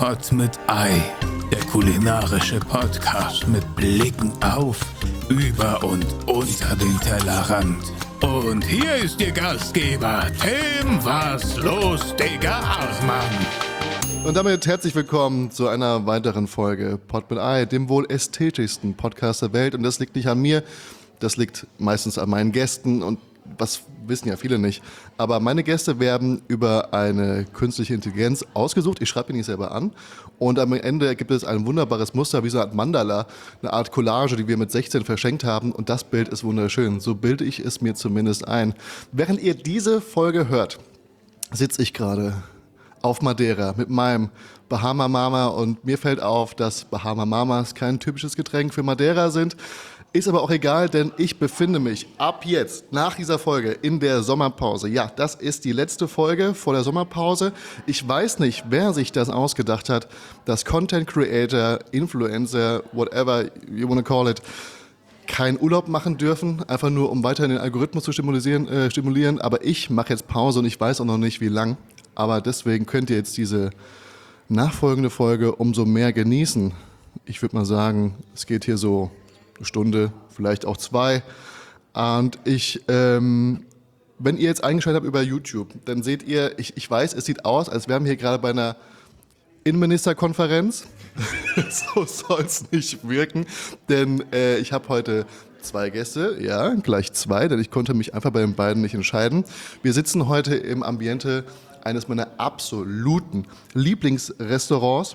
Pod mit Ei, der kulinarische Podcast mit Blicken auf, über und unter den Tellerrand. Und hier ist Ihr Gastgeber, Tim Was los, Digga Achmann. Und damit herzlich willkommen zu einer weiteren Folge Pod mit Ei, dem wohl ästhetischsten Podcast der Welt. Und das liegt nicht an mir, das liegt meistens an meinen Gästen und was wissen ja viele nicht. Aber meine Gäste werden über eine künstliche Intelligenz ausgesucht. Ich schreibe ihn nicht selber an. Und am Ende gibt es ein wunderbares Muster, wie so eine Art Mandala, eine Art Collage, die wir mit 16 verschenkt haben. Und das Bild ist wunderschön. So bilde ich es mir zumindest ein. Während ihr diese Folge hört, sitze ich gerade auf Madeira mit meinem Bahama Mama. Und mir fällt auf, dass Bahama Mamas kein typisches Getränk für Madeira sind. Ist aber auch egal, denn ich befinde mich ab jetzt, nach dieser Folge, in der Sommerpause. Ja, das ist die letzte Folge vor der Sommerpause. Ich weiß nicht, wer sich das ausgedacht hat, dass Content Creator, Influencer, whatever you wanna call it, keinen Urlaub machen dürfen, einfach nur um weiterhin den Algorithmus zu stimulieren. Aber ich mache jetzt Pause und ich weiß auch noch nicht, wie lang. Aber deswegen könnt ihr jetzt diese nachfolgende Folge umso mehr genießen. Ich würde mal sagen, es geht hier so Stunde, vielleicht auch 2. Und wenn ihr jetzt eingeschaltet habt über YouTube, dann seht ihr, ich weiß, es sieht aus, als wären wir hier gerade bei einer Innenministerkonferenz. So soll es nicht wirken, denn ich habe heute 2 Gäste, ja, gleich 2, denn ich konnte mich einfach bei den beiden nicht entscheiden. Wir sitzen heute im Ambiente eines meiner absoluten Lieblingsrestaurants.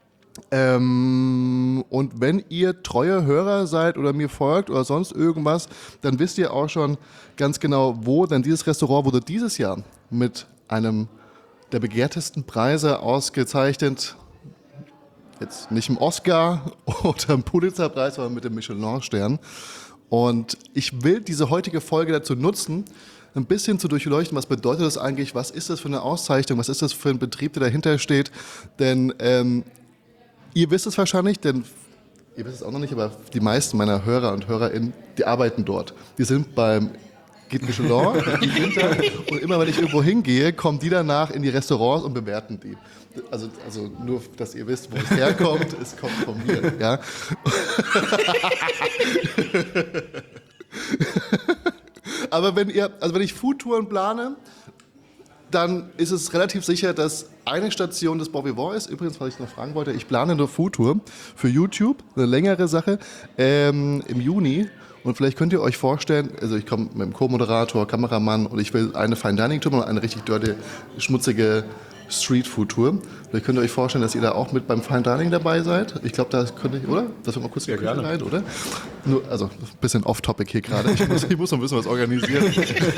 Und wenn ihr treue Hörer seid oder mir folgt oder sonst irgendwas, dann wisst ihr auch schon ganz genau wo, denn dieses Restaurant wurde dieses Jahr mit einem der begehrtesten Preise ausgezeichnet. Jetzt nicht im Oscar oder im Pulitzerpreis, sondern mit dem Michelin-Stern. Und ich will diese heutige Folge dazu nutzen, ein bisschen zu durchleuchten, was bedeutet das eigentlich, was ist das für eine Auszeichnung, was ist das für ein Betrieb, der dahinter steht, denn ihr wisst es wahrscheinlich, denn ihr wisst es auch noch nicht, aber die meisten meiner Hörer und HörerInnen, die arbeiten dort. Die sind beim Guide Michelin im Winter und immer wenn ich irgendwo hingehe, kommen die danach in die Restaurants und bewerten die. Also nur, dass ihr wisst, wo es herkommt, es kommt von mir. Ja? Aber wenn ich Foodtouren plane, dann ist es relativ sicher, dass eine Station des Bon Vivant ist. Übrigens, was ich noch fragen wollte, ich plane eine Foodtour für YouTube, eine längere Sache, im Juni. Und vielleicht könnt ihr euch vorstellen, also ich komme mit dem Co-Moderator, Kameramann und ich will eine Fine-Dining-Tour und eine richtig dirty, schmutzige Street-Food-Tour. Vielleicht könnt ihr euch vorstellen, dass ihr da auch mit beim Fine-Dining dabei seid. Ich glaube, da könnte ich, oder? Dass wir mal kurz in die Küche rein, oder? Nur, also ein bisschen off-topic hier gerade. Ich muss noch ein bisschen was organisieren.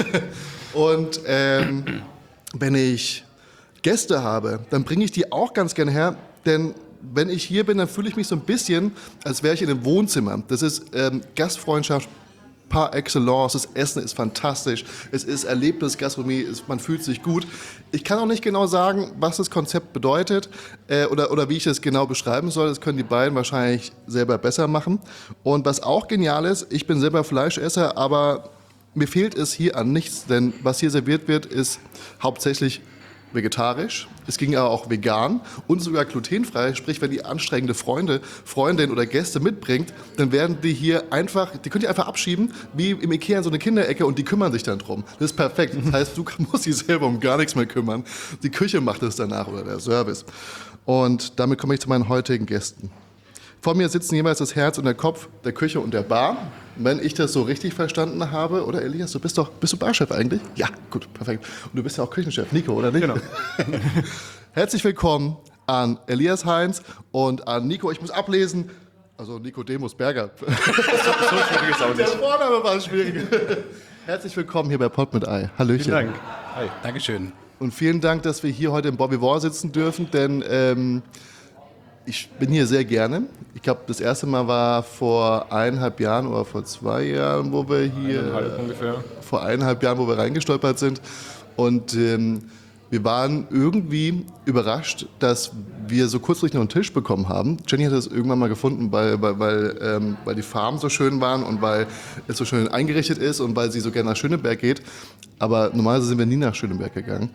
Und wenn ich Gäste habe, dann bringe ich die auch ganz gerne her, denn wenn ich hier bin, dann fühle ich mich so ein bisschen, als wäre ich in einem Wohnzimmer. Das ist Gastfreundschaft par excellence, das Essen ist fantastisch, es ist Erlebnisgastronomie, man fühlt sich gut. Ich kann auch nicht genau sagen, was das Konzept bedeutet oder wie ich das genau beschreiben soll, das können die beiden wahrscheinlich selber besser machen. Und was auch genial ist, ich bin selber Fleischesser, aber mir fehlt es hier an nichts, denn was hier serviert wird, ist hauptsächlich vegetarisch. Es ging aber auch vegan und sogar glutenfrei. Sprich, wenn ihr anstrengende Freundin oder Gäste mitbringt, dann werden die hier einfach, die könnt ihr einfach abschieben, wie im Ikea in so eine Kinderecke und die kümmern sich dann drum. Das ist perfekt. Das heißt, du musst dich selber um gar nichts mehr kümmern. Die Küche macht es danach oder der Service. Und damit komme ich zu meinen heutigen Gästen. Vor mir sitzen jeweils das Herz und der Kopf der Küche und der Bar. Wenn ich das so richtig verstanden habe, oder Elias, bist du Barchef eigentlich? Ja, gut, perfekt. Und du bist ja auch Küchenchef, Nico, oder nicht? Genau. Herzlich willkommen an Elias Heinz und an Nico, ich muss ablesen, also Nicodemus Berger. So schwierig ist auch Der nicht. Vorname war schwierig. Herzlich willkommen hier bei Pod mit Ei. Hallöchen. Vielen Dank. Hi. Dankeschön. Und vielen Dank, dass wir hier heute im Bon Vivant sitzen dürfen, denn ich bin hier sehr gerne. Ich glaube, das erste Mal war vor 1,5 Jahren oder vor 2 Jahren, wo wir hier... 1,5 ungefähr. Vor 1,5 Jahren, wo wir reingestolpert sind. Und wir waren irgendwie überrascht, dass wir so kurzfristig noch einen Tisch bekommen haben. Jenny hat das irgendwann mal gefunden, weil die Farben so schön waren und weil es so schön eingerichtet ist und weil sie so gerne nach Schöneberg geht. Aber normalerweise sind wir nie nach Schöneberg gegangen.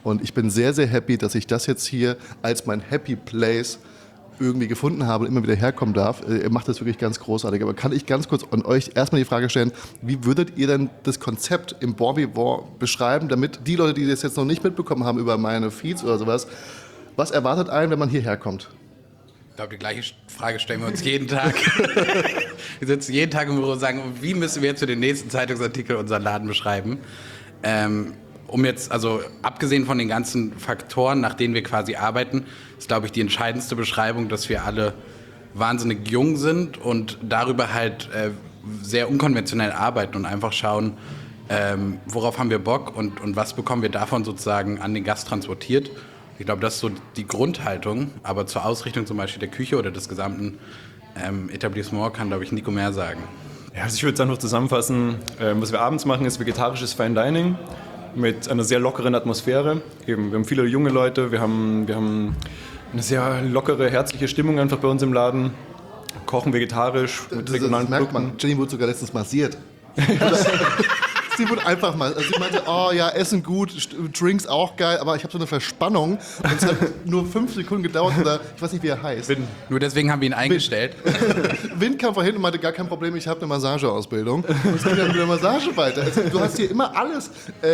Und ich bin sehr, sehr happy, dass ich das jetzt hier als mein Happy Place irgendwie gefunden habe und immer wieder herkommen darf. Ihr macht das wirklich ganz großartig. Aber kann ich ganz kurz an euch erstmal die Frage stellen, wie würdet ihr denn das Konzept im Borbivore beschreiben, damit die Leute, die das jetzt noch nicht mitbekommen haben über meine Feeds oder sowas, was erwartet einen, wenn man hierher kommt? Ich glaube, die gleiche Frage stellen wir uns jeden Tag. Wir sitzen jeden Tag im Büro und sagen, wie müssen wir jetzt für den nächsten Zeitungsartikel unseren Laden beschreiben? Um jetzt, also abgesehen von den ganzen Faktoren, nach denen wir quasi arbeiten, ist, glaube ich, die entscheidendste Beschreibung, dass wir alle wahnsinnig jung sind und darüber halt sehr unkonventionell arbeiten und einfach schauen, worauf haben wir Bock und was bekommen wir davon sozusagen an den Gast transportiert. Ich glaube, das ist so die Grundhaltung, aber zur Ausrichtung zum Beispiel der Küche oder des gesamten Etablissements kann, glaube ich, Nico mehr sagen. Ja, also ich würde es einfach zusammenfassen, was wir abends machen, ist vegetarisches Fine Dining mit einer sehr lockeren Atmosphäre. Eben, wir haben viele junge Leute, wir haben eine sehr lockere, herzliche Stimmung einfach bei uns im Laden, kochen vegetarisch mit regionalen Das merkt Produkten. man. Jenny wurde sogar letztens massiert. Sie wurde einfach mal, also sie meinte, oh ja, Essen gut, Drinks auch geil, aber ich habe so eine Verspannung und es hat nur 5 Sekunden gedauert oder ich weiß nicht, wie er heißt. Nur deswegen haben wir ihn eingestellt. Wind kam vorhin und meinte, gar kein Problem, ich habe eine Massageausbildung. Und es geht dann mit der Massage weiter. Also, du hast hier immer alles.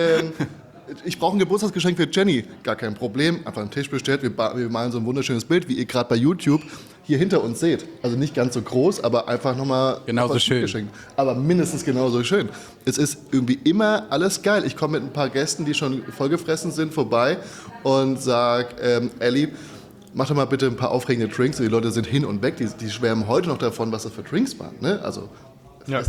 Ich brauche ein Geburtstagsgeschenk für Jenny. Gar kein Problem. Einfach einen Tisch bestellt. Wir malen so ein wunderschönes Bild, wie ihr gerade bei YouTube hier hinter uns seht. Also nicht ganz so groß, aber einfach nochmal Genauso schön. geschenkt. Aber mindestens genauso schön. Es ist irgendwie immer alles geil. Ich komme mit ein paar Gästen, die schon vollgefressen sind, vorbei und sage, Ellie, mach doch mal bitte ein paar aufregende Drinks. Und die Leute sind hin und weg. Die schwärmen heute noch davon, was das für Drinks waren. Ne? Also, Ja.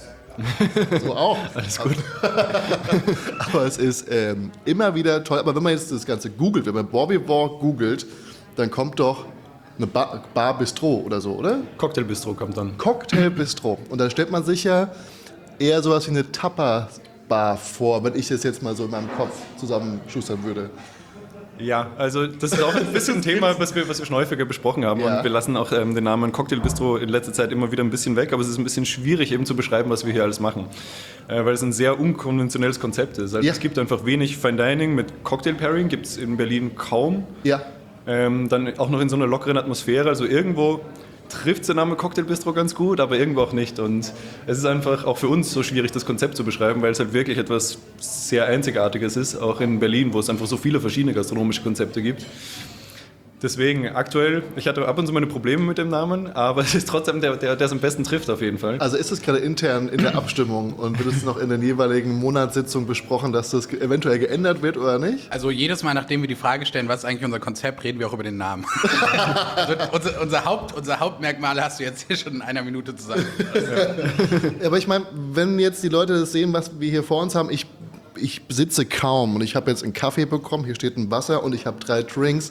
so auch. Alles gut. Aber es ist immer wieder toll. Aber wenn man jetzt das Ganze googelt, wenn man Borbivore googelt, dann kommt doch eine Bar Bistro oder so, oder? Cocktailbistro kommt dann. Cocktail Bistro. Und dann stellt man sich ja eher sowas wie eine Tapas-Bar vor, wenn ich das jetzt mal so in meinem Kopf zusammenschustern würde. Ja, also das ist auch ein bisschen ein Thema, was wir schon häufiger besprochen haben. Ja. Und wir lassen auch den Namen Cocktailbistro in letzter Zeit immer wieder ein bisschen weg. Aber es ist ein bisschen schwierig eben zu beschreiben, was wir hier alles machen. Weil es ein sehr unkonventionelles Konzept ist. Also Ja. Es gibt einfach wenig Fine Dining mit Cocktail-Pairing, gibt es in Berlin kaum. Ja. Dann auch noch in so einer lockeren Atmosphäre. Also irgendwo trifft der Name Cocktailbistro ganz gut, aber irgendwo auch nicht. Und es ist einfach auch für uns so schwierig, das Konzept zu beschreiben, weil es halt wirklich etwas sehr Einzigartiges ist, auch in Berlin, wo es einfach so viele verschiedene gastronomische Konzepte gibt. Deswegen aktuell, ich hatte ab und zu meine Probleme mit dem Namen, aber es ist trotzdem der es am besten trifft auf jeden Fall. Also ist es gerade intern in der Abstimmung und wird es noch in den jeweiligen Monatssitzungen besprochen, dass das eventuell geändert wird oder nicht? Also jedes Mal, nachdem wir die Frage stellen, was ist eigentlich unser Konzept, reden wir auch über den Namen. Also unser Hauptmerkmal hast du jetzt hier schon in einer Minute zusammen. Aber ich meine, wenn jetzt die Leute das sehen, was wir hier vor uns haben, ich sitze kaum und ich habe jetzt einen Kaffee bekommen, hier steht ein Wasser und ich habe 3 Drinks.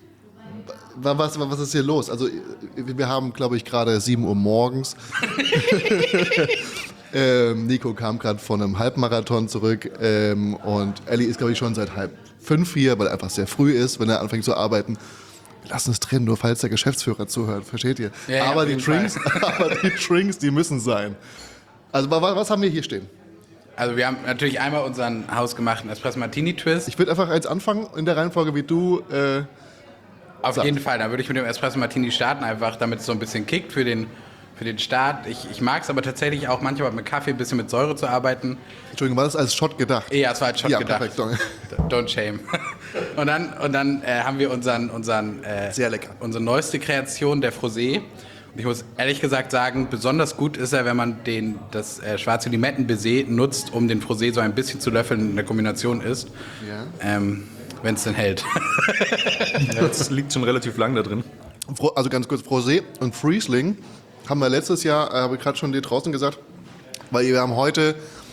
Was ist hier los? Also wir haben, glaube ich, gerade 7 Uhr morgens. Nico kam gerade von einem Halbmarathon zurück und Ellie ist, glaube ich, schon seit 4:30 hier, weil er einfach sehr früh ist, wenn er anfängt zu arbeiten. Wir lassen es drin, nur falls der Geschäftsführer zuhört, versteht ihr? Ja, aber, auf die jeden Drinks, die müssen sein. Also was haben wir hier stehen? Also wir haben natürlich einmal unseren hausgemachten Espresso Martini Twist. Ich würde einfach eins anfangen in der Reihenfolge, wie du... Auf jeden Fall, da würde ich mit dem Espresso Martini starten, einfach damit es so ein bisschen kickt für den Start. Ich mag es aber tatsächlich auch manchmal mit Kaffee ein bisschen mit Säure zu arbeiten. Entschuldigung, war das als Shot gedacht? Ja, es war als Shot Ja, gedacht. perfekt, danke. Don't shame. Und dann haben wir unseren Sehr lecker. unsere neueste Kreation, der Frosé. Und ich muss ehrlich gesagt sagen, besonders gut ist er, wenn man das schwarze Limettenbaiser nutzt, um den Frosé so ein bisschen zu löffeln in der Kombination isst. Ja. Wenn es denn hält. Ja, das liegt schon relativ lang da drin. Also ganz kurz, Frosé und Friesling haben wir letztes Jahr, habe ich gerade schon dir draußen gesagt, weil wir haben heute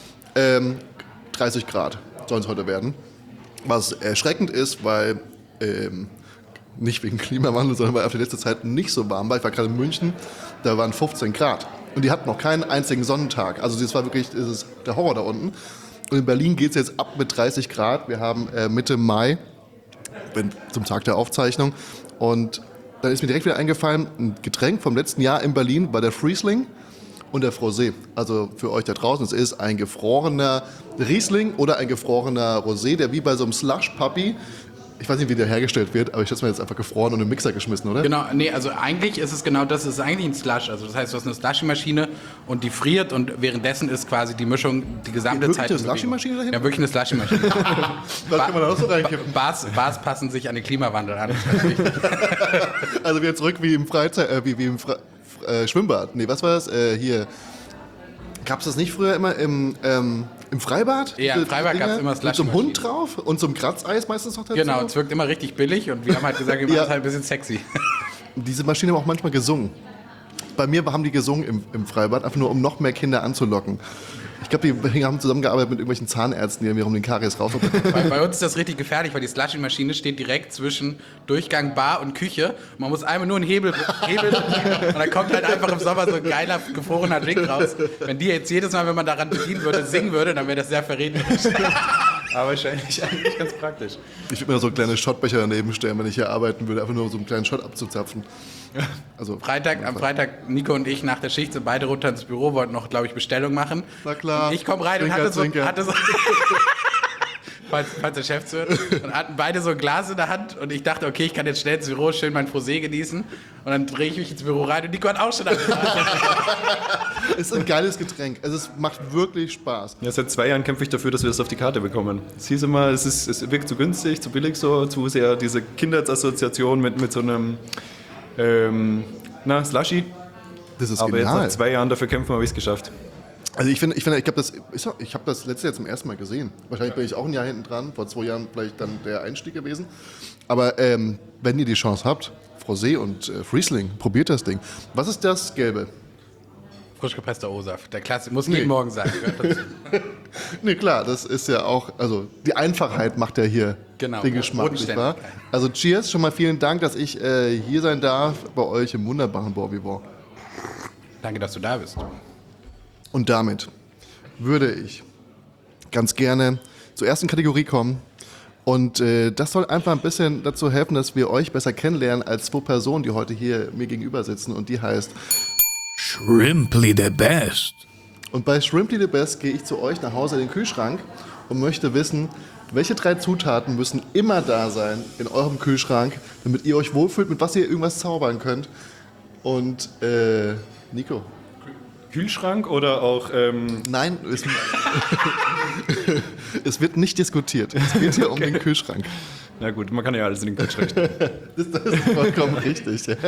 30 Grad, sollen es heute werden. Was erschreckend ist, weil nicht wegen Klimawandel, sondern weil auf die letzte Zeit nicht so warm war. Ich war gerade in München, da waren 15 Grad. Und die hatten noch keinen einzigen Sonnentag. Also das war wirklich der Horror da unten. Und in Berlin geht es jetzt ab mit 30 Grad. Wir haben Mitte Mai, zum Tag der Aufzeichnung. Und dann ist mir direkt wieder eingefallen, ein Getränk vom letzten Jahr in Berlin war der Friesling. und der Frosé. Also für euch da draußen, es ist ein gefrorener Riesling oder ein gefrorener Rosé, der wie bei so einem Slush-Puppy, ich weiß nicht, wie der hergestellt wird, aber ich schätze mal jetzt einfach gefroren und in den Mixer geschmissen, oder? Genau, nee, also eigentlich ist es genau das, es ist eigentlich ein Slush. Also das heißt, du hast eine Slushy-Maschine und die friert und währenddessen ist quasi die Mischung die gesamte Wirklich Zeit eine in Bewegung. Slushy-Maschine dahinter? Ja, wirklich eine Slushy-Maschine. Was kann man da noch so reinkippen? Bars passen sich an den Klimawandel an. Also wieder zurück wie im Schwimmbad. Nee, was war das? Hier. Gab es das nicht früher immer im Freibad? Ja, im Freibad gab es immer Mit so einem Hund drauf und so einem Kratzeis meistens noch dazu. Genau, es wirkt immer richtig billig und wir haben halt gesagt, wir machen es halt ein bisschen sexy. Diese Maschine haben auch manchmal gesungen. Bei mir haben die gesungen im Freibad, einfach nur um noch mehr Kinder anzulocken. Ich glaube, die haben zusammengearbeitet mit irgendwelchen Zahnärzten, die mir um den Karies rausholen. Bei uns ist das richtig gefährlich, weil die Slushy-Maschine steht direkt zwischen Durchgang Bar und Küche. Man muss einmal nur einen Hebel drücken und dann kommt halt einfach im Sommer so ein geiler, gefrorener Drink raus. Wenn die jetzt jedes Mal, wenn man daran bedienen würde, singen würde, dann wäre das sehr verräterisch. Aber wahrscheinlich eigentlich ganz praktisch. Ich würde mir so kleine Schottbecher daneben stellen, wenn ich hier arbeiten würde, einfach nur so einen kleinen Shot abzuzapfen. Also, Am Freitag, Nico und ich nach der Schicht sind beide runter ins Büro, wollten noch, glaube ich, Bestellung machen. Na klar. Und ich komme rein und hatte so falls der Chef zuhört, und hatten beide so ein Glas in der Hand und ich dachte, okay, ich kann jetzt schnell ins Büro schön mein Frosé genießen und dann drehe ich mich ins Büro rein und Nico hat auch schon angefangen. ist ein geiles Getränk. Also es macht wirklich Spaß. Ja, seit 2 Jahren kämpfe ich dafür, dass wir das auf die Karte bekommen. Es hieß immer, es wirkt zu günstig, zu billig so, zu sehr diese Kindheitsassoziation mit so einem Slushy. Das ist Aber genial. jetzt nach 2 Jahren dafür kämpfen, habe ich es geschafft. Also ich habe das letzte Jahr zum ersten Mal gesehen. Wahrscheinlich bin ich auch ein Jahr hinten dran. Vor 2 Jahren vielleicht dann der Einstieg gewesen. Aber wenn ihr die Chance habt, Frosé und Riesling, probiert das Ding. Was ist das Gelbe? Frisch gepresster O-Saft. Der Klasse muss jeden Morgen sein. Gehört dazu. Nee, klar, das ist ja auch, also die Einfachheit macht ja hier Genau, den Geschmack, nicht wahr? Bodenständigkeit. Also cheers, schon mal vielen Dank, dass ich hier sein darf bei euch im wunderbaren Bon Vivant. Danke, dass du da bist. Und damit würde ich ganz gerne zur ersten Kategorie kommen. Und das soll einfach ein bisschen dazu helfen, dass wir euch besser kennenlernen als 2 Personen, die heute hier mir gegenüber sitzen. Und die heißt... Shrimply the best. Und bei Shrimply the Best gehe ich zu euch nach Hause in den Kühlschrank und möchte wissen, welche 3 Zutaten müssen immer da sein in eurem Kühlschrank, damit ihr euch wohlfühlt, mit was ihr irgendwas zaubern könnt. Und Nico? Kühlschrank oder auch... Nein, es wird nicht diskutiert. Es geht hier um den Kühlschrank. Na gut, man kann ja alles in den Kühlschrank stellen. Das ist vollkommen richtig. Ja.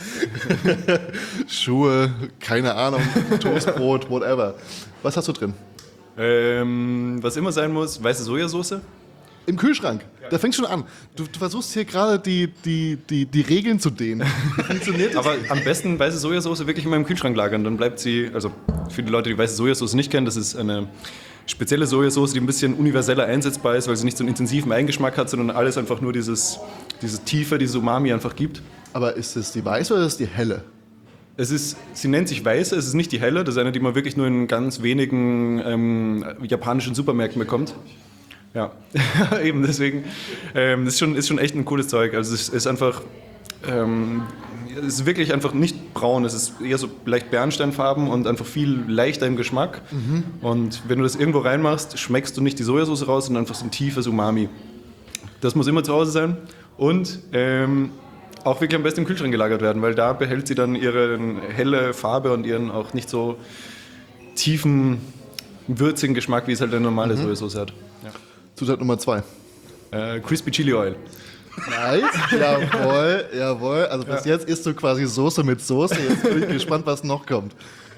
Schuhe, keine Ahnung, Toastbrot, whatever. Was hast du drin? Was immer sein muss, weiße Sojasauce. Im Kühlschrank. Da fängst schon an. Du versuchst hier gerade die Regeln zu dehnen. Wie funktioniert das? Aber am besten weiße Sojasauce wirklich in meinem Kühlschrank lagern. Dann bleibt sie, also für die Leute, die weiße Sojasauce nicht kennen, das ist eine spezielle Sojasauce, die ein bisschen universeller einsetzbar ist, weil sie nicht so einen intensiven Eigengeschmack hat, sondern alles einfach nur diese Tiefe, diese Umami einfach gibt. Aber ist es die weiße oder ist es die helle? Sie nennt sich weiße, es ist nicht die helle, das ist eine, die man wirklich nur in ganz wenigen japanischen Supermärkten bekommt. Ja, eben deswegen. Das ist schon echt ein cooles Zeug. Also es ist einfach, es ist wirklich einfach nicht braun. Es ist eher so leicht Bernsteinfarben und einfach viel leichter im Geschmack. Mhm. Und wenn du das irgendwo reinmachst, schmeckst du nicht die Sojasauce raus, sondern einfach so ein tiefes Umami. Das muss immer zu Hause sein und auch wirklich am besten im Kühlschrank gelagert werden, weil da behält sie dann ihre helle Farbe und ihren auch nicht so tiefen, würzigen Geschmack, wie es halt eine normale Sojasauce hat. Ja. Zutat Nummer 2. Crispy Chili Oil. Nice, jawohl. Also bis jetzt isst du quasi Soße mit Soße. Jetzt bin ich gespannt, was noch kommt.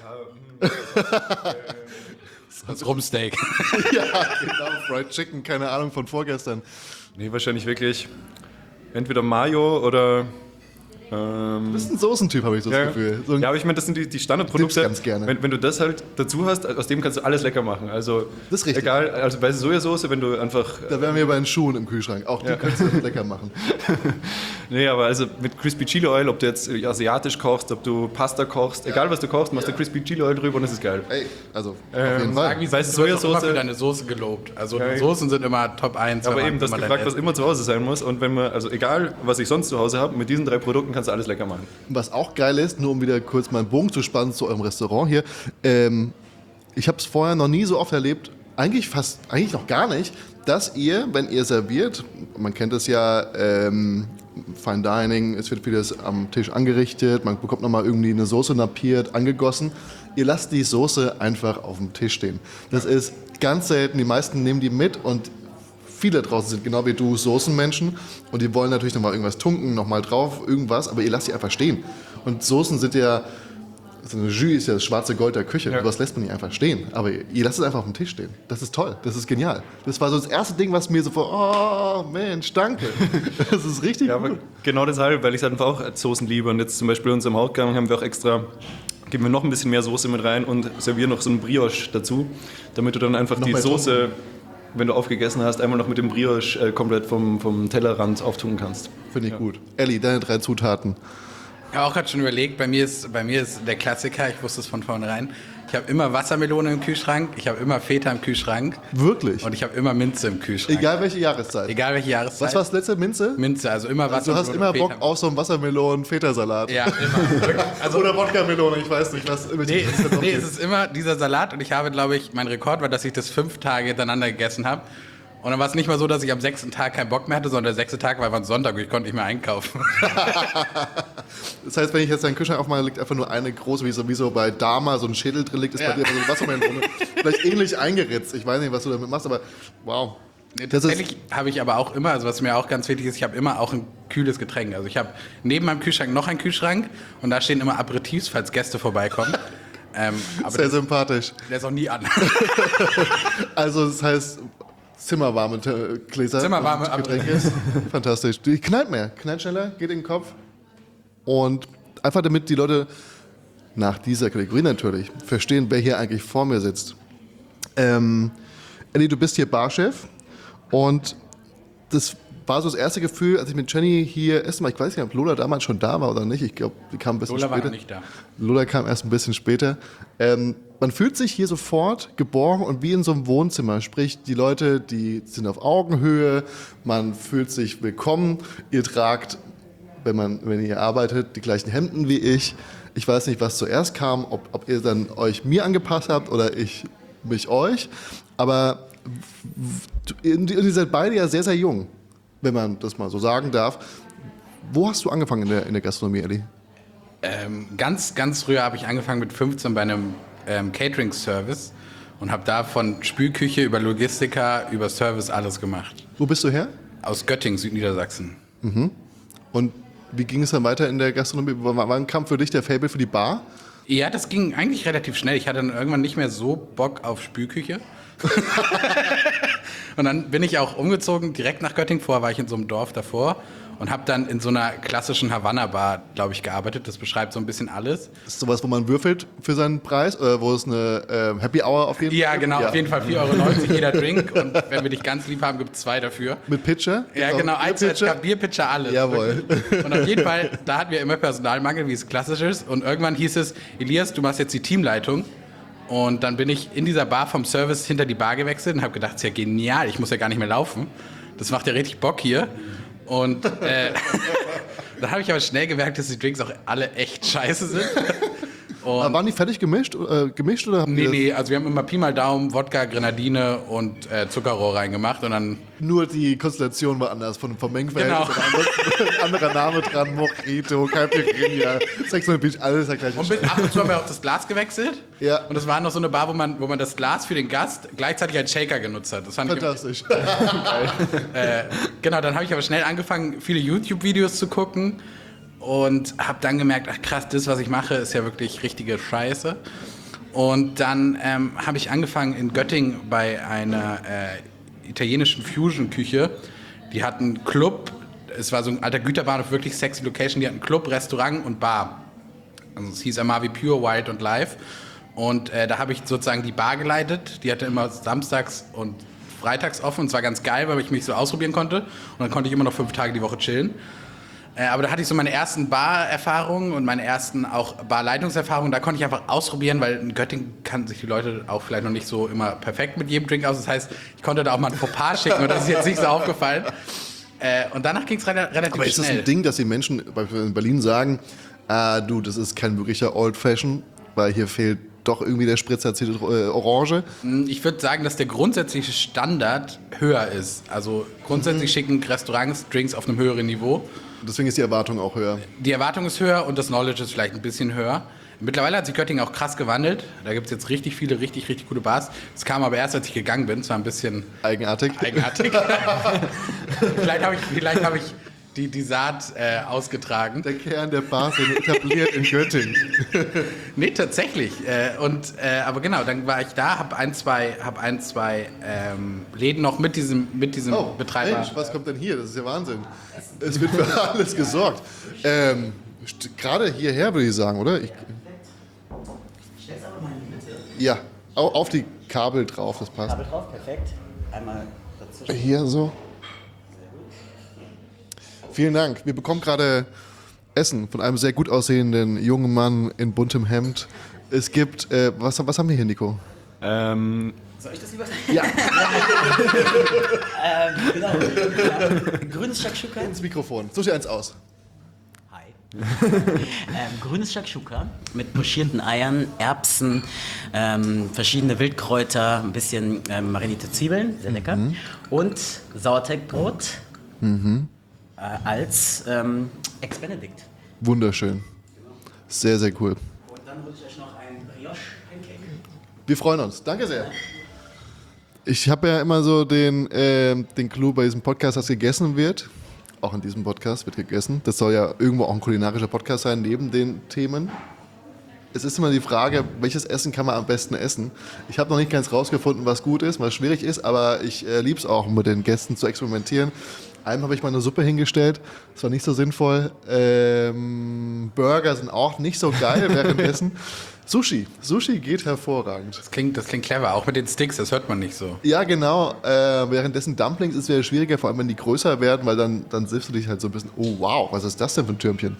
Das Rumsteak. Ja, genau. Fried Chicken, keine Ahnung von vorgestern. Nee, wahrscheinlich wirklich entweder Mayo oder... Du bist ein Soßentyp, habe ich so das Gefühl. So ja, aber ich meine, das sind die Standardprodukte. Ganz gerne. Wenn du das halt dazu hast, aus dem kannst du alles lecker machen. Also das ist richtig. Egal, also weiße Sojasauce, wenn du einfach... Da wären wir bei den Schuhen im Kühlschrank. Auch die kannst du lecker machen. Nee, aber also mit Crispy Chili Oil, ob du jetzt asiatisch kochst, ob du Pasta kochst, egal was du kochst, machst du Crispy Chili Oil drüber und es ist geil. Ey, also auf jeden Fall. Wie Weißt du du, wirst auch immer Sojasauce- für deine Soße gelobt. Also Soßen sind immer Top 1. Aber wenn eben, man- das wenn man gefragt, dann was isst. immer zu Hause sein muss. Und wenn man, also egal, was ich sonst zu Hause habe, mit diesen 3 Produkten kannst du alles lecker machen. Was auch geil ist, nur um wieder kurz meinen Bogen zu spannen zu eurem Restaurant hier, ich habe es vorher noch nie so oft erlebt, eigentlich noch gar nicht, dass ihr, wenn ihr serviert, man kennt es ja, Fine Dining, es wird vieles am Tisch angerichtet, man bekommt nochmal irgendwie eine Soße napiert, angegossen, ihr lasst die Soße einfach auf dem Tisch stehen. Das ist ganz selten, die meisten nehmen die mit und viele draußen sind genau wie du Soßenmenschen und die wollen natürlich nochmal irgendwas tunken, nochmal drauf, irgendwas, aber ihr lasst sie einfach stehen. Und Soßen sind ja, so eine Jus ist ja das schwarze Gold der Küche, Ja. was lässt man nicht einfach stehen. Aber ihr lasst es einfach auf dem Tisch stehen. Das ist toll, das ist genial. Das war so das erste Ding, was mir so oh Mensch, danke. Das ist richtig Ja, aber gut. genau deshalb, weil ich es einfach auch Soßen liebe. Und jetzt zum Beispiel in unserem Hauptgang haben wir auch extra, geben wir noch ein bisschen mehr Soße mit rein und servieren noch so einen Brioche dazu, damit du dann einfach Noch die mehr Soße, wenn du aufgegessen hast, einmal noch mit dem Brioche komplett vom Tellerrand auftun kannst. Finde ich gut. Elli, deine 3 Zutaten. Ich habe auch gerade schon überlegt, bei mir ist der Klassiker, ich wusste es von vornherein, ich habe immer Wassermelone im Kühlschrank, ich habe immer Feta im Kühlschrank Wirklich? und ich habe immer Minze im Kühlschrank. Egal welche Jahreszeit. Egal welche Jahreszeit. Was war das letzte? Minze? Minze, also immer Du hast Wassermelone immer und Bock Feta. auf so einen Wassermelonen-Feta-Salat. Ja, immer. Also, oder Wodka-Melone, ich weiß nicht, was. Nee, es ist immer dieser Salat und ich habe, glaube ich, mein Rekord war, dass ich das 5 Tage hintereinander gegessen habe. Und dann war es nicht mal so, dass ich am 6. Tag keinen Bock mehr hatte, sondern der 6. Tag war einfach ein Sonntag und ich konnte nicht mehr einkaufen. Das heißt, wenn ich jetzt deinen Kühlschrank aufmache, liegt einfach nur eine große, wie so bei Dama so ein Schädel drin liegt, ist bei dir aber so eine Wassermelone. Vielleicht ähnlich eingeritzt. Ich weiß nicht, was du damit machst, aber wow. Das ist, Tatsächlich habe ich aber auch immer, also was mir auch ganz wichtig ist, ich habe immer auch ein kühles Getränk. Also ich habe neben meinem Kühlschrank noch einen Kühlschrank und da stehen immer Aperitifs, falls Gäste vorbeikommen. Aber sehr sympathisch. der ist auch nie an. Also das heißt, zimmerwarme Gläser. Zimmerwarme und Getränke. Fantastisch. Die knallt mehr, knallt schneller, geht in den Kopf. Und einfach damit die Leute nach dieser Kategorie natürlich verstehen, wer hier eigentlich vor mir sitzt. Elli, du bist hier Barchef und das war so das erste Gefühl, als ich mit Jenny hier essen war. Ich weiß nicht, ob Lola damals schon da war oder nicht. Ich glaube, die kam ein bisschen Lola war später. noch nicht da. Lola kam erst ein bisschen später. Man fühlt sich hier sofort geborgen und wie in so einem Wohnzimmer. Sprich, die Leute, die sind auf Augenhöhe, man fühlt sich willkommen. Ihr tragt, wenn ihr arbeitet, die gleichen Hemden wie ich. Ich weiß nicht, was zuerst kam, ob ihr dann euch mir angepasst habt oder ich mich euch. Aber ihr seid beide ja sehr, sehr jung, wenn man das mal so sagen darf. Wo hast du angefangen in der Gastronomie, Elli? Ganz früher habe ich angefangen mit 15 bei einem Catering-Service und habe da von Spülküche über Logistiker, über Service alles gemacht. Wo bist du her? Aus Göttingen, Südniedersachsen. Und wie ging es dann weiter in der Gastronomie? Wann kam für dich der Faible für die Bar? Ja, das ging eigentlich relativ schnell. Ich hatte dann irgendwann nicht mehr so Bock auf Spülküche. Und dann bin ich auch umgezogen, direkt nach Göttingen. Vorher war ich in so einem Dorf davor und habe dann in so einer klassischen Havanna-Bar, glaube ich, gearbeitet. Das beschreibt so ein bisschen alles. Ist sowas, wo man würfelt für seinen Preis? Oder wo es eine Happy Hour auf jeden Fall Ja, gibt? genau, auf jeden Fall 4,90 € jeder Drink. Und wenn wir dich ganz lieb haben, gibt es 2 dafür. Mit Pitcher? Ja, genau, Bierpitcher, alles. Jawohl. Wirklich. Und auf jeden Fall, da hatten wir immer Personalmangel, wie es klassisch ist. Und irgendwann hieß es, Elias, du machst jetzt die Teamleitung. Und dann bin ich in dieser Bar vom Service hinter die Bar gewechselt und habe gedacht, das ist ja genial, ich muss ja gar nicht mehr laufen. Das macht ja richtig Bock hier. Und dann habe ich aber schnell gemerkt, dass die Drinks auch alle echt scheiße sind. Aber waren die fertig gemischt oder haben die Nee, also wir haben immer Pi mal Daumen, Wodka, Grenadine und Zuckerrohr reingemacht und dann... nur die Konstellation war anders vom Mengenverhältnis? Genau. Ein anderer Name dran, Mojito, Caipirinha, 600 Beach, alles der gleiche Und ab und zu haben wir auch das Glas gewechselt. Ja. Und das war noch so eine Bar, wo man das Glas für den Gast gleichzeitig als Shaker genutzt hat. Das fand Fantastisch. Genau, dann habe ich aber schnell angefangen, viele YouTube-Videos zu gucken und habe dann gemerkt, ach krass, das, was ich mache, ist ja wirklich richtige Scheiße. Und dann habe ich angefangen in Göttingen bei einer italienischen Fusion-Küche. Die hatten einen Club, es war so ein alter Güterbahnhof, wirklich sexy Location, die hatten Club, Restaurant und Bar. Also es hieß Amavi Pure, Wild und Live. Und da habe ich sozusagen die Bar geleitet. Die hatte immer samstags und freitags offen. Und es war ganz geil, weil ich mich so ausprobieren konnte. Und dann konnte ich immer noch 5 Tage die Woche chillen. Aber da hatte ich so meine ersten Bar-Erfahrungen und meine ersten auch Bar-Leitungserfahrungen. Da konnte ich einfach ausprobieren, weil in Göttingen kannten sich die Leute auch vielleicht noch nicht so immer perfekt mit jedem Drink aus. Das heißt, ich konnte da auch mal ein Fauxpas schicken und das ist jetzt nicht so aufgefallen. Und danach ging es relativ schnell. Aber ist das ein Ding, dass die Menschen in Berlin sagen, du, das ist kein wirklicher Old Fashion, weil hier fehlt doch irgendwie der Spritzer Orange? Ich würde sagen, dass der grundsätzliche Standard höher ist. Also grundsätzlich schicken Restaurants Drinks auf einem höheren Niveau. Deswegen ist die Erwartung auch höher. Die Erwartung ist höher und das Knowledge ist vielleicht ein bisschen höher. Mittlerweile hat sich Göttingen auch krass gewandelt. Da gibt es jetzt richtig viele, richtig gute Bars. Das kam aber erst, als ich gegangen bin. Es war ein bisschen eigenartig. Vielleicht hab ich die Saat ausgetragen. Der Kern der Bars sind etabliert in Göttingen. Nee, tatsächlich. Aber genau, dann war ich da, habe ein, zwei Läden noch mit diesem Betreiber. Mensch, was kommt denn hier? Das ist ja Wahnsinn. Es wird für alles gesorgt. Gerade hierher würde ich sagen, oder? Ja, auf die Kabel drauf, das passt. Kabel drauf, perfekt. Einmal dazwischen. Hier so. Vielen Dank. Wir bekommen gerade Essen von einem sehr gut aussehenden jungen Mann in buntem Hemd. Es gibt, was haben wir hier, Nico? Soll ich das lieber sagen? Ja. Genau. Grünes Shakshuka. Ins Mikrofon. Such dir eins aus. Hi. Grünes Shakshuka mit pochierten Eiern, Erbsen, verschiedene Wildkräuter, ein bisschen marinierte Zwiebeln, sehr lecker. Und Sauerteigbrot als Ex-Benedict. Wunderschön. Sehr, sehr cool. Und dann hole ich euch noch ein Brioche-Pancake. Wir freuen uns. Danke sehr. Ich habe ja immer so den Clou bei diesem Podcast, dass gegessen wird. Auch in diesem Podcast wird gegessen. Das soll ja irgendwo auch ein kulinarischer Podcast sein, neben den Themen. Es ist immer die Frage, welches Essen kann man am besten essen? Ich habe noch nicht ganz rausgefunden, was gut ist, was schwierig ist, aber ich liebe es auch, mit den Gästen zu experimentieren. Einem habe ich mal eine Suppe hingestellt, das war nicht so sinnvoll. Burger sind auch nicht so geil währenddessen. Sushi geht hervorragend. Das klingt clever, auch mit den Sticks, das hört man nicht so. Ja, genau. Währenddessen Dumplings ist wieder schwieriger, vor allem wenn die größer werden, weil dann siffst du dich halt so ein bisschen, oh wow, was ist das denn für ein Türmchen?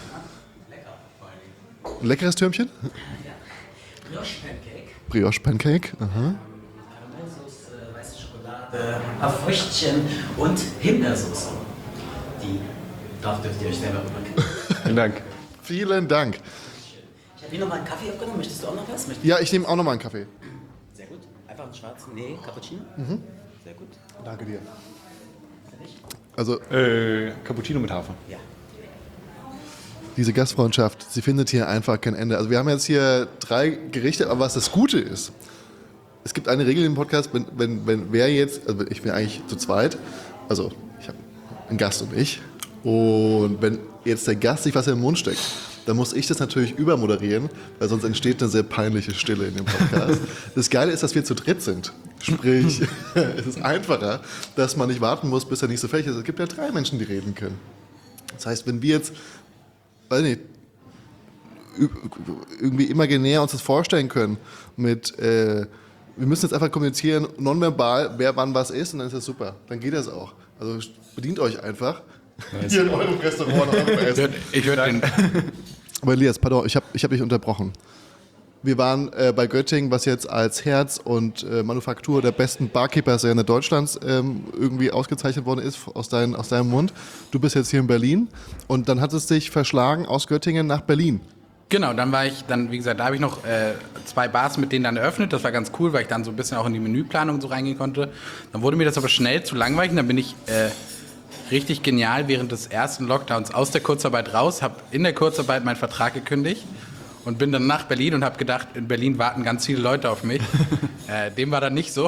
Ein leckeres Türmchen? Ja. Brioche-Pancake. Brioche-Pancake, aha. Karamellsauce, weiße Schokolade, ein paar Früchtchen und Himbeersauce. Darauf dürft ihr euch selber rübergeben. Vielen Dank. Vielen Dank. Ich habe hier nochmal einen Kaffee abgenommen. Möchtest du auch noch was? Ja, ich nehme auch nochmal einen Kaffee. Sehr gut. Einfach einen schwarzen. Nee, Cappuccino. Sehr gut. Danke dir. Fertig? Also Cappuccino mit Hafer. Ja. diese Gastfreundschaft, sie findet hier einfach kein Ende. Also wir haben jetzt hier 3 Gerichte, aber was das Gute ist, es gibt eine Regel im Podcast, wenn wer jetzt, also ich bin eigentlich zu zweit, also ich habe einen Gast und ich, und wenn jetzt der Gast sich was in den Mund steckt, dann muss ich das natürlich übermoderieren, weil sonst entsteht eine sehr peinliche Stille in dem Podcast. Das Geile ist, dass wir zu dritt sind. Sprich, es ist einfacher, dass man nicht warten muss, bis er nicht so fertig ist. Es gibt ja 3 Menschen, die reden können. Das heißt, wenn wir jetzt, weiß nicht, irgendwie imaginär uns das vorstellen können mit, wir müssen jetzt einfach kommunizieren, nonverbal, wer wann was ist, und dann ist das super. Dann geht das auch. Also bedient euch einfach. Hier in eurem Restaurant. Ich würde den. Aber Elias, pardon, ich hab dich unterbrochen. Wir waren bei Göttingen, was jetzt als Herz und Manufaktur der besten Barkeeper-Szene Deutschlands irgendwie ausgezeichnet worden ist, aus deinem Mund. Du bist jetzt hier in Berlin und dann hat es dich verschlagen aus Göttingen nach Berlin. Genau, wie gesagt, da habe ich noch 2 Bars mit denen dann eröffnet. Das war ganz cool, weil ich dann so ein bisschen auch in die Menüplanung so reingehen konnte. Dann wurde mir das aber schnell zu langweilig und dann bin ich richtig genial während des ersten Lockdowns aus der Kurzarbeit raus, habe in der Kurzarbeit meinen Vertrag gekündigt und bin dann nach Berlin und habe gedacht, in Berlin warten ganz viele Leute auf mich. Dem war dann nicht so.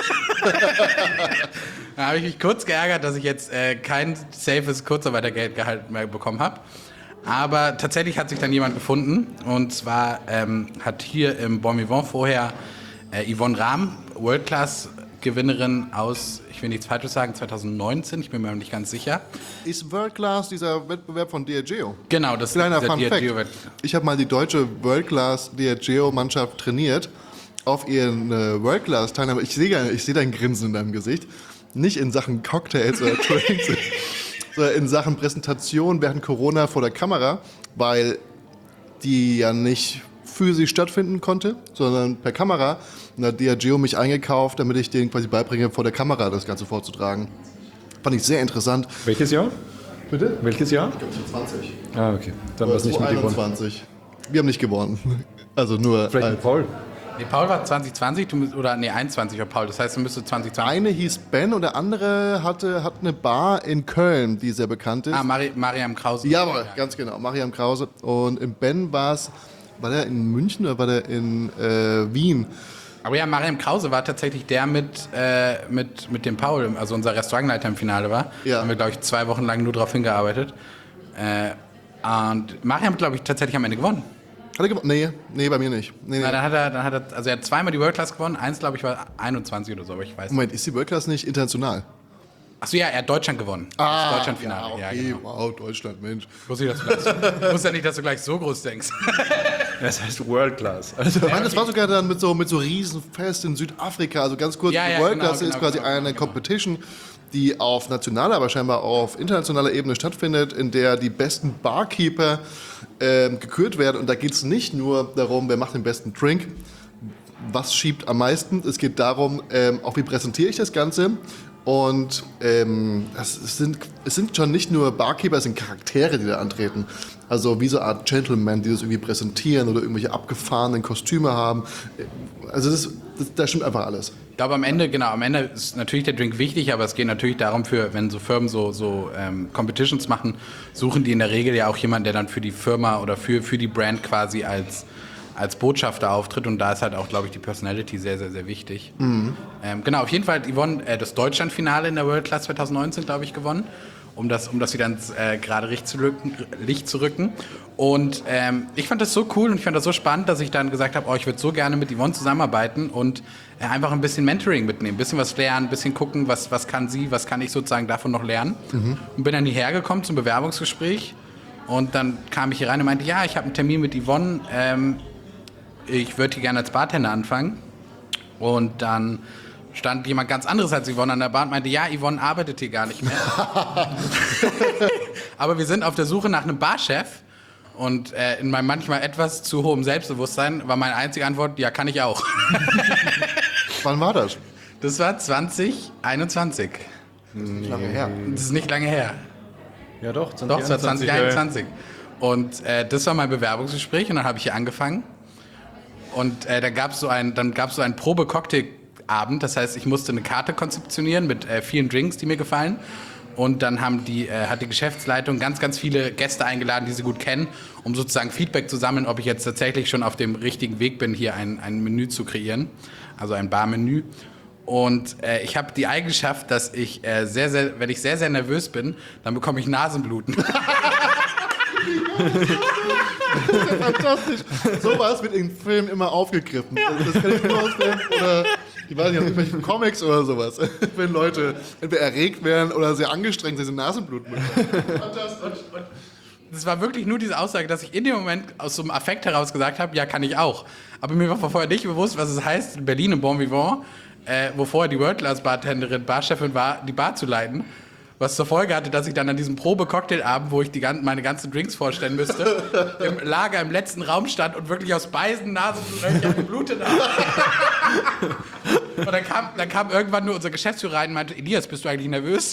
Da habe ich mich kurz geärgert, dass ich jetzt kein safes Kurzarbeitergeldgehalt mehr bekommen habe. Aber tatsächlich hat sich dann jemand gefunden, und zwar hat hier im Bon Vivant vorher Yvonne Rahm, World-Class-Gewinnerin aus, ich will nichts Falsches sagen, 2019, ich bin mir nicht ganz sicher. Ist World Class dieser Wettbewerb von Diageo? Genau, das Kleiner ist der Fun Fact. Diageo. Ich habe mal die deutsche World Class Diageo-Mannschaft trainiert auf ihren World Class-Teilnahme. Ich sehe dein Grinsen in deinem Gesicht. Nicht in Sachen Cocktails oder Drinks, so in Sachen Präsentation während Corona vor der Kamera, weil die ja nicht physisch stattfinden konnte, sondern per Kamera. Und da hat Diageo mich eingekauft, damit ich denen quasi beibringe, vor der Kamera das Ganze vorzutragen. Fand ich sehr interessant. Welches Jahr? Bitte? Welches Jahr? Ich glaube 20. Ah, okay. Dann war es nicht mit gewonnen. 21. Wir haben nicht gewonnen. Also nur Vielleicht mit Paul. Nee, Paul war 2020, 21 war Paul. Das heißt, du müsstest 2020. eine hieß Ben und der andere hat eine Bar in Köln, die sehr bekannt ist. Mariam Krause. Jawohl, ganz genau, Mariam Krause. Und im Ben war der in München oder war der in Wien? Aber ja, Mariam Krause war tatsächlich der mit dem Paul, also unser Restaurantleiter im Finale war. Ja. Da haben wir, glaube ich, 2 Wochen lang nur darauf hingearbeitet. Und Mariam hat, glaube ich, tatsächlich am Ende gewonnen. Hat er gewonnen? Nee, bei mir nicht. Nee. Na, dann hat er, also er hat zweimal die World Class gewonnen. Eins, glaube ich, war 21 oder so, aber ich weiß nicht. Moment, ist die World Class nicht international? Achso, ja, er hat Deutschland gewonnen. Das Deutschlandfinale. Ja, okay. Ja, genau. Wow, Deutschland, Mensch. Muss ja nicht, dass du gleich so groß denkst. Das heißt World Class. Also, Nein, das war sogar dann mit so Riesenfest in Südafrika. Also ganz kurz, Ja, die ja, World genau, Class ist genau, quasi genau, eine genau. Competition, die auf nationaler, aber scheinbar auf internationaler Ebene stattfindet, in der die besten Barkeeper gekürt werden. Und da geht es nicht nur darum, wer macht den besten Drink, was schiebt am meisten. Es geht darum, auch wie präsentiere ich das Ganze. Und es sind schon nicht nur Barkeeper, es sind Charaktere, die da antreten. Also wie so eine Art Gentlemen, die das irgendwie präsentieren oder irgendwelche abgefahrenen Kostüme haben. Also da stimmt einfach alles. Ich glaube, am Ende ist natürlich der Drink wichtig, aber es geht natürlich darum, wenn so Firmen so Competitions machen, suchen die in der Regel ja auch jemanden, der dann für die Firma oder für die Brand quasi als Botschafter auftritt, und da ist halt auch, glaube ich, die Personality sehr, sehr, sehr wichtig. Genau, auf jeden Fall hat Yvonne das Deutschlandfinale in der World Class 2019, glaube ich, gewonnen, um das wieder ins gerade Licht zu rücken. Und ich fand das so cool und ich fand das so spannend, dass ich dann gesagt habe, ich würde so gerne mit Yvonne zusammenarbeiten und einfach ein bisschen Mentoring mitnehmen, ein bisschen was lernen, ein bisschen gucken, was kann sie, was kann ich sozusagen davon noch lernen. Und bin dann hierher gekommen zum Bewerbungsgespräch und dann kam ich hier rein und meinte, ja, ich habe einen Termin mit Yvonne, ich würde hier gerne als Bartender anfangen. Und dann stand jemand ganz anderes als Yvonne an der Bar und meinte, ja, Yvonne arbeitet hier gar nicht mehr. Aber wir sind auf der Suche nach einem Barchef. Und in meinem manchmal etwas zu hohem Selbstbewusstsein war meine einzige Antwort, ja, kann ich auch. Wann war das? Das war 2021. Lange her. Das ist nicht lange her. ja doch, Doch, das war 2021. Und das war mein Bewerbungsgespräch und dann habe ich hier angefangen. Und dann gab es so einen Probe-Cocktail-Abend. Das heißt, ich musste eine Karte konzeptionieren mit vielen Drinks, die mir gefallen. Und dann hat die Geschäftsleitung ganz, ganz viele Gäste eingeladen, die sie gut kennen, um sozusagen Feedback zu sammeln, ob ich jetzt tatsächlich schon auf dem richtigen Weg bin, hier ein Menü zu kreieren, also ein Barmenü. Und ich habe die Eigenschaft, dass ich wenn ich sehr, sehr nervös bin, dann bekomme ich Nasenbluten. Fantastisch. Sowas wird in Filmen immer aufgegriffen. Also das kann ich nur aus Filmen oder ich weiß nicht, aus irgendwelchen Comics oder sowas. Wenn Leute entweder erregt werden oder sehr angestrengt sind, Nasenbluten bekommen. Fantastisch. Das war wirklich nur diese Aussage, dass ich in dem Moment aus so einem Affekt heraus gesagt habe, ja, kann ich auch. Aber mir war vorher nicht bewusst, was es heißt, in Berlin im Bon Vivant, wo vorher die World Class Bartenderin, Barchefin war, die Bar zu leiten. Was zur Folge hatte, dass ich dann an diesem Probe-Cocktail-Abend, wo ich meine ganzen Drinks vorstellen müsste, im Lager im letzten Raum stand und wirklich aus Beisen, Nasenlöchern geblutet habe. Und dann kam irgendwann nur unser Geschäftsführer rein und meinte, Elias, bist du eigentlich nervös?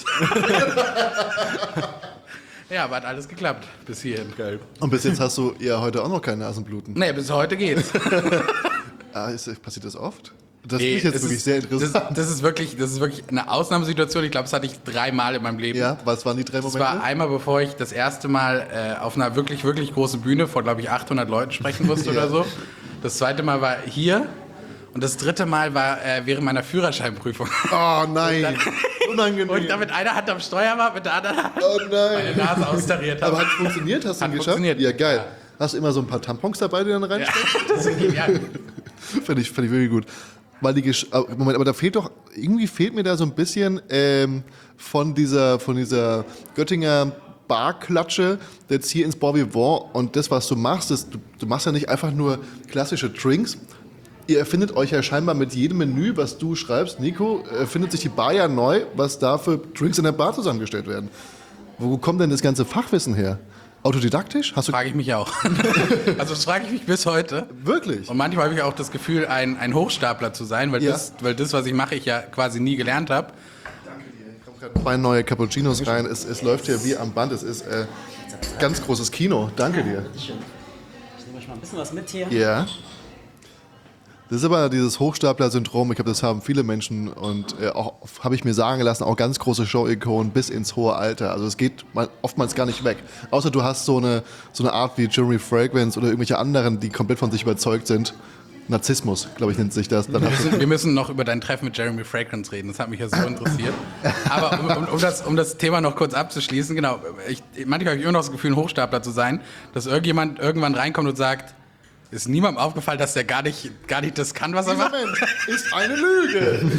Ja, aber hat alles geklappt bis hierhin. Geil. Und bis jetzt hast du ja heute auch noch kein Nasenbluten. Nee, bis heute geht's. Passiert das oft? Das finde ich jetzt wirklich sehr interessant. Das ist wirklich eine Ausnahmesituation. Ich glaube, das hatte ich 3 Mal in meinem Leben. Ja, was waren die 3 Momente? Das war einmal, bevor ich das erste Mal auf einer wirklich, wirklich großen Bühne vor, glaube ich, 800 Leuten sprechen musste oder so. Das zweite Mal war hier. Und das dritte Mal war während meiner Führerscheinprüfung. Oh nein, unangenehm. Und damit einer Hand am Steuer war, mit der anderen Hand meine Nase austariert hat. Aber hat es funktioniert? Hast du Hat ihn geschafft? funktioniert. Ja, geil. Ja. Hast du immer so ein paar Tampons dabei, die dann reinsteckst? Das ist genial. Finde ich wirklich gut. Weil Moment, aber irgendwie fehlt mir da so ein bisschen von dieser Göttinger Barklatsche jetzt hier ins Bon Vivant. Und das, was du machst, du machst ja nicht einfach nur klassische Drinks. Ihr erfindet euch ja scheinbar mit jedem Menü, was du schreibst, Nico, erfindet sich die Bar ja neu, was da für Drinks in der Bar zusammengestellt werden. Wo kommt denn das ganze Fachwissen her? Autodidaktisch? Hast du Frage ich mich auch. Also das frage ich mich bis heute. wirklich? Und manchmal habe ich auch das Gefühl, ein Hochstapler zu sein, weil, Ja. das, was ich mache, ich ja quasi nie gelernt habe. Zwei neue Cappuccinos rein. Es läuft hier wie am Band. Es ist ganz großes Kino. Danke dir. Ich nehme euch mal ein bisschen was mit hier. Ja. Das ist aber dieses Hochstapler-Syndrom. Ich glaube, das haben viele Menschen und auch, habe ich mir sagen lassen, auch ganz große Show-Ikonen bis ins hohe Alter. Also es geht oftmals gar nicht weg. Außer du hast so eine Art wie Jeremy Fragrance oder irgendwelche anderen, die komplett von sich überzeugt sind. Narzissmus, glaube ich, nennt sich das. Dann hast du Wir müssen noch über dein Treffen mit Jeremy Fragrance reden. Das hat mich ja so interessiert. Aber um das Thema noch kurz abzuschließen, genau. Manchmal habe ich immer noch das Gefühl, ein Hochstapler zu sein, dass irgendjemand irgendwann reinkommt und sagt, ist niemandem aufgefallen, dass der gar nicht das kann, was er dieser macht? Mensch ist eine Lüge.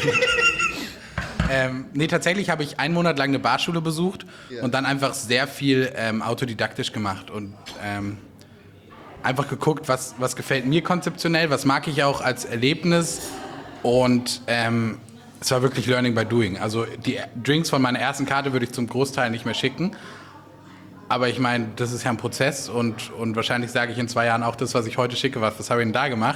Nee, tatsächlich habe ich einen Monat lang eine Barschule besucht und dann einfach sehr viel autodidaktisch gemacht und einfach geguckt, was gefällt mir konzeptionell, was mag ich auch als Erlebnis und es war wirklich Learning by Doing. Also die Drinks von meiner ersten Karte würde ich zum Großteil nicht mehr schicken. Aber ich meine, das ist ja ein Prozess und wahrscheinlich sage ich in 2 Jahren auch das, was ich heute schicke, was habe ich denn da gemacht?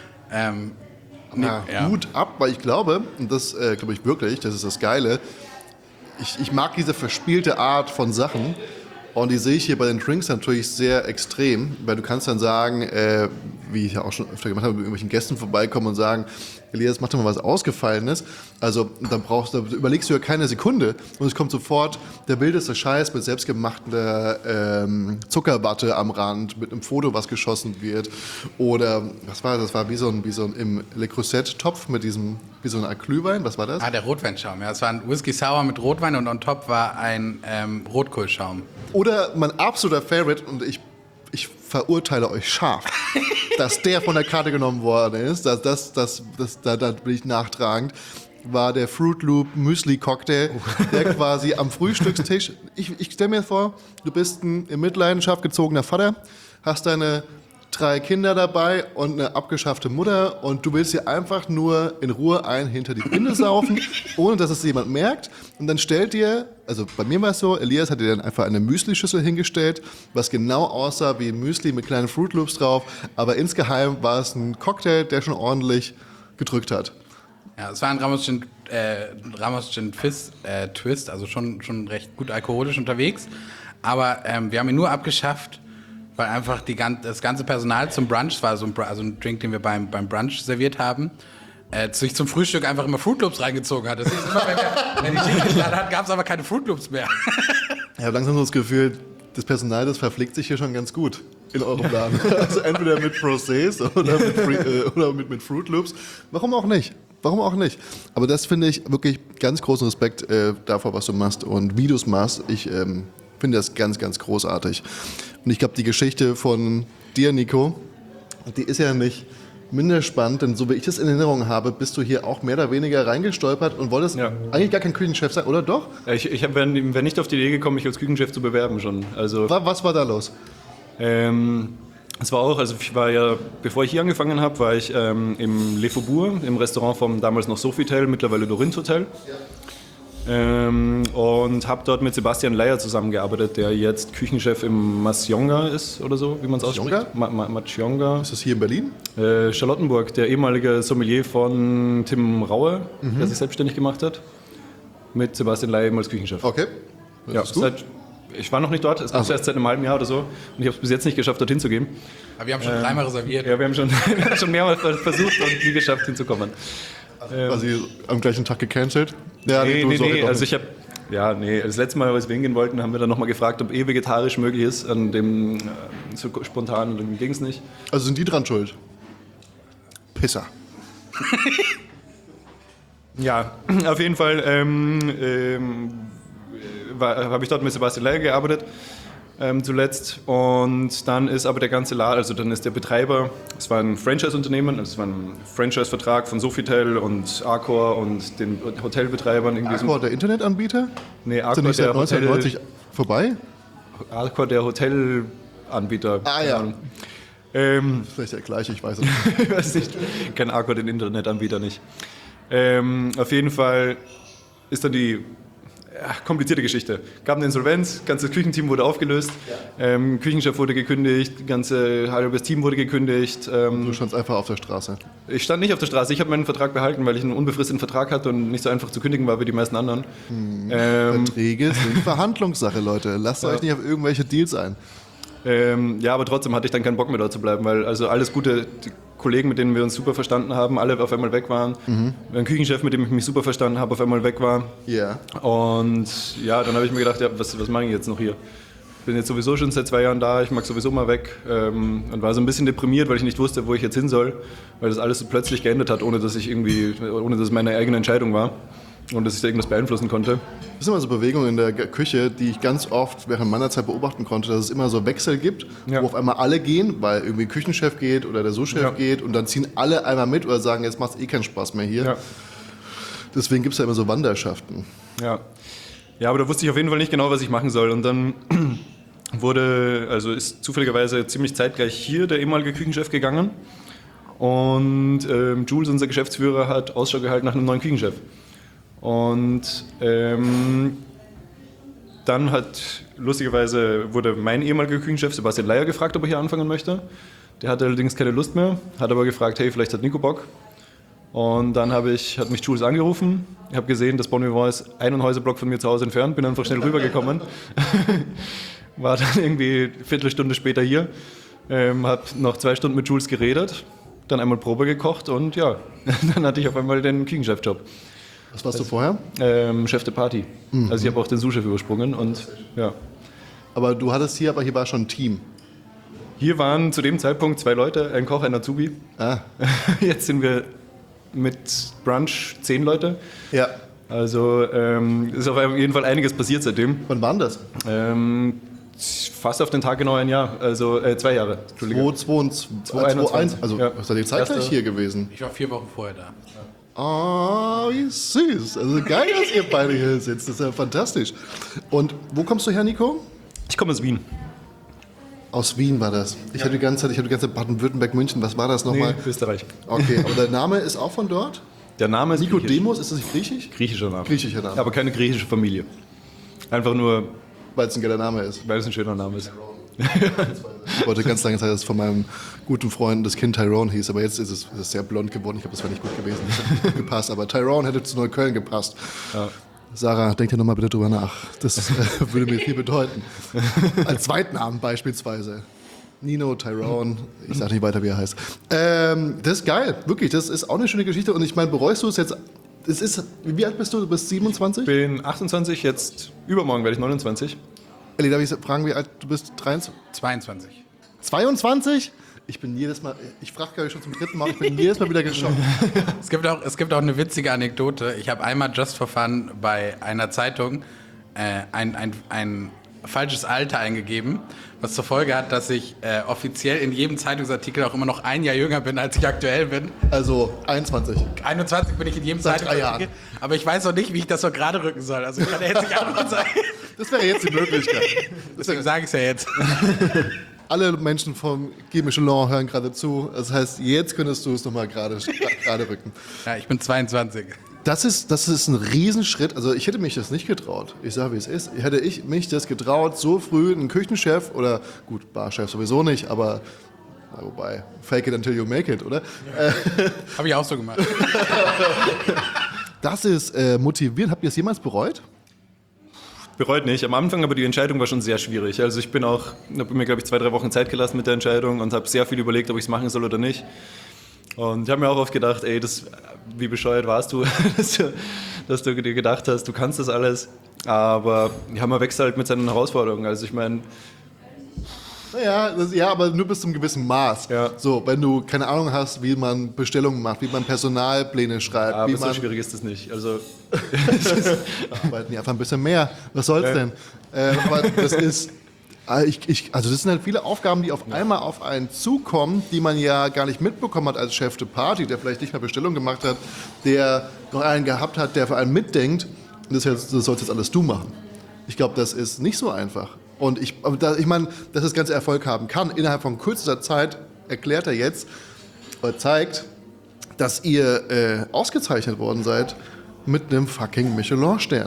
Hut ab, weil ich glaube, und das glaube ich wirklich, das ist das Geile, ich mag diese verspielte Art von Sachen und die sehe ich hier bei den Drinks natürlich sehr extrem, weil du kannst dann sagen, wie ich ja auch schon öfter gemacht habe, mit irgendwelchen Gästen vorbeikommen und sagen, Elias, mach doch mal was Ausgefallenes. Also dann überlegst du ja keine Sekunde und es kommt sofort der wildeste Scheiß mit selbstgemachter Zuckerwatte am Rand, mit einem Foto, was geschossen wird. Oder, was war das? Das war wie so ein im Le Creuset-Topf mit diesem, wie so ein Glühwein, was war das? Ah, der Rotweinschaum. Ja, es war ein Whisky Sour mit Rotwein und on top war ein Rotkohlschaum. Oder mein absoluter Favorite, und ich verurteile euch scharf, dass der von der Karte genommen worden ist, da bin ich nachtragend, war der Fruit Loop Müsli Cocktail, der quasi am Frühstückstisch, ich stelle mir vor, du bist ein in Mitleidenschaft gezogener Vater, hast deine 3 Kinder dabei und eine abgeschaffte Mutter und du willst dir einfach nur in Ruhe hinter die Binde saufen, ohne dass es jemand merkt. Und dann stellt dir, also bei mir war es so, Elias hat dir dann einfach eine Müsli-Schüssel hingestellt, was genau aussah wie ein Müsli mit kleinen Fruit Loops drauf, aber insgeheim war es ein Cocktail, der schon ordentlich gedrückt hat. Ja, es war ein Ramos Gin Fizz Twist, also schon recht gut alkoholisch unterwegs. Aber wir haben ihn nur abgeschafft, weil einfach das ganze Personal zum Brunch, es war so ein Drink, den wir beim Brunch serviert haben, sich zum Frühstück einfach immer Fruit Loops reingezogen hat. Das ist immer, wenn die Gin geladen hat, gab es aber keine Fruit Loops mehr. Ich habe langsam so das Gefühl, das Personal, das verpflegt sich hier schon ganz gut in eurem Laden. Also entweder mit Procés oder mit Fruit Loops. Warum auch nicht? Aber das finde ich wirklich ganz großen Respekt davor, was du machst und wie du es machst. Ich finde das ganz, ganz großartig. Und ich glaube, die Geschichte von dir, Nico, die ist ja nicht minder spannend, denn so wie ich das in Erinnerung habe, bist du hier auch mehr oder weniger reingestolpert und wolltest eigentlich gar kein Küchenchef sein, oder doch? Ich wäre nicht auf die Idee gekommen, mich als Küchenchef zu bewerben schon. Also, Was war da los? es war auch, also ich war ja, bevor ich hier angefangen habe, war ich im Le Faubourg, im Restaurant vom damals noch Sofitel, mittlerweile Dorint Hotel. Und habe dort mit Sebastian Leier zusammengearbeitet, der jetzt Küchenchef im Masjonga ist oder so, wie man es ausspricht. Masjonga. Ist das hier in Berlin? Charlottenburg, der ehemalige Sommelier von Tim Raue, der sich selbstständig gemacht hat, mit Sebastian Leier eben als Küchenchef. Okay. Ja, ich war noch nicht dort, es kommt erst seit einem halben Jahr oder so und ich habe es bis jetzt nicht geschafft, dorthin zu gehen. Aber wir haben schon 3-mal reserviert. Ja, wir haben schon mehrmals versucht und nie geschafft hinzukommen. Quasi am gleichen Tag gecancelt? Ja, nee. Also ich habe, das letzte Mal, als wir hingehen wollten, haben wir dann nochmal gefragt, ob vegetarisch möglich ist. An dem so spontan ging es nicht. Also sind die dran schuld? Pisser. Ja, auf jeden Fall habe ich dort mit Sebastian Leier gearbeitet. Zuletzt und dann ist aber der ganze Laden, also dann ist der Betreiber, es war ein Franchise-Unternehmen, also es war ein Franchise-Vertrag von Sofitel und Accor und den Hotelbetreibern. Accor, der Internetanbieter? Nee, Accor, sind nicht seit 1990 vorbei? Accor, der Hotelanbieter. Ah ja. Vielleicht der gleiche, ich weiß es nicht. Ich weiß nicht, ich kenne Accor, den Internetanbieter nicht. Auf jeden Fall ist dann komplizierte Geschichte. Gab eine Insolvenz, ganzes Küchenteam wurde aufgelöst, Küchenchef wurde gekündigt, halbes Team wurde gekündigt. Du standst einfach auf der Straße. Ich stand nicht auf der Straße, ich habe meinen Vertrag behalten, weil ich einen unbefristeten Vertrag hatte und nicht so einfach zu kündigen war wie die meisten anderen. Verträge sind Verhandlungssache, Leute. Lasst euch nicht auf irgendwelche Deals ein. Ja, aber trotzdem hatte ich dann keinen Bock mehr dort zu bleiben, weil also alles gute Kollegen, mit denen wir uns super verstanden haben, alle auf einmal weg waren. Ein Küchenchef, mit dem ich mich super verstanden habe, auf einmal weg war. Ja. Und ja, dann habe ich mir gedacht, ja, was mache ich jetzt noch hier? Bin jetzt sowieso schon seit 2 Jahren da, ich mag sowieso mal weg und war so ein bisschen deprimiert, weil ich nicht wusste, wo ich jetzt hin soll, weil das alles so plötzlich geändert hat, ohne dass es meine eigene Entscheidung war und dass ich da irgendwas beeinflussen konnte. Das sind immer so Bewegungen in der Küche, die ich ganz oft während meiner Zeit beobachten konnte, dass es immer so Wechsel gibt, Ja. wo auf einmal alle gehen, weil irgendwie ein Küchenchef geht oder der Sous-Chef geht und dann ziehen alle einmal mit oder sagen, jetzt macht es keinen Spaß mehr hier. Ja. Deswegen gibt es ja immer so Wanderschaften. Ja, aber da wusste ich auf jeden Fall nicht genau, was ich machen soll. Und dann ist zufälligerweise ziemlich zeitgleich hier der ehemalige Küchenchef gegangen. Und Jules, unser Geschäftsführer, hat Ausschau gehalten nach einem neuen Küchenchef. Und dann lustigerweise wurde mein ehemaliger Küchenchef Sebastian Leier gefragt, ob er hier anfangen möchte. Der hatte allerdings keine Lust mehr, hat aber gefragt, hey, vielleicht hat Nico Bock. Und dann hat mich Jules angerufen. Ich habe gesehen, das Bon Vivant ist einen Häuserblock von mir zu Hause entfernt, bin einfach schnell rübergekommen. War dann irgendwie eine Viertelstunde später hier, habe noch 2 Stunden mit Jules geredet, dann einmal Probe gekocht und ja, dann hatte ich auf einmal den Küchenchef-Job. Was warst du vorher? Chef de Party. Also ich habe auch den Sous-Chef übersprungen und ja. Aber hier war schon ein Team. Hier waren zu dem Zeitpunkt 2 Leute, ein Koch, ein Azubi. Ah. Jetzt sind wir mit Brunch 10 Leute. Ja. Also ist auf jeden Fall einiges passiert seitdem. Wann waren das? Fast auf den Tag genau ein Jahr, also 2 Jahre. Entschuldigung. 2021. Also Ja. seid ihr zeitgleich Erste- hier gewesen? Ich war 4 Wochen vorher da. Oh, wie süß. Also geil, dass ihr beide hier sitzt. Das ist ja fantastisch. Und wo kommst du her, Nico? Ich komme aus Wien. Aus Wien war das. Ich hatte die ganze Zeit Baden-Württemberg, München. Was war das nochmal? Österreich. Okay, aber der Name ist auch von dort? Der Name ist Nicodemus, ist das nicht griechisch? griechischer Name. Griechischer Name. Aber keine griechische Familie. Einfach nur, Weil es ein geiler Name ist. weil es ein schöner Name ist. Ich wollte ganz lange Zeit, dass es von meinem guten Freund das Kind Tyrone hieß, aber jetzt ist es sehr blond geworden. Ich glaube, das wäre nicht gut gewesen. Das hätte nicht gut gepasst, aber Tyrone hätte zu Neukölln gepasst. Ja. Sarah, denk dir nochmal bitte drüber nach. Das würde mir viel bedeuten. Als Zweitnamen beispielsweise. Nino, Tyrone, ich sage nicht weiter, wie er heißt. Das ist geil, wirklich. Das ist auch eine schöne Geschichte. Und ich meine, bereust du es jetzt? Wie alt bist du? Du bist 27? Ich bin 28, jetzt übermorgen werde ich 29. Elli, darf ich fragen, wie alt du bist? 23? 22. 22? Ich frage glaube ich schon zum 3. Mal, ich bin jedes Mal wieder geschockt. Es gibt auch eine witzige Anekdote. Ich habe einmal just for fun bei einer Zeitung ein falsches Alter eingegeben, was zur Folge hat, dass ich offiziell in jedem Zeitungsartikel auch immer noch 1 Jahr jünger bin, als ich aktuell bin. Also 21. 21 bin ich in jedem Seit 3 Zeitungsartikel. Aber ich weiß noch nicht, wie ich das so gerade rücken soll. Also ich kann jetzt nicht einfach sein. Das wäre jetzt die Möglichkeit. Deswegen sage ich es ja jetzt. Alle Menschen vom Guy Michelin hören gerade zu. Das heißt, jetzt könntest du es nochmal gerade rücken. Ja, ich bin 22. Das ist ein Riesenschritt. Also ich hätte mich das nicht getraut. Ich sage, wie es ist. Hätte ich mich das getraut, so früh einen Küchenchef oder, gut, Barchef sowieso nicht, aber wobei, fake it until you make it, oder? Habe ich auch so gemacht. Das ist motivierend. Habt ihr es jemals bereut? Bereut nicht. Am Anfang aber die Entscheidung war schon sehr schwierig. Also ich habe mir, glaube ich, 2-3 Wochen Zeit gelassen mit der Entscheidung und habe sehr viel überlegt, ob ich es machen soll oder nicht. Und ich habe mir auch oft gedacht, ey, wie bescheuert warst du, dass du dir gedacht hast, du kannst das alles. Aber man wächst halt mit seinen Herausforderungen. Also ich meine, Ja, aber nur bis zum gewissen Maß. Ja. So, wenn du keine Ahnung hast, wie man Bestellungen macht, wie man Personalpläne schreibt, aber wie so man schwierig ist das nicht. Also arbeiten die einfach ein bisschen mehr. Was soll's denn? Aber das ist also das sind halt viele Aufgaben, die auf einmal auf einen zukommen, die man ja gar nicht mitbekommen hat als Chef de Party, der vielleicht nicht mehr Bestellung gemacht hat, der noch einen gehabt hat, der vor allem mitdenkt. Und das sollst jetzt alles du machen. Ich glaube, das ist nicht so einfach. Und ich meine, dass das Ganze Erfolg haben kann, innerhalb von kürzester Zeit erklärt er jetzt, oder zeigt, dass ihr ausgezeichnet worden seid mit einem fucking Michelin-Stern.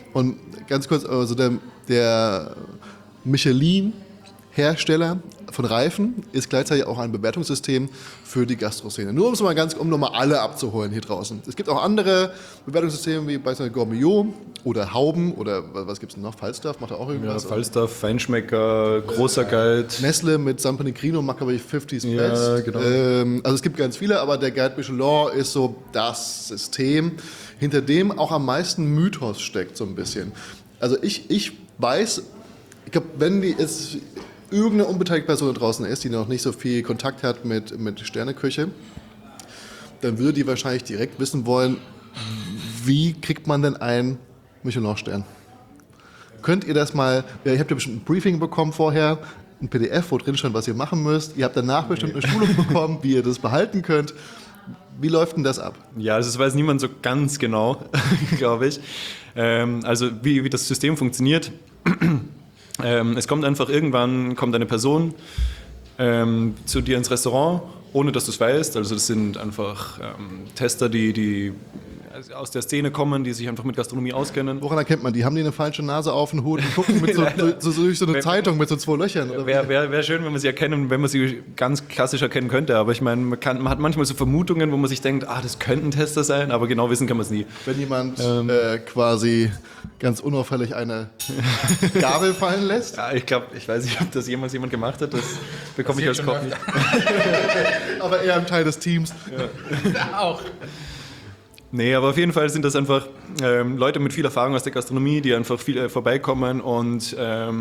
Und ganz kurz, also der Michelin-Hersteller von Reifen ist gleichzeitig auch ein Bewertungssystem für die Gastroszene. Nur um nochmal alle abzuholen hier draußen. Es gibt auch andere Bewertungssysteme wie beispielsweise Gourmillot oder Hauben oder was gibt es noch? Falstaff macht da auch Ja, irgendwas? Falstaff, Feinschmecker, großer Guide. Nestle mit San Pellegrino macht, glaube ich, 50's Ja, Best. genau. Also es gibt ganz viele, aber der Guide Michelin ist so das System, hinter dem auch am meisten Mythos steckt so ein bisschen. Also ich weiß, ich glaube, wenn jetzt irgendeine unbeteiligte Person da draußen ist, die noch nicht so viel Kontakt hat mit Sterneküche, dann würde die wahrscheinlich direkt wissen wollen, wie kriegt man denn einen Michelin-Stern? Könnt ihr das mal, ihr habt ja bestimmt ein Briefing bekommen vorher, ein PDF, wo drin stand, was ihr machen müsst. Ihr habt danach bestimmt eine Schulung bekommen, wie ihr das behalten könnt. Wie läuft denn das ab? Ja, also das weiß niemand so ganz genau, glaube ich. Also wie das System funktioniert. Es kommt einfach irgendwann, kommt eine Person zu dir ins Restaurant, ohne dass du es weißt. Also das sind einfach Tester, die aus der Szene kommen, die sich einfach mit Gastronomie auskennen. Woran erkennt man die? Haben die eine falsche Nase auf den Hut und gucken mit durch so eine Zeitung mit so 2 Löchern? Oder Wäre schön, wenn man sie erkennen, wenn man sie ganz klassisch erkennen könnte. Aber ich meine, man hat manchmal so Vermutungen, wo man sich denkt, das könnten Tester sein, aber genau wissen kann man es nie. Wenn jemand quasi ganz unauffällig eine Gabel fallen lässt? Ja, ich weiß nicht, ob das jemals jemand gemacht hat. Das bekomme ich als Koch nicht. Aber eher ein Teil des Teams. Auch. Nee, aber auf jeden Fall sind das einfach Leute mit viel Erfahrung aus der Gastronomie, die einfach viel vorbeikommen und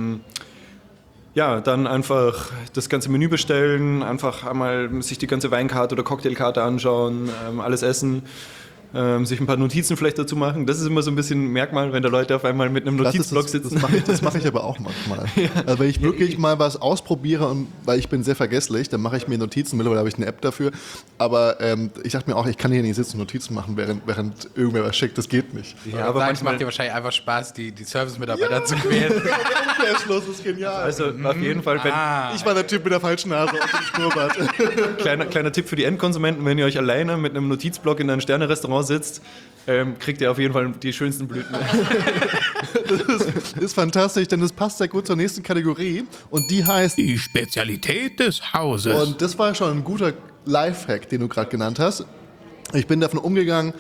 dann einfach das ganze Menü bestellen, einfach einmal sich die ganze Weinkarte oder Cocktailkarte anschauen, alles essen. Sich ein paar Notizen vielleicht dazu machen. Das ist immer so ein bisschen ein Merkmal, wenn da Leute auf einmal mit einem Notizblock sitzen. Das mache ich aber auch manchmal. Also wenn ich wirklich mal was ausprobiere, und weil ich bin sehr vergesslich, dann mache ich mir Notizen. Mittlerweile habe ich eine App dafür. Aber ich dachte mir auch, ich kann hier nicht sitzen und Notizen machen, während irgendwer was schickt. Das geht nicht. Ja, aber manchmal macht dir wahrscheinlich einfach Spaß, die Service-Mitarbeiter zu quälen. Der Schluss ist genial. Also auf jeden Fall, Ich war der Typ mit der falschen Nase auf dem Schnurrbart. kleiner Tipp für die Endkonsumenten, wenn ihr euch alleine mit einem Notizblock in einem Sterne-Restaurant sitzt, kriegt ihr auf jeden Fall die schönsten Blüten. Das ist fantastisch, denn das passt sehr gut zur nächsten Kategorie und die heißt Die Spezialität des Hauses. Und das war schon ein guter Lifehack, den du gerade genannt hast. Ich bin davon umgegangen,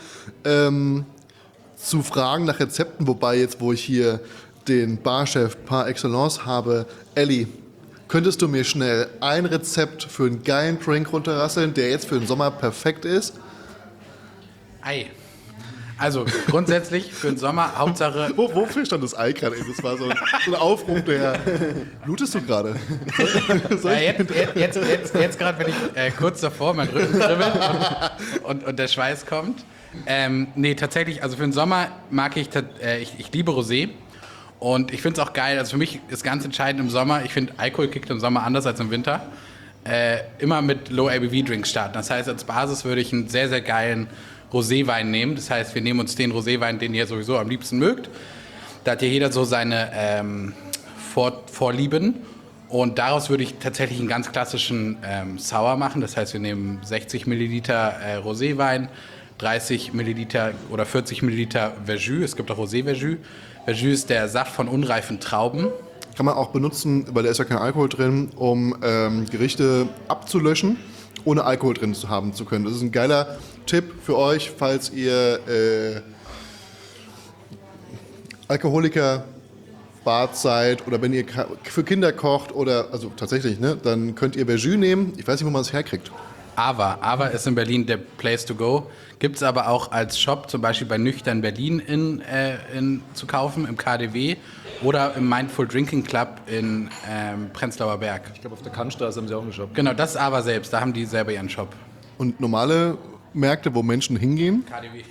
zu fragen nach Rezepten, wobei jetzt, wo ich hier den Barchef par excellence habe, Elli, könntest du mir schnell ein Rezept für einen geilen Drink runterrasseln, der jetzt für den Sommer perfekt ist? Ei. Also grundsätzlich für den Sommer, Hauptsache. Wofür stand das Ei gerade? Das war so ein Aufruf, der. Blutest du gerade? Jetzt gerade bin ich kurz davor, mein Rücken kribbelt und der Schweiß kommt. Nee, tatsächlich, also für den Sommer mag ich liebe Rosé. Und ich finde es auch geil, also für mich ist ganz entscheidend im Sommer, ich finde Alkohol kickt im Sommer anders als im Winter. Immer mit Low-ABV-Drinks starten. Das heißt, als Basis würde ich einen sehr, sehr geilen Roséwein nehmen. Das heißt, wir nehmen uns den Roséwein, den ihr sowieso am liebsten mögt. Da hat ja jeder so seine Vorlieben. Und daraus würde ich tatsächlich einen ganz klassischen Sour machen. Das heißt, wir nehmen 60 Milliliter Roséwein, 30 Milliliter oder 40 Milliliter Verjus. Es gibt auch Rosé-Verjus. Verjus ist der Saft von unreifen Trauben. Kann man auch benutzen, weil da ist ja kein Alkohol drin, um Gerichte abzulöschen, ohne Alkohol drin haben zu können. Das ist ein geiler Tipp für euch, falls ihr Alkoholiker Bart seid oder wenn ihr für Kinder kocht oder, also tatsächlich, ne, dann könnt ihr Verjus nehmen. Ich weiß nicht, wo man es herkriegt. Ava ist in Berlin der Place to go. Gibt es aber auch als Shop, zum Beispiel bei Nüchtern Berlin zu kaufen, im KaDeWe oder im Mindful Drinking Club in Prenzlauer Berg. Ich glaube, auf der Kannstraße haben sie auch einen Shop. Genau, das ist Ava selbst, da haben die selber ihren Shop. Und normale Märkte, wo Menschen hingehen? KaDeWe.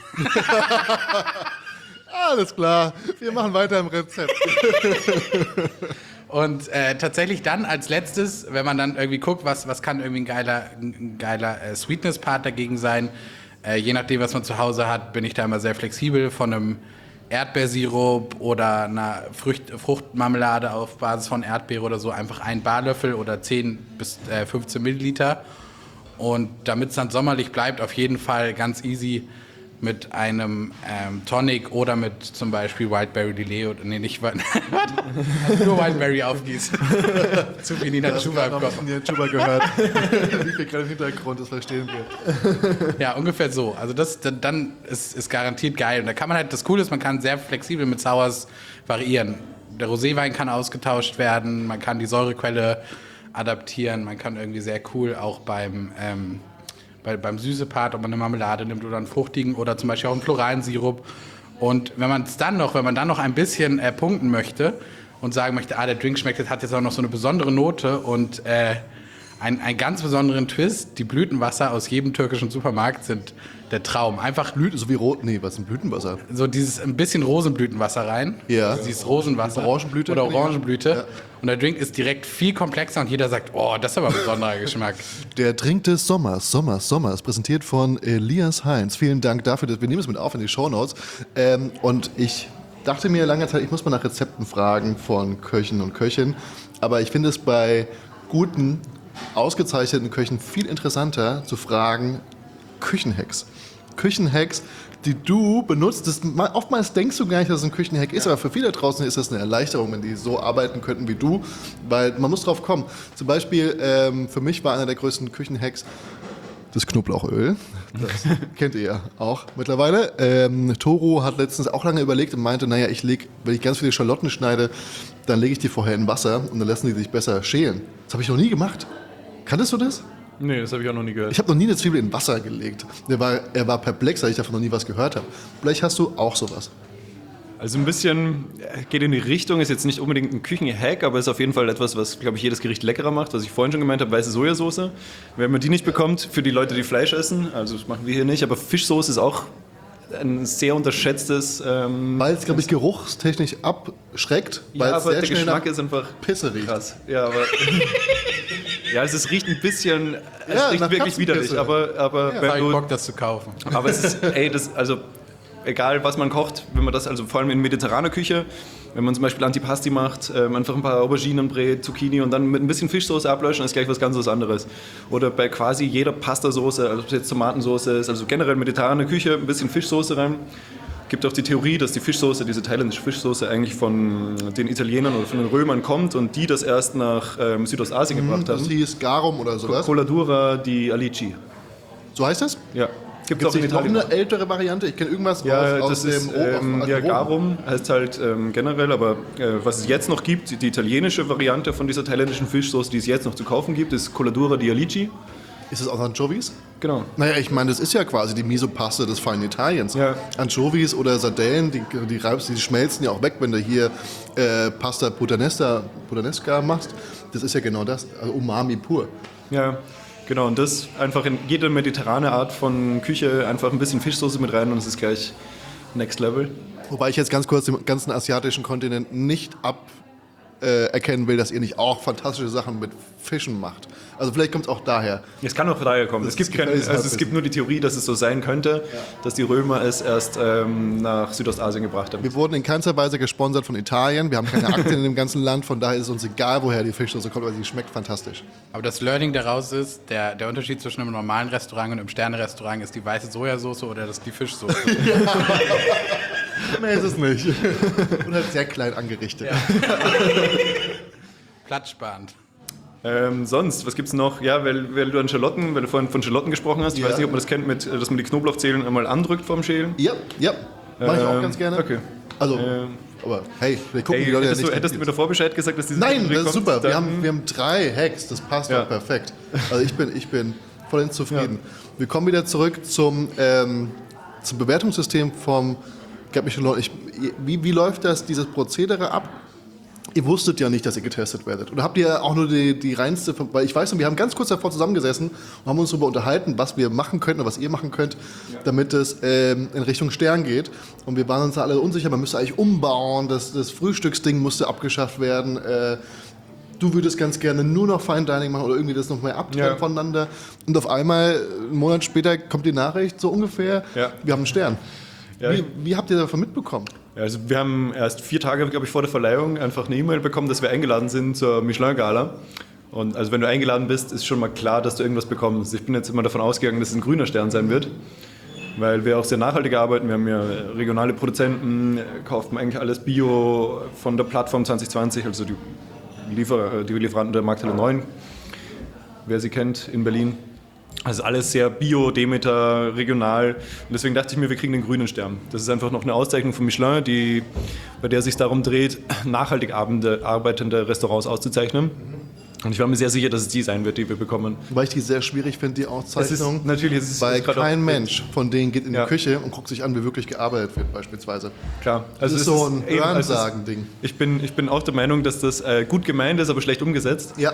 Alles klar, wir machen weiter im Rezept. Und tatsächlich dann als letztes, wenn man dann irgendwie guckt, was kann irgendwie ein geiler Sweetness-Part dagegen sein, je nachdem, was man zu Hause hat, bin ich da immer sehr flexibel, von einem Erdbeersirup oder einer Fruchtmarmelade auf Basis von Erdbeere oder so, einfach ein Barlöffel oder 10 bis 15 Milliliter. Und damit es dann sommerlich bleibt, auf jeden Fall ganz easy mit einem Tonic oder mit zum Beispiel Wildberry Lillet oder nee, nicht nur Wildberry aufgießen. Zu viel Nina Chuba im Kopf. Chuba gehört. Liegt hier gerade im Hintergrund, das verstehen wir. Ja, ungefähr so. Also dann ist garantiert geil. Und da kann man halt, das Coole ist, man kann sehr flexibel mit Sours variieren. Der Roséwein kann ausgetauscht werden, man kann die Säurequelle adaptieren, man kann irgendwie sehr cool auch beim Süßepart, ob man eine Marmelade nimmt oder einen fruchtigen oder zum Beispiel auch einen floralen Sirup. Und wenn man dann noch ein bisschen punkten möchte und sagen möchte, der Drink schmeckt, hat jetzt auch noch so eine besondere Note und einen ganz besonderen Twist, die Blütenwasser aus jedem türkischen Supermarkt sind der Traum. Einfach so wie was ist ein Blütenwasser? so dieses ein bisschen Rosenblütenwasser rein. Ja. Also dieses Rosenwasser. Orangenblüte. Oder Orangenblüte. Ja. Und der Drink ist direkt viel komplexer und jeder sagt, oh, das ist aber ein besonderer Geschmack. Der Drink des Sommers, präsentiert von Elias Heinz. Vielen Dank dafür, wir nehmen es mit auf in die Shownotes. Und ich dachte mir lange Zeit, ich muss mal nach Rezepten fragen von Köchen und Köchinnen. Aber ich finde es bei guten, ausgezeichneten Köchen viel interessanter zu fragen, Küchenhacks, die du benutzt. Oftmals denkst du gar nicht, dass es ein Küchenhack ist, aber für viele draußen ist das eine Erleichterung, wenn die so arbeiten könnten wie du, weil man muss drauf kommen. Zum Beispiel, für mich war einer der größten Küchenhacks das Knoblauchöl. Das kennt ihr ja auch mittlerweile. Toro hat letztens auch lange überlegt und meinte, naja, wenn ich ganz viele Schalotten schneide, dann lege ich die vorher in Wasser und dann lassen die sich besser schälen. Das habe ich noch nie gemacht. Kanntest du das? Nee, das habe ich auch noch nie gehört. Ich habe noch nie eine Zwiebel in Wasser gelegt. Er war perplex, weil ich davon noch nie was gehört habe. Vielleicht hast du auch sowas. Also ein bisschen geht in die Richtung, ist jetzt nicht unbedingt ein Küchenhack, aber ist auf jeden Fall etwas, was, glaube ich, jedes Gericht leckerer macht. Was ich vorhin schon gemeint habe, weiße Sojasauce. Wenn man die nicht bekommt, für die Leute, die Fleisch essen, also das machen wir hier nicht, aber Fischsoße ist auch ein sehr unterschätztes... weil es, glaube ich, geruchstechnisch abschreckt. Ja, aber der Geschmack ist einfach Pisse riecht. krass. Ja, aber... ja, es riecht ein bisschen... Es Ja, riecht nach wirklich widerlich, Katzenpisse. aber Ich wenn habe du... Bock, das zu kaufen. Aber es ist, also egal was man kocht, wenn man das, also vor allem in mediterraner Küche, wenn man zum Beispiel Antipasti macht, einfach ein paar Auberginen brät, Zucchini und dann mit ein bisschen Fischsoße ablöschen, ist gleich was ganz anderes. Oder bei quasi jeder Pastasoße, also ob es jetzt Tomatensoße ist, also generell mediterrane Küche, ein bisschen Fischsoße rein. Gibt auch die Theorie, dass die Fischsoße, diese thailändische Fischsoße eigentlich von den Italienern oder von den Römern kommt und die das erst nach Südostasien gebracht haben. Das hieß Garum oder sowas. Coladura di Alici. So heißt das? Ja. Gibt Gibt es auch in es noch Italien. eine ältere Variante? Ich kenne irgendwas Ja, aus das dem ist, aus ja, Rom. Garum heißt halt generell, aber was es jetzt noch gibt, die italienische Variante von dieser thailändischen Fischsoße, die es jetzt noch zu kaufen gibt, ist Coladura di Alici. Ist das aus Anchovies? Genau. Naja, ich meine, das ist ja quasi die Miso-Paste des feinen Italiens. Ja. Anchovies oder Sardellen, die schmelzen ja auch weg, wenn du hier Pasta puttanesca machst. Das ist ja genau das, also Umami pur. Ja, genau. Und das einfach in jede mediterrane Art von Küche einfach ein bisschen Fischsoße mit rein und es ist gleich Next Level. Wobei ich jetzt ganz kurz den ganzen asiatischen Kontinent nicht erkennen will, dass ihr nicht auch fantastische Sachen mit Fischen macht. Also vielleicht kommt es auch daher. Es kann auch von daher kommen. Es gibt nur die Theorie, dass es so sein könnte, dass die Römer es erst nach Südostasien gebracht haben. Wir wurden in keinster Weise gesponsert von Italien. Wir haben keine Aktien in dem ganzen Land. Von daher ist es uns egal, woher die Fischsoße kommt, weil sie schmeckt fantastisch. Aber das Learning daraus ist, der Unterschied zwischen einem normalen Restaurant und einem Sterne-Restaurant ist die weiße Sojasauce oder die Fischsoße. Nee, ist es nicht. Und halt sehr klein angerichtet. Ja. Platzsparend. Sonst, was gibt's noch? Ja, weil du vorhin von Schalotten gesprochen hast. Ich weiß nicht, ob man das kennt, dass man die Knoblauchzehen einmal andrückt vorm Schälen. Ja, mach ich auch ganz gerne. Okay. Also, aber hey, wir gucken die Leute ja nicht. Hättest du mir davor Bescheid gesagt, dass dieses Nein, Kategorie das ist kommt, super. Wir dann- haben 3 Hacks, das passt Ja. doch perfekt. Also ich bin vollends zufrieden. Wir kommen wieder zurück zum Bewertungssystem vom Gab Michelin. Wie läuft dieses Prozedere ab? Ihr wusstet ja nicht, dass ihr getestet werdet. Oder habt ihr auch nur die reinste, weil ich weiß noch, wir haben ganz kurz davor zusammengesessen und haben uns darüber unterhalten, was wir machen könnten oder was ihr machen könnt, damit es in Richtung Stern geht. Und wir waren uns da alle unsicher, man müsste eigentlich umbauen, das Frühstücksding musste abgeschafft werden. Du würdest ganz gerne nur noch Fine Dining machen oder irgendwie das noch mehr abtrennen voneinander. Und auf einmal, einen Monat später, kommt die Nachricht, so ungefähr, wir haben einen Stern. Ja. Wie habt ihr davon mitbekommen? Ja, also wir haben erst 4 Tage, glaube ich, vor der Verleihung einfach eine E-Mail bekommen, dass wir eingeladen sind zur Michelin-Gala. Und also wenn du eingeladen bist, ist schon mal klar, dass du irgendwas bekommst. Ich bin jetzt immer davon ausgegangen, dass es ein grüner Stern sein wird. weil wir auch sehr nachhaltig arbeiten. Wir haben ja regionale Produzenten, kaufen eigentlich alles Bio von der Plattform 2020, also die Lieferanten der Markthalle 9, wer sie kennt, in Berlin. Also alles sehr Bio, Demeter, regional. Und deswegen dachte ich mir, wir kriegen den grünen Stern. Das ist einfach noch eine Auszeichnung von Michelin, bei der es sich darum dreht, nachhaltig arbeitende Restaurants auszuzeichnen. Und ich war mir sehr sicher, dass es die sein wird, die wir bekommen. Weil ich die sehr schwierig finde, die Auszeichnung. Es weil kein Mensch von denen geht in die Küche und guckt sich an, wie wirklich gearbeitet wird, beispielsweise. Klar. Also das ist so ein Hörensagen-Ding. Ich bin auch der Meinung, dass das gut gemeint ist, aber schlecht umgesetzt. Ja.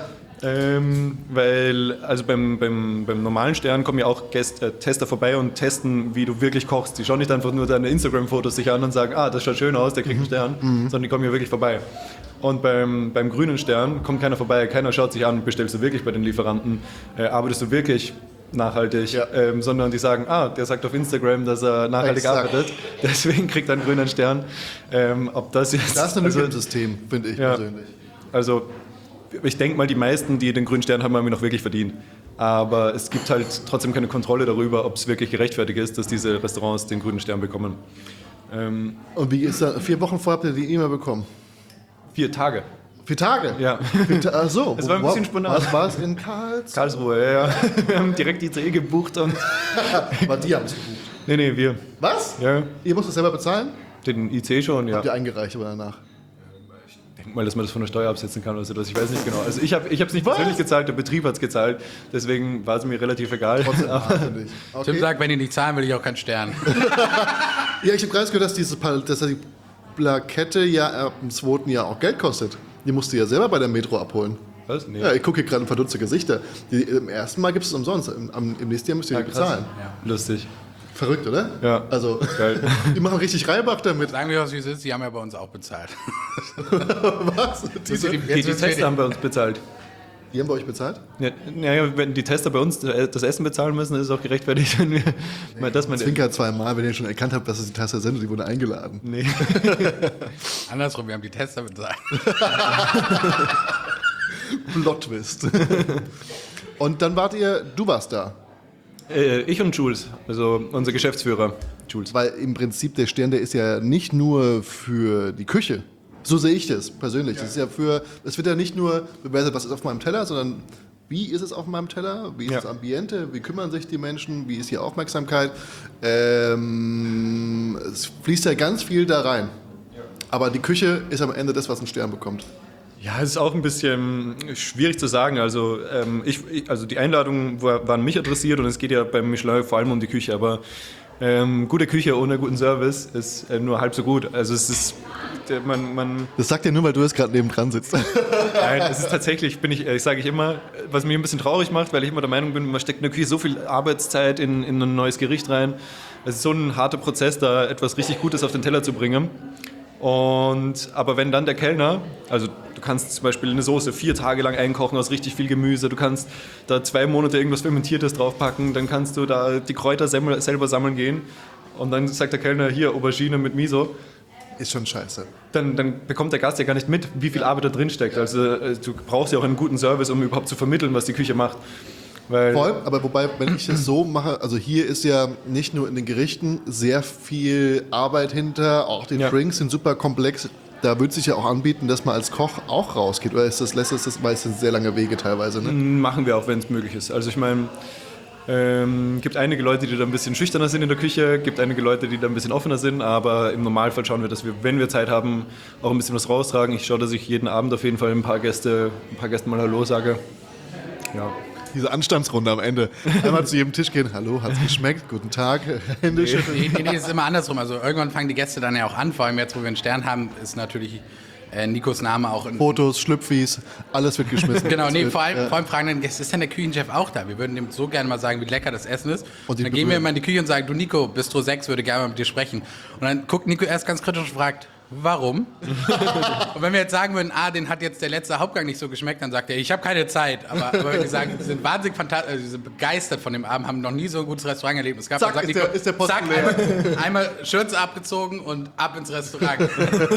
Weil, also beim normalen Stern kommen ja auch Tester vorbei und testen, wie du wirklich kochst. Die schauen nicht einfach nur deine Instagram-Fotos sich an und sagen, das schaut schön aus, der kriegt einen Stern, sondern die kommen ja wirklich vorbei. Und beim grünen Stern kommt keiner vorbei, keiner schaut sich an, bestellst du wirklich bei den Lieferanten, arbeitest du wirklich nachhaltig, sondern die sagen, der sagt auf Instagram, dass er nachhaltig arbeitet, deswegen kriegt er einen grünen Stern. Ob das jetzt, das ist ein Lücke im System, finde ich persönlich. Also ich denke mal, die meisten, die den grünen Stern haben, haben ihn noch wirklich verdient. Aber es gibt halt trotzdem keine Kontrolle darüber, ob es wirklich gerechtfertigt ist, dass diese Restaurants den grünen Stern bekommen. Und wie ist das? 4 Wochen vorher habt ihr die E-Mail bekommen? 4 Tage. 4 Tage? Ja. Ach so. Es war ein bisschen spontan. Was war es in Karlsruhe? Karlsruhe, ja. Wir haben direkt die ICE gebucht und... Aber die haben es gebucht. Nee, wir. Was? Ja. Ihr musst es selber bezahlen? Den IC schon, ja. Habt ihr eingereicht aber danach? Ich denke mal, dass man das von der Steuer absetzen kann oder so. Ich weiß nicht genau. Also ich habe es nicht persönlich gezahlt, der Betrieb hat es gezahlt. Deswegen war es mir relativ egal. Trotzdem wahnsinnig. Okay. Tim sagt, wenn die nicht zahlen, will ich auch keinen Stern. Ja, ich habe gerade gehört, dass die Plakette ja ab dem 2. Jahr auch Geld kostet. Die musst du ja selber bei der Metro abholen. Was? Nee. Ja, ich gucke hier gerade verdutzte Gesichter. Im ersten Mal gibt es es umsonst. Im nächsten Jahr müsst ihr die bezahlen. Ja. Lustig. Verrückt, oder? Ja. Also, Geil. die machen richtig Reibach damit. Sagen wir, was wie es ist, die haben ja bei uns auch bezahlt. Was? Die Tester haben bei uns bezahlt. Die haben bei euch bezahlt? Ja, wenn die Tester bei uns das Essen bezahlen müssen, ist es auch gerechtfertigt, wenn wir das mal... Zwinker 2-mal, wenn ihr schon erkannt habt, dass es die Tester sind und die wurden eingeladen. Nee. Andersrum, wir haben die Tester bezahlt. Plot-Twist. Und dann du warst da. Ich und Jules, also unser Geschäftsführer, Jules. Weil im Prinzip der Stern, der ist ja nicht nur für die Küche. So sehe ich das persönlich. Das ist ja es wird ja nicht nur bewertet, was ist auf meinem Teller, sondern wie ist es auf meinem Teller, wie ist das Ambiente, wie kümmern sich die Menschen, wie ist die Aufmerksamkeit. Es fließt ja ganz viel da rein. Aber die Küche ist am Ende das, was einen Stern bekommt. Ja, es ist auch ein bisschen schwierig zu sagen. Also, also die Einladungen waren mich adressiert und es geht ja beim Michelin vor allem um die Küche. Aber gute Küche ohne guten Service ist nur halb so gut. Also es ist, Das sagt er nur, weil du jetzt gerade nebendran sitzt. Nein, es ist tatsächlich, sage ich immer, was mich ein bisschen traurig macht, weil ich immer der Meinung bin, man steckt in der Küche so viel Arbeitszeit in ein neues Gericht rein. Es ist so ein harter Prozess, da etwas richtig Gutes auf den Teller zu bringen. Aber wenn dann der Kellner, also du kannst zum Beispiel eine Soße 4 Tage lang einkochen aus richtig viel Gemüse, du kannst da 2 Monate irgendwas Fermentiertes draufpacken, dann kannst du da die Kräuter selber sammeln gehen und dann sagt der Kellner, hier Aubergine mit Miso. Ist schon scheiße. Dann bekommt der Gast ja gar nicht mit, wie viel Arbeit da drin steckt. Also du brauchst ja auch einen guten Service, um überhaupt zu vermitteln, was die Küche macht. Voll, aber wobei, wenn ich das so mache, also hier ist ja nicht nur in den Gerichten sehr viel Arbeit hinter, auch die Drinks sind super komplex. Da würde sich ja auch anbieten, dass man als Koch auch rausgeht. Oder lässt es das, weil es sind sehr lange Wege teilweise, ne? Machen wir auch, wenn es möglich ist. Also ich meine, gibt einige Leute, die da ein bisschen schüchterner sind in der Küche, gibt einige Leute, die da ein bisschen offener sind, aber im Normalfall schauen wir, dass wir, wenn wir Zeit haben, auch ein bisschen was raustragen. Ich schaue, dass ich jeden Abend auf jeden Fall ein paar Gästen mal Hallo sage. Ja. Diese Anstandsrunde am Ende. Einmal zu jedem Tisch gehen, hallo, hat's geschmeckt, guten Tag, Hände schütteln. Nee, es ist immer andersrum. Also irgendwann fangen die Gäste dann ja auch an, vor allem jetzt, wo wir einen Stern haben, ist natürlich Nikos Name auch in Fotos, Schlüpfis, alles wird geschmissen. Genau, vor allem fragen dann Gäste, ist denn der Küchenchef auch da? Wir würden dem so gerne mal sagen, wie lecker das Essen ist. Und dann gehen wir immer in die Küche und sagen, du Nico, Bistro 6 würde gerne mal mit dir sprechen. Und dann guckt Nico erst ganz kritisch und fragt, warum? Und wenn wir jetzt sagen würden, den hat jetzt der letzte Hauptgang nicht so geschmeckt, dann sagt er, ich habe keine Zeit. Aber wenn die sagen, die sind wahnsinnig fantastisch, die sind begeistert von dem Abend, haben noch nie so ein gutes Restaurant erlebt. Es gab, zack, sagt ist der Posten leer. Einmal Schürze abgezogen und ab ins Restaurant.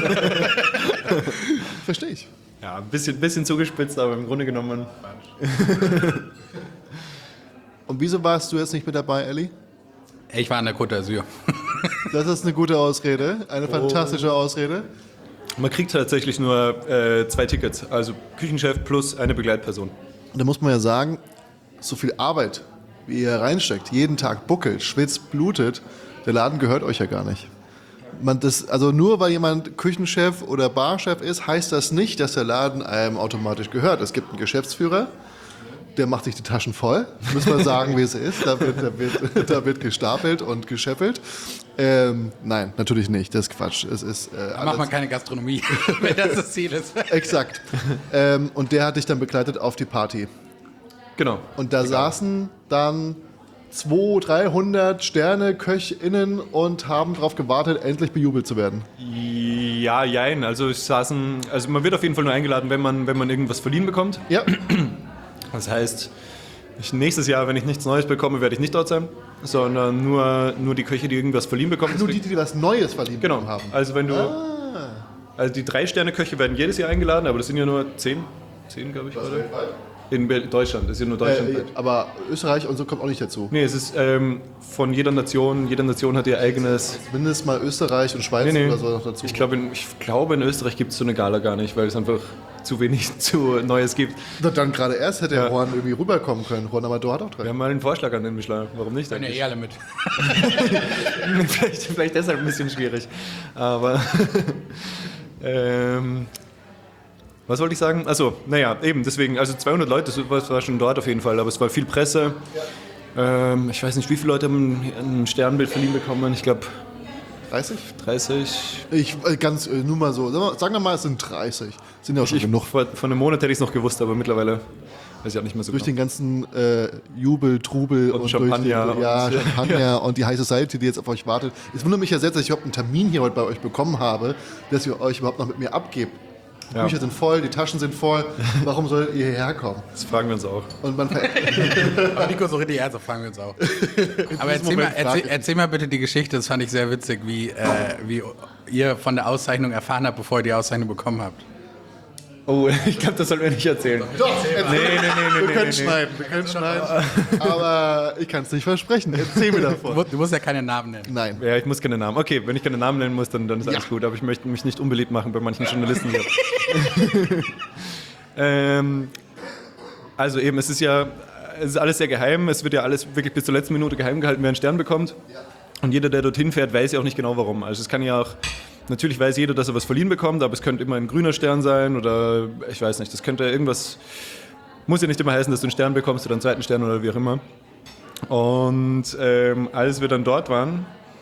Verstehe ich. Ja, ein bisschen zugespitzt, aber im Grunde genommen. Und wieso warst du jetzt nicht mit dabei, Elli? Ich war an der Côte d'Azur. Das ist eine gute Ausrede, eine fantastische Ausrede. Man kriegt tatsächlich nur 2 Tickets, also Küchenchef plus eine Begleitperson. Und da muss man ja sagen, so viel Arbeit, wie ihr reinsteckt, jeden Tag buckelt, schwitzt, blutet, der Laden gehört euch ja gar nicht. Also nur weil jemand Küchenchef oder Barchef ist, heißt das nicht, dass der Laden einem automatisch gehört. Es gibt einen Geschäftsführer, der macht sich die Taschen voll, muss man sagen, wie es ist. Da wird gestapelt und gescheffelt. Nein, natürlich nicht, das ist Quatsch. Es ist, Da macht man keine Gastronomie, wenn das Ziel ist. Exakt. Und der hat dich dann begleitet auf die Party. Genau. Und da saßen dann 200-300 Sterne-KöchInnen und haben darauf gewartet, endlich bejubelt zu werden. Ja, jein. Also man wird auf jeden Fall nur eingeladen, wenn man irgendwas verliehen bekommt. Ja. Das heißt, nächstes Jahr, wenn ich nichts Neues bekomme, werde ich nicht dort sein, sondern nur die Köche, die irgendwas verliehen bekommen. Nur die was Neues verliehen Genau. bekommen haben. Also wenn du, also die 3-Sterne-Köche werden jedes Jahr eingeladen, aber das sind ja nur 10, glaube ich, oder? In Deutschland, das ist ja nur Deutschland. Aber Österreich und so kommt auch nicht dazu. Nee, es ist von jeder Nation hat ihr eigenes. Mindestens mal Österreich und Schweiz Nee. oder so noch dazu. Ich glaube, in Österreich gibt es so eine Gala gar nicht, weil es einfach zu wenig zu Neues gibt. Na, dann gerade erst hätte Ja. Juan irgendwie rüberkommen können. Juan Amador hat auch Wir 3. haben mal einen Vorschlag an den Michelin. Warum nicht? Können ja eigentlich? eh alle mit. vielleicht deshalb ein bisschen schwierig. Aber was wollte ich sagen? Achso, naja, eben deswegen, also 200 Leute, das war schon dort auf jeden Fall, aber es war viel Presse. Ich weiß nicht, wie viele Leute haben ein Sternbild verliehen bekommen. Ich glaube 30? 30. Nur mal so. Sagen wir mal, es sind 30. Sind ja auch schon genug. Vor einem Monat hätte ich es noch gewusst, aber mittlerweile weiß ich auch nicht mehr so Durch genau. den ganzen Jubel, Trubel und Champagner durch und- Champagner und die High Society, die jetzt auf euch wartet. Es wundert mich ja selbst, dass ich überhaupt einen Termin hier heute bei euch bekommen habe, dass ihr euch überhaupt noch mit mir abgebt. Die Ja. Bücher sind voll, die Taschen sind voll. Warum soll ihr hierher kommen? Das fragen wir uns auch. Und man Aber Nico, so richtig ernsthaft fragen wir uns auch. Aber erzähl mal bitte die Geschichte, das fand ich sehr witzig, wie ihr von der Auszeichnung erfahren habt, bevor ihr die Auszeichnung bekommen habt. Oh, ich glaube, das sollten wir nicht erzählen. Doch, Nee. wir können schneiden. Aber ich kann es nicht versprechen. Erzähl mir davon. Du musst ja keine Namen nennen. Nein. Ja, ich muss keine Namen. Okay, wenn ich keine Namen nennen muss, dann ist alles gut. Aber ich möchte mich nicht unbeliebt machen bei manchen Journalisten hier. Also eben, es ist alles sehr geheim. Es wird ja alles wirklich bis zur letzten Minute geheim gehalten, wer einen Stern bekommt. Und jeder, der dorthin fährt, weiß ja auch nicht genau warum. Also es kann ja auch, natürlich weiß jeder, dass er was verliehen bekommt, aber es könnte immer ein grüner Stern sein oder ich weiß nicht, das könnte irgendwas, muss ja nicht immer heißen, dass du einen Stern bekommst oder einen zweiten Stern oder wie auch immer. Und als wir dann dort waren,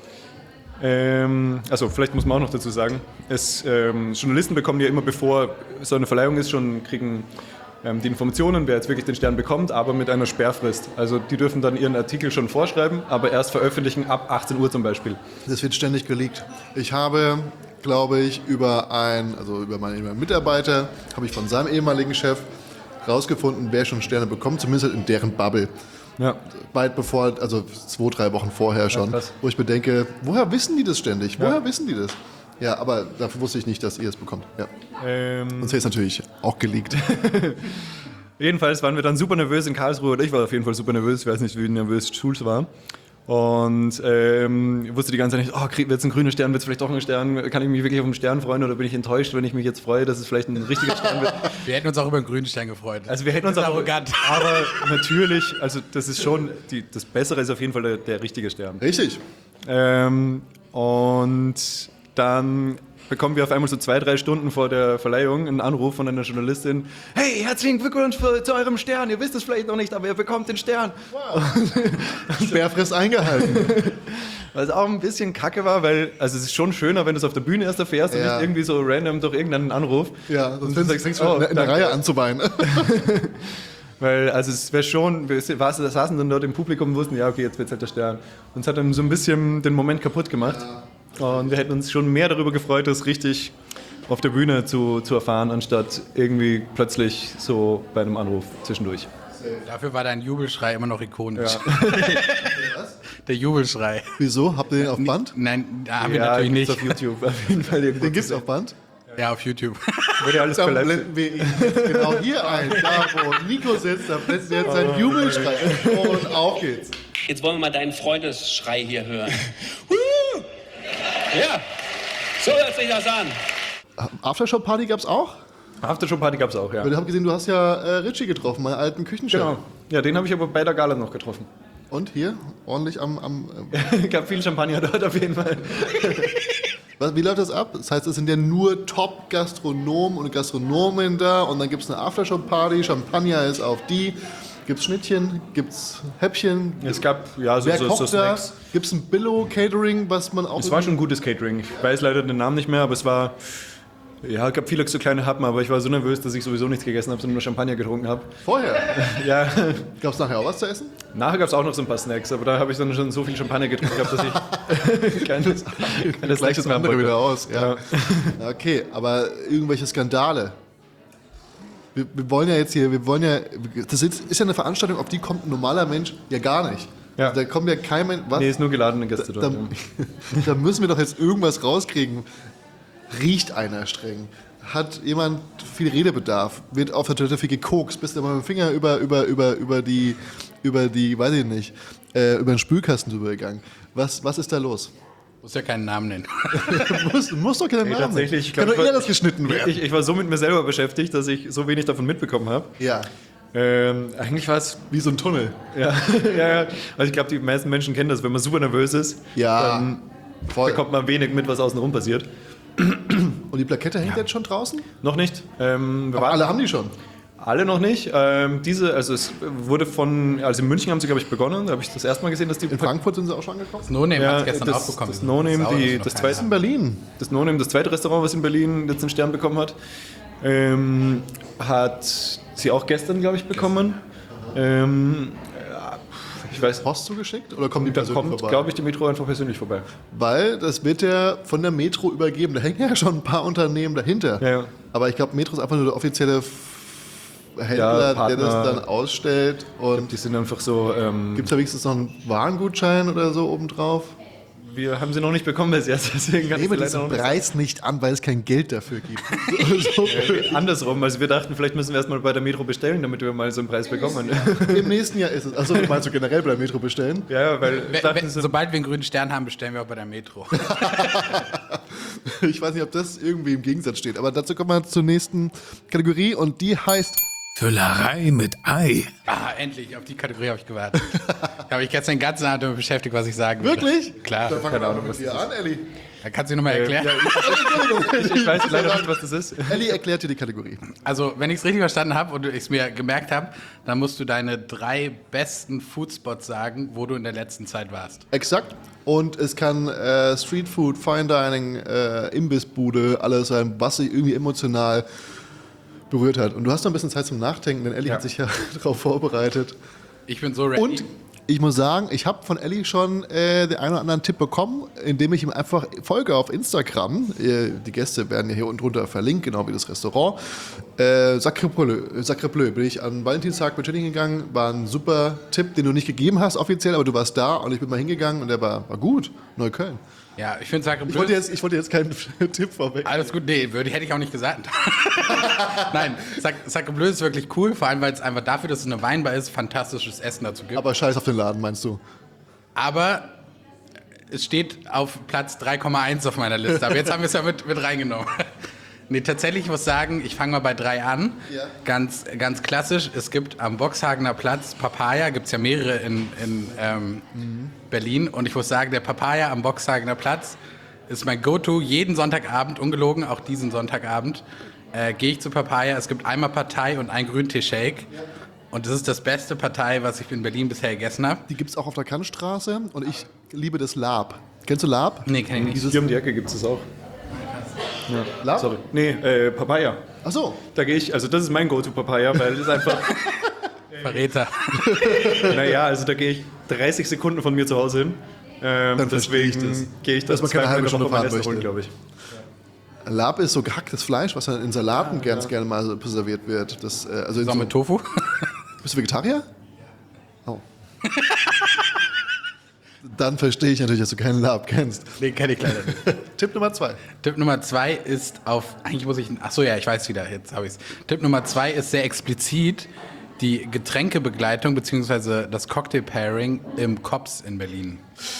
also vielleicht muss man auch noch dazu sagen, Journalisten bekommen ja immer, bevor so eine Verleihung ist, kriegen die Informationen, wer jetzt wirklich den Stern bekommt, aber mit einer Sperrfrist. Also die dürfen dann ihren Artikel schon vorschreiben, aber erst veröffentlichen ab 18 Uhr zum Beispiel. Das wird ständig geleakt. Ich habe, glaube ich, über meinen Mitarbeiter, habe ich von seinem ehemaligen Chef rausgefunden, wer schon Sterne bekommt, zumindest in deren Bubble. Ja. Weit bevor, also 2-3 Wochen vorher schon, krass. wo ich bedenke, woher wissen die das ständig? Woher wissen die das? Ja, aber dafür wusste ich nicht, dass ihr es bekommt. Ja. Sonst hätte es natürlich auch geleakt. Jedenfalls waren wir dann super nervös in Karlsruhe, oder ich war auf jeden Fall super nervös, ich weiß nicht, wie nervös Schulz war. Und wusste die ganze Zeit nicht, wird es ein grüner Stern, wird es vielleicht doch ein Stern, kann ich mich wirklich auf einen Stern freuen oder bin ich enttäuscht, wenn ich mich jetzt freue, dass es vielleicht ein richtiger Stern wird. Wir hätten uns auch über einen grünen Stern gefreut. Also wir hätten uns Das ist auch arrogant. Aber natürlich, also das ist schon, das Bessere ist auf jeden Fall der richtige Stern. Richtig. Und dann bekommen wir auf einmal so 2-3 Stunden vor der Verleihung einen Anruf von einer Journalistin. Hey, herzlichen Glückwunsch zu eurem Stern. Ihr wisst es vielleicht noch nicht, aber ihr bekommt den Stern. Sperrfrist eingehalten. Was auch ein bisschen kacke war, weil also es ist schon schöner, wenn du es auf der Bühne erst erfährst und Ja. nicht irgendwie so random durch irgendeinen Anruf. Ja, sonst Und fängst sagst, du in der danke. Reihe an zu weinen. Weil, also es wäre schon, wir saßen dann dort im Publikum und wussten, ja okay, jetzt wird halt der Stern. Und es hat dann so ein bisschen den Moment kaputt gemacht. Und wir hätten uns schon mehr darüber gefreut, das richtig auf der Bühne zu erfahren, anstatt irgendwie plötzlich so bei einem Anruf zwischendurch. Dafür war dein Jubelschrei immer noch ikonisch. Der Jubelschrei. Wieso? Habt ihr den auf Band? Nein, da haben wir Ja, natürlich gibt's nicht. auf YouTube auf jeden Fall irgendwo. Den gibt's auf Band? Ja, auf YouTube. Wird ja alles Dann verletzt. blenden wir ihn jetzt genau hier ein. Da, wo Nico sitzt, da blenden wir jetzt seinen Jubelschrei. Und auf geht's. Jetzt wollen wir mal deinen Freundesschrei hier hören. Ja, so hört sich das an. Aftershow-Party gab's auch? Aftershow-Party gab es auch, ja. Weil ich habe gesehen, du hast ja Richie getroffen, meinen alten Küchenchef. Genau. Ja, den habe ich aber bei der Gala noch getroffen. Und hier? Ordentlich am Gab viel Champagner dort auf jeden Fall. Wie läuft das ab? Das heißt, es sind ja nur Top-Gastronomen und Gastronomen da und dann gibt es eine Aftershow-Party, Champagner ist auf die. Gibt es Schnittchen? Gibt es Häppchen? Es gab ja Wer so kocht da? Snacks. Gibt es ein Billo-Catering, was man auch... Es war schon ein gutes Catering. Ich weiß leider den Namen nicht mehr, aber es war... Ja, es gab viele so kleine Happen, aber ich war so nervös, dass ich sowieso nichts gegessen habe, sondern nur Champagner getrunken habe. Vorher? Ja. Gab es nachher auch was zu essen? Nachher gab es auch noch so ein paar Snacks, aber da habe ich dann schon so viel Champagner getrunken gehabt, dass ich keine Gleich das andere wieder aus. Ja. Ja. Okay, aber irgendwelche Skandale? Wir wollen ja, das ist ja eine Veranstaltung, auf die kommt ein normaler Mensch ja gar nicht. Ja. Da kommt ja kein Mensch... Was? Nee, ist nur geladene Gäste dort. Da müssen wir doch jetzt irgendwas rauskriegen. Riecht einer streng? Hat jemand viel Redebedarf? Wird auf der Toilette viel gekokst? Bist du mal mit dem Finger über die, weiß ich nicht, über den Spülkasten drüber gegangen? Was ist da los? Muss ja keinen Namen nennen. muss doch keinen Namen. Tatsächlich, Kann doch eher das geschnitten werden. Ich war so mit mir selber beschäftigt, dass ich so wenig davon mitbekommen habe. Ja, Eigentlich war es... wie so ein Tunnel. Ja, ja. Also ich glaube, die meisten Menschen kennen das, wenn man super nervös ist, Ja, dann voll. bekommt man wenig mit, was außenrum passiert. Und die Plakette hängt jetzt schon draußen? Noch nicht. Aber alle haben die schon. Alle noch nicht. Also es wurde also in München haben sie, glaube ich, begonnen. Da habe ich das erste Mal gesehen, dass die... In Frankfurt sind sie auch schon angekommen? Das No-Name Ja, hat es gestern das- auch bekommen. das No-Name, Sauer, die- noch das keiner zweite- In Berlin. Das No-Name, das zweite Restaurant, was in Berlin jetzt einen Stern bekommen hat, hat sie auch gestern, glaube ich, bekommen. Ich weiß, Post zugeschickt oder kommen die da persönlich kommt, vorbei? glaube ich, die Metro einfach persönlich vorbei. Weil das wird ja von der Metro übergeben. Da hängen ja schon ein paar Unternehmen dahinter. Ja, ja. Aber ich glaube, Metro ist einfach nur der offizielle Händler, Ja, der Partner. das dann ausstellt. Und Die sind einfach so... gibt es da wenigstens noch einen Warengutschein oder so obendrauf? wir haben sie noch nicht bekommen bis jetzt, deswegen kann ich Nehme sie leider diesen noch nicht Preis nicht an, weil es kein Geld dafür gibt. so, Andersrum, also wir dachten, vielleicht müssen wir erstmal bei der Metro bestellen, damit wir mal so einen Preis bekommen. Im nächsten Jahr ist es. Achso, meinst du generell bei der Metro bestellen? Ja, weil wir dachten, so, Sobald wir einen grünen Stern haben, bestellen wir auch bei der Metro. Ich weiß nicht, ob das irgendwie im Gegensatz steht. Aber dazu kommen wir zur nächsten Kategorie und die heißt Füllerei mit Ei. Ah, endlich, auf die Kategorie habe ich gewartet. Da habe ich gestern den ganzen Abend damit beschäftigt, was ich sagen würde. Wirklich? Klar. Dann fangen wir mal mit dir an, Elli. Da kannst du nochmal erklären. ich weiß leider nicht, was das ist. Elli erklärt dir die Kategorie. Also, wenn ich es richtig verstanden habe und ich es mir gemerkt habe, dann musst du deine 3 besten Foodspots sagen, wo du in der letzten Zeit warst. Exakt. Und es kann Streetfood, Fine Dining, Imbissbude, alles sein, was sich irgendwie emotional berührt hat. Und du hast noch ein bisschen Zeit zum Nachdenken, denn Elli Ja. hat sich ja darauf vorbereitet. Ich bin so ready. Und ich muss sagen, ich habe von Elli schon den einen oder anderen Tipp bekommen, indem ich ihm einfach folge auf Instagram. Die Gäste werden ja hier unten drunter verlinkt, genau wie das Restaurant. Sacre Bleu bin ich an Valentinstag mit Jenny gegangen. War ein super Tipp, den du nicht gegeben hast offiziell, aber du warst da und ich bin mal hingegangen und der war gut. Neukölln. Ja, ich finde Sacre Ich Bleu. wollte jetzt keinen Tipp vorweg. Alles gut, nee, hätte ich auch nicht gesagt. Nein, Sacre Bleu ist wirklich cool, vor allem weil es einfach dafür, dass es eine Weinbar ist, fantastisches Essen dazu gibt. Aber scheiß auf den Laden, meinst du? Aber es steht auf Platz 3,1 auf meiner Liste. Aber jetzt haben wir es ja mit reingenommen. Nee, tatsächlich, ich muss sagen, ich fange mal bei 3 an. Ja. Ganz klassisch, es gibt am Boxhagener Platz Papaya, gibt es ja mehrere in Berlin. Und ich muss sagen, der Papaya am Boxhagener Platz ist mein Go-To. Jeden Sonntagabend, ungelogen, auch diesen Sonntagabend, gehe ich zu Papaya. Es gibt einmal Partei und ein Grüntee-Shake. Und das ist das beste Partei, was ich in Berlin bisher gegessen habe. Die gibt es auch auf der Kantstraße und ich liebe das Lab. Kennst du Lab? Nee, kenn ich nicht. Hier um die Ecke gibt es das auch. Lab? Sorry. Nee, Papaya. Ach so. Da gehe ich, also das ist mein Go-To-Papaya, weil das ist einfach, Verräter. naja, also da gehe ich 30 Sekunden von mir zu Hause hin. verstehe ich das. Deswegen gehe ich Dass man das keine halbe Woche Stunde mein fahren Essen holen, möchte. glaube ich. Lab ist so gehacktes Fleisch, was dann in Salaten ganz gerne mal serviert wird. Das, also in So mit Tofu? Bist du Vegetarier? Oh. Dann verstehe ich natürlich, dass du keinen Lab kennst. Nee, kenne ich leider nicht. Tipp Nummer 2. Tipp Nummer 2 ist auf, eigentlich muss ich, ach so, ja, ich weiß wieder, jetzt habe ich es. Tipp Nummer 2 ist sehr explizit. die Getränkebegleitung bzw. das Cocktail-Pairing im Kops in Berlin.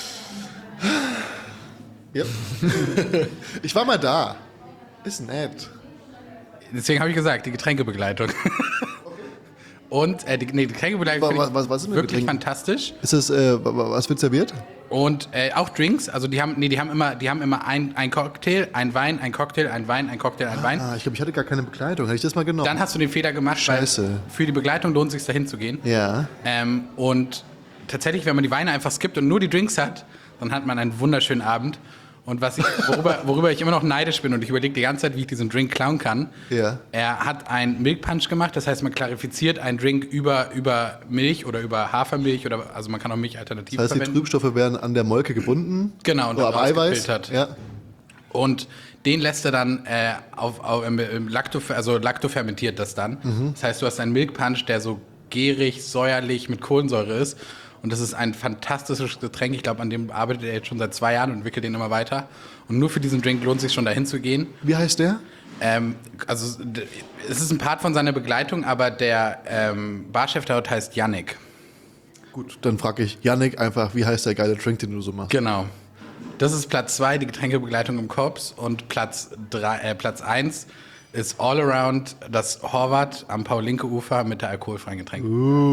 Ja. Ich war mal da. Ist nett. Deswegen habe ich gesagt, die Getränkebegleitung. Und die Getränkebegleitung finde ich Was ist mit wirklich Getränken? fantastisch. Ist das, was wird serviert? Und auch Drinks, also die haben immer ein Cocktail, ein Wein, ein Cocktail, ein Wein, ein Cocktail, ein Wein. Ich glaube, ich hatte gar keine Begleitung. Hätte ich das mal genommen? Dann hast du den Fehler gemacht, Scheiße. weil für die Begleitung lohnt es sich dahin zu gehen. Ja. Und tatsächlich, wenn man die Weine einfach skippt und nur die Drinks hat, dann hat man einen wunderschönen Abend. Und worüber ich immer noch neidisch bin und ich überlege die ganze Zeit, wie ich diesen Drink klauen kann. Ja. Er hat einen Milk Punch gemacht, das heißt, man klarifiziert einen Drink über Milch oder über Hafermilch also man kann auch Milchalternativen Das heißt, die verwenden. Trübstoffe werden an der Molke gebunden. Genau, und oder dann am Eiweiß. rausgefiltert. Ja. Und den lässt er dann im Lactofermentiert das dann. Das heißt, du hast einen Milk Punch, der so gärig, säuerlich mit Kohlensäure ist. Und das ist ein fantastisches Getränk. Ich glaube, an dem arbeitet er jetzt schon seit 2 Jahren und entwickelt den immer weiter. Und nur für diesen Drink lohnt es sich schon, dahin zu gehen. Wie heißt der? Es ist ein Part von seiner Begleitung, aber der Barchef dort heißt Yannick. Gut, dann frage ich Yannick einfach, wie heißt der geile Drink, den du so machst? Genau. Das ist Platz 2, die Getränkebegleitung im Kops. Und Platz 1 ist All Around das Horvath am Paul-Linke-Ufer mit der alkoholfreien Getränke.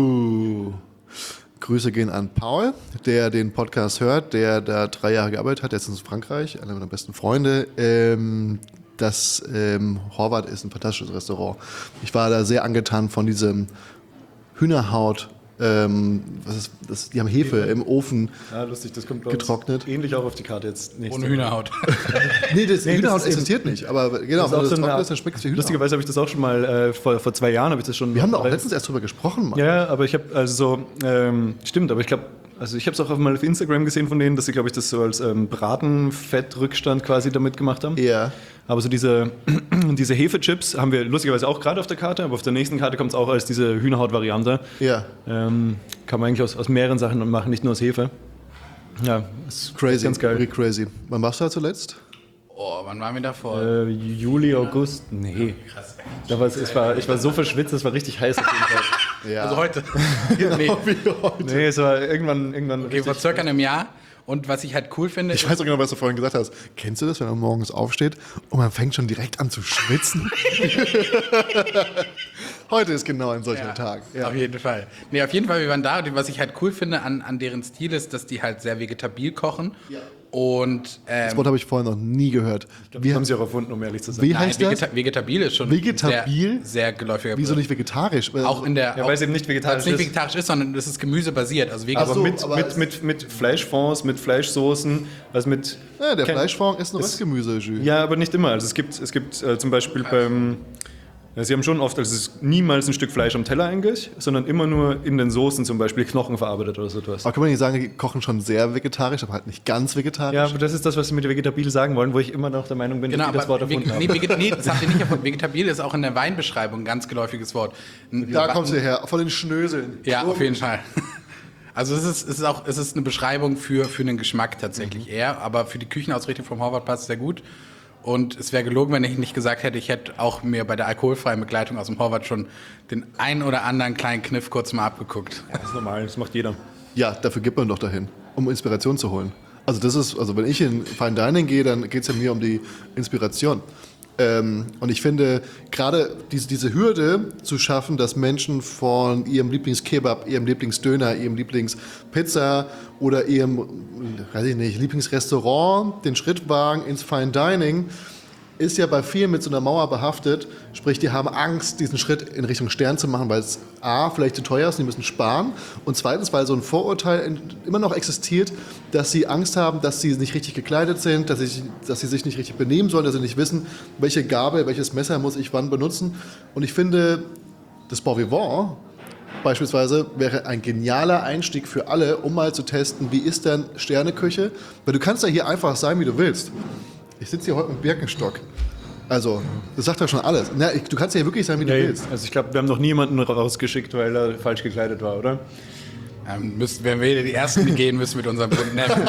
Grüße gehen an Paul, der den Podcast hört, der da 3 Jahre gearbeitet hat. Der ist in Frankreich, einer meiner besten Freunde. Das Horvath ist ein fantastisches Restaurant. Ich war da sehr angetan von diesem Hühnerhaut. Die haben Hefe im Ofen Ja, lustig, das kommt getrocknet. ähnlich auch auf die Karte jetzt. Ohne Hühnerhaut. Nee, das Hühnerhaut ist existiert nicht. Aber genau, wenn auch das so eine trocken Art- ist, dann schmeckt es wie Hühnerhaut. Lustigerweise habe ich das auch schon mal, vor 2 Jahren habe ich das schon... Wir haben da auch letztens erst drüber gesprochen, Mann. Ja, aber ich habe stimmt, aber ich glaube, also ich habe es auch mal auf Instagram gesehen von denen, dass sie, glaube ich, das so als Bratenfettrückstand quasi damit gemacht haben. Ja. Aber so diese Hefechips haben wir lustigerweise auch gerade auf der Karte, aber auf der nächsten Karte kommt es auch als diese Hühnerhaut-Variante. Ja. Kann man eigentlich aus mehreren Sachen machen, nicht nur aus Hefe. Ja, ist Crazy, ganz geil. really crazy. Wann warst du da zuletzt? Oh, wann waren wir davor? Juli, August? Nee. Krass. Ich war so verschwitzt, es war richtig heiß auf jeden Fall. Ja. Also heute. Nee, Nee, es war irgendwann okay, vor circa einem Jahr. Und was ich halt cool finde, Ich weiß auch genau, was du vorhin gesagt hast. Kennst du das, wenn man morgens aufsteht und man fängt schon direkt an zu schwitzen? Heute ist genau ein solcher Tag. Ja. Auf jeden Fall. Nee, auf jeden Fall, wir waren da. Und was ich halt cool finde an deren Stil ist, dass die halt sehr vegetabil kochen. Ja. Und Das Wort habe ich vorhin noch nie gehört. Das haben sie auch erfunden, um ehrlich zu sein. Wie heißt das? vegetabil ist schon Vegetabil? sehr geläufiger. Wieso nicht vegetarisch? Auch in der. Ja, weil es eben nicht vegetarisch weil es nicht ist. vegetarisch ist, sondern es ist gemüsebasiert. Also Ach so, Aber aber mit Fleischfonds, mit Fleischsoßen, also mit... Ja, der Fleischfond ist ein Röstgemüse, Jules. Ja, aber nicht immer. Also es gibt zum Beispiel beim... Sie haben schon oft, also es ist niemals ein Stück Fleisch am Teller eigentlich, sondern immer nur in den Soßen zum Beispiel Knochen verarbeitet oder so etwas. Aber kann man nicht sagen, die kochen schon sehr vegetarisch, aber halt nicht ganz vegetarisch? Ja, aber das ist das, was Sie mit vegetabil sagen wollen, wo ich immer noch der Meinung bin, Genau, dass Sie das Wort erfunden haben. nee, das habt ihr nicht erfunden. Vegetabil ist auch in der Weinbeschreibung ein ganz geläufiges Wort. Da kommt sie her, von den Schnöseln. Ja, auf jeden Fall. Also es ist eine Beschreibung für einen Geschmack tatsächlich eher, aber für die Küchenausrichtung vom Horvath passt es sehr gut. Und es wäre gelogen, wenn ich nicht gesagt hätte, ich hätte auch mir bei der alkoholfreien Begleitung aus dem Horvath schon den einen oder anderen kleinen Kniff kurz mal abgeguckt. Ja, das ist normal, das macht jeder. Ja, dafür geht man doch dahin, um Inspiration zu holen. Also wenn ich in Fine Dining gehe, dann geht es ja mir um die Inspiration. Und ich finde, gerade diese Hürde zu schaffen, dass Menschen von ihrem Lieblingskebab, ihrem Lieblingsdöner, ihrem Lieblingspizza oder ihrem, weiß ich nicht, Lieblingsrestaurant den Schritt wagen ins Fine Dining, ist ja bei vielen mit so einer Mauer behaftet. Sprich, die haben Angst, diesen Schritt in Richtung Stern zu machen, weil es A, vielleicht zu teuer ist, die müssen sparen. Und zweitens, weil so ein Vorurteil immer noch existiert, dass sie Angst haben, dass sie nicht richtig gekleidet sind, dass sie sich nicht richtig benehmen sollen, dass sie nicht wissen, welche Gabel, welches Messer muss ich wann benutzen. Und ich finde, das Bon Vivant beispielsweise wäre ein genialer Einstieg für alle, um mal zu testen, wie ist denn Sterneküche? Weil du kannst ja hier einfach sein, wie du willst. Ich sitze hier heute mit Birkenstock. Also, das sagt ja schon alles. Na, du kannst ja hier wirklich sein, wie du willst. Also ich glaube, wir haben noch niemanden rausgeschickt, weil er falsch gekleidet war, oder? Wenn wir die Ersten die gehen müssen mit unserem bunten Hemd.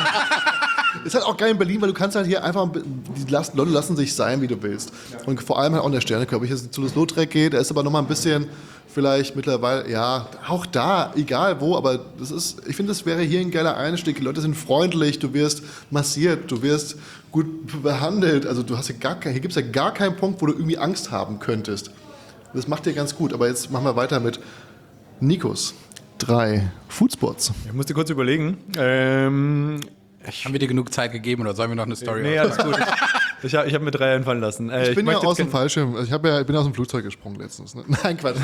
Ist halt auch geil in Berlin, weil du kannst halt hier einfach, die Leute lassen sich sein, wie du willst. Und vor allem halt auch in der Sterneküche. Ob ich jetzt zu das Lautrec gehe, da ist aber nochmal ein bisschen vielleicht mittlerweile, ja, auch da, egal wo, aber ich finde, das wäre hier ein geiler Einstieg. Die Leute sind freundlich, du wirst massiert, du wirst gut behandelt. Also hier gibt es ja gar keinen Punkt, wo du irgendwie Angst haben könntest. Das macht dir ganz gut. Aber jetzt machen wir weiter mit Nikos 3 Foodspots. Ich musste kurz überlegen. Haben wir dir genug Zeit gegeben oder sollen wir noch eine Story Nee, alles gut. Ich habe mir 3 einfallen lassen. Ich bin ja aus dem Fallschirm. Ich bin aus dem Flugzeug gesprungen letztens. Ne? Nein, Quatsch.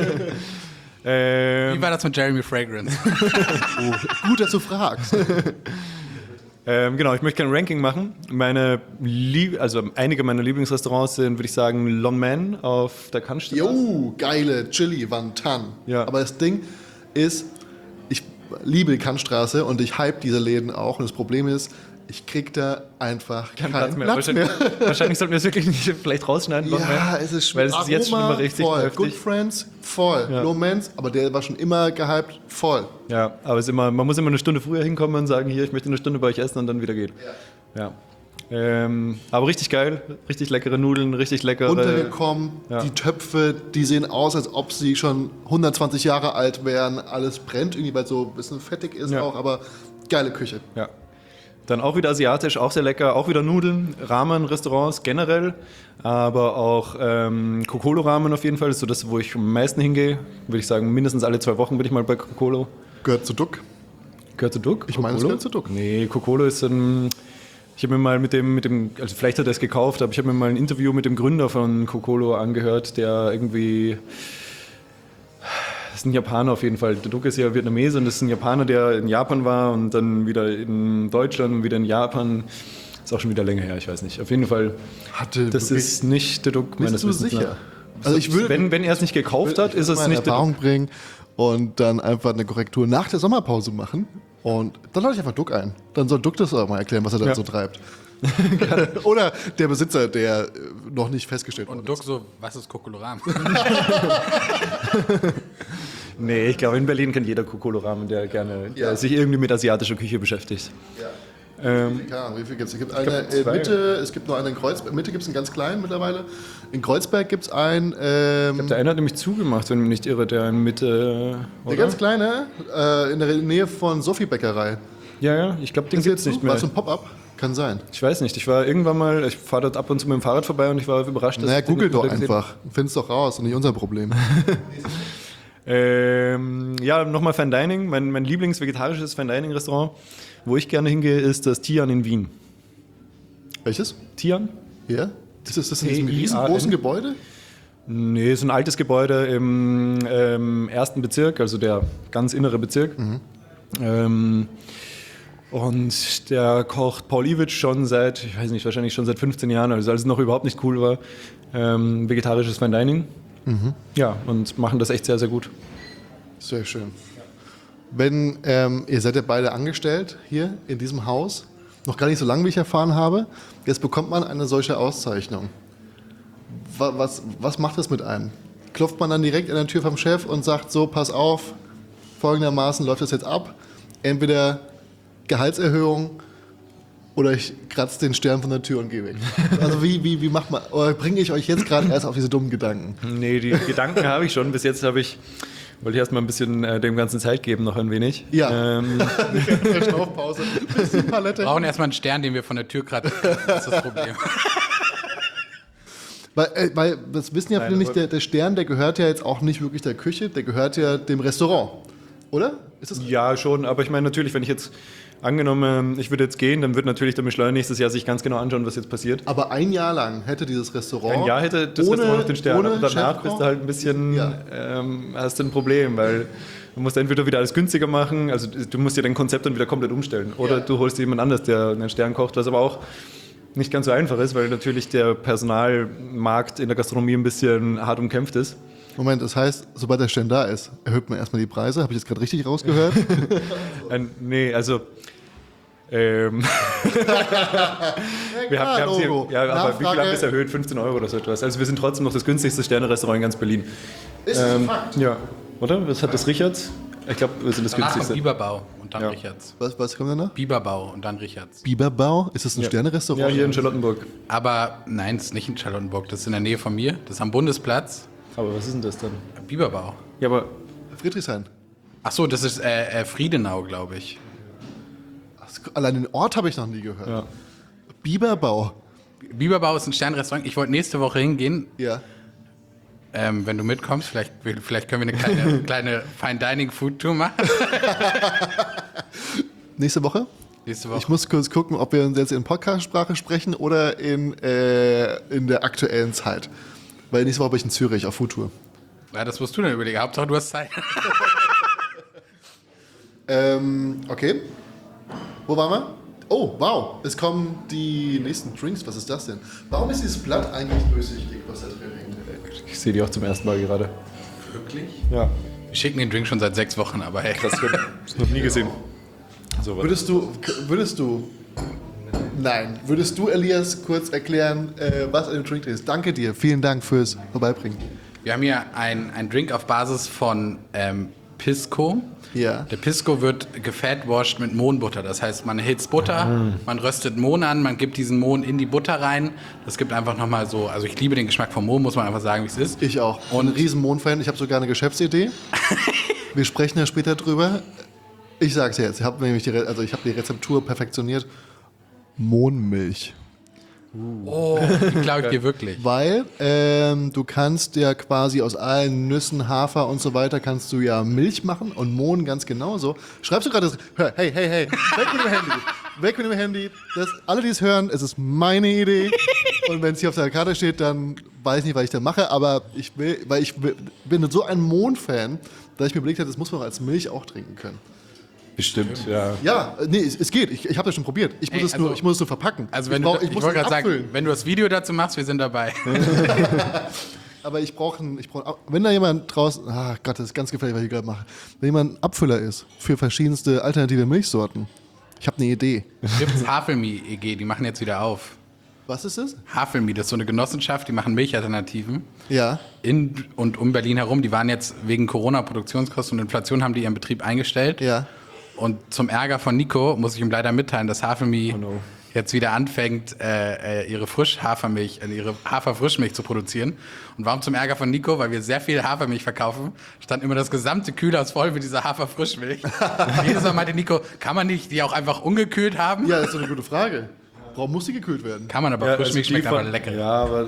Wie war das mit Jeremy Fragrance? Gut, dass du fragst. Genau, ich möchte kein Ranking machen. Einige meiner Lieblingsrestaurants sind, würde ich sagen, Lon Man auf der Cannstraße. Jo, geile Chili Wantan. Ja. Aber das Ding ist, ich liebe die Kantstraße und ich hype diese Läden auch. Und das Problem ist, ich krieg da einfach keinen Platz mehr. Wahrscheinlich sollten wir es wirklich nicht vielleicht rausschneiden. Ja, es ist weil es ist jetzt schon immer richtig voll. heftig. Good Friends, voll. Ja. Lomans, aber der war schon immer gehypt, voll. Ja, aber man muss immer eine Stunde früher hinkommen und sagen, hier, ich möchte eine Stunde bei euch essen und dann wieder geht. Ja. Aber richtig geil, richtig leckere Nudeln, richtig leckere... Runtergekommen, Ja. die Töpfe, die sehen aus, als ob sie schon 120 Jahre alt wären. Alles brennt irgendwie, weil es so ein bisschen fettig ist Ja. auch, aber geile Küche. Ja. Dann auch wieder asiatisch, auch sehr lecker, auch wieder Nudeln, Ramen-Restaurants generell, aber auch Kokolo-Ramen auf jeden Fall, das ist so das, wo ich am meisten hingehe. Würde ich sagen, mindestens alle 2 Wochen bin ich mal bei Kokolo. Gehört zu Duck. Gehört zu Duck? Ich meine, es gehört zu Duck. Nee, Kokolo ist ein... Ich habe mir mal mit dem, also vielleicht hat er es gekauft, aber ich habe mir mal ein Interview mit dem Gründer von Kokolo angehört, der irgendwie... Das ist ein Japaner auf jeden Fall. Der Duck ist ja Vietnamese und das ist ein Japaner, der in Japan war und dann wieder in Deutschland und wieder in Japan. Ist auch schon wieder länger her, ich weiß nicht. Auf jeden Fall, das ist nicht der Duck meines Bist du Wissens. sicher? Also ich würde, wenn er es nicht gekauft hat, ist es mal in nicht der Erfahrung Duck. bringen und dann einfach eine Korrektur nach der Sommerpause machen. Und dann lade ich einfach Duck ein. Dann soll Duck das auch mal erklären, was er da so treibt. Oder der Besitzer, der noch nicht festgestellt wurde. Und Duck so, was ist Kokoloram? Nee, ich glaube, in Berlin kennt jeder Kokolo-Ramen, der sich irgendwie mit asiatischer Küche beschäftigt. Ja. Keine Ahnung, wie viel gibt es? Es gibt eine in 2. Mitte, es gibt noch eine in Kreuzberg. In Mitte gibt es einen ganz kleinen mittlerweile. In Kreuzberg gibt es einen. Der eine hat nämlich zugemacht, wenn ich mich nicht irre, der in Mitte. Der Oder? ganz kleine, in der Nähe von Sophie Bäckerei. Ja, ich glaube, den gibt es nicht mehr. War es ein Pop-up? Kann sein. Ich weiß nicht, ich war irgendwann mal, ich fahre dort ab und zu mit dem Fahrrad vorbei und ich war überrascht, dass Naja, ich den google nicht doch wieder gesehen einfach. Find's doch raus, nicht unser Problem. Ja, nochmal Fine Dining. Mein Lieblings-vegetarisches Fine Dining Restaurant, wo ich gerne hingehe, ist das Tian in Wien. Welches? Tian? Ja? Das ist in diesem T-I-A-N? riesengroßen Gebäude? Nee, ist ein altes Gebäude im 1. Bezirk, also der ganz innere Bezirk. Und der kocht Paul Iwitsch schon seit, ich weiß nicht, wahrscheinlich schon seit 15 Jahren, also als es noch überhaupt nicht cool war, vegetarisches Fine Dining. Ja, und machen das echt sehr, sehr gut. Sehr schön. Wenn, ihr seid ja beide angestellt hier in diesem Haus, noch gar nicht so lange, wie ich erfahren habe, jetzt bekommt man eine solche Auszeichnung. Was macht das mit einem? Klopft man dann direkt an der Tür vom Chef und sagt so, pass auf, folgendermaßen läuft das jetzt ab, entweder Gehaltserhöhung oder ich kratze den Stern von der Tür und gehe weg. Also wie macht man, oder bringe ich euch jetzt gerade erst auf diese dummen Gedanken? Nee, die Gedanken habe ich schon. Bis jetzt wollte ich erstmal ein bisschen dem Ganzen Zeit geben, noch ein wenig. Ja. Schnaufpause, bisschen Palette. Wir brauchen erstmal einen Stern, den wir von der Tür kratzen. Das ist das Problem. Weil das wissen ja viele nicht, der Stern, der gehört ja jetzt auch nicht wirklich der Küche, der gehört ja dem Restaurant, oder? Ist das Ja, schon, aber ich meine natürlich, wenn ich jetzt angenommen, ich würde jetzt gehen, dann wird natürlich der Michelin nächstes Jahr sich ganz genau anschauen, was jetzt passiert. Aber ein Jahr lang hätte dieses Restaurant. Ein Jahr hätte das Restaurant noch den Stern, ohne und danach Chefkoch? bist du halt ein bisschen, Ja. hast du ein Problem, weil du musst entweder wieder alles günstiger machen, also du musst dir dein Konzept dann wieder komplett umstellen, oder du holst dir jemand anderes, der einen Stern kocht, was aber auch nicht ganz so einfach ist, weil natürlich der Personalmarkt in der Gastronomie ein bisschen hart umkämpft ist. Moment, das heißt, sobald der Stern da ist, erhöht man erstmal die Preise. Habe ich jetzt gerade richtig rausgehört? Nee, also wir haben Logo. ja, aber wie viel Nachfrage. haben wir es erhöht? 15 € oder so etwas. Also wir sind trotzdem noch das günstigste Sterne-Restaurant in ganz Berlin. Ist das ein Fakt? Ja, oder? Was hat das Richards? Ich glaube, wir sind das Danach kommt günstigste. Biberbau und dann Ja. Richards. Was kommt danach? Biberbau und dann Richards. Biberbau? Ist das ein Ja, Sterne-Restaurant? hier in Charlottenburg. Aber nein, es ist nicht in Charlottenburg. Das ist in der Nähe von mir. Das ist am Bundesplatz. Aber was ist denn das dann? Biberbau. Ja, aber Friedrichshain. Ach so, das ist Friedenau, glaube ich. Allein den Ort habe ich noch nie gehört. Ja. Biberbau. Biberbau ist ein Sternrestaurant. Ich wollte nächste Woche hingehen. Ja. Wenn du mitkommst, vielleicht können wir eine kleine Fine-Dining-Food-Tour machen. Nächste Woche? Nächste Woche. Ich muss kurz gucken, ob wir uns jetzt in Podcast-Sprache sprechen oder in der aktuellen Zeit. Weil nächste Woche bin ich in Zürich auf Foodtour. Ja, das musst du dann überlegen. Hauptsache, du hast Zeit. Okay. Wo waren wir? Oh, wow. Es kommen die nächsten Drinks. Was ist das denn? Warum ist dieses Blatt eigentlich durchsichtig, was da drin hängt? ich sehe die auch zum ersten Mal gerade. Wirklich? Ja, Wir schicken den Drink schon seit 6 Wochen, aber hey. das habe ich noch nie gesehen. So, Würdest du, Elias, kurz erklären, was ein Drink ist? Danke dir. Vielen Dank fürs Vorbeibringen. Wir haben hier einen Drink auf Basis von Pisco. Ja. Der Pisco wird gefatwashed mit Mohnbutter. Das heißt, man erhitzt Butter, man röstet Mohn an, man gibt diesen Mohn in die Butter rein. Das gibt einfach nochmal so, also ich liebe den Geschmack vom Mohn, muss man einfach sagen, wie es ist. Ich auch. Und ein riesen Mohn-Fan. Ich habe sogar eine Geschäftsidee. Wir sprechen ja später drüber. Ich sag's jetzt. Ich habe nämlich die Rezeptur perfektioniert. Mohnmilch. Oh, die glaube ich dir wirklich. Weil du kannst ja quasi aus allen Nüssen, Hafer und so weiter, kannst du ja Milch machen und Mohn ganz genauso. Schreibst du gerade das? Hey, weg mit dem Handy. Weg mit dem Handy. Alle, die es hören, es ist meine Idee. Und wenn es hier auf der Karte steht, dann weiß ich nicht, was ich da mache. Aber ich bin so ein Mohn-Fan, dass ich mir überlegt habe, das muss man auch als Milch auch trinken können. bestimmt, ja. Ja, nee, es geht. Ich habe das schon probiert. Ich muss es nur verpacken. Also ich wollte muss gerade es sagen, abfüllen. wenn du das Video dazu machst, wir sind dabei. Aber wenn da jemand draußen, ach Gott, das ist ganz gefährlich, was ich gerade mache. Wenn jemand ein Abfüller ist für verschiedenste alternative Milchsorten, ich habe eine Idee. Gibt's Havelmi EG, die machen jetzt wieder auf. Was ist das? Havelmi, das ist so eine Genossenschaft, die machen Milchalternativen. Ja. In und um Berlin herum. Die waren jetzt wegen Corona-Produktionskosten und Inflation, haben die ihren Betrieb eingestellt. Ja. Und zum Ärger von Nico muss ich ihm leider mitteilen, dass Havelmi jetzt wieder anfängt, ihre Haferfrischmilch zu produzieren. Und warum zum Ärger von Nico? Weil wir sehr viel Hafermilch verkaufen, stand immer das gesamte Kühlhaus voll mit dieser Haferfrischmilch. Jedes Mal meinte Nico, kann man nicht die auch einfach ungekühlt haben? Ja, das ist so eine gute Frage. Warum muss die gekühlt werden? Kann man, aber Frischmilch schmeckt einfach lecker. Ja, aber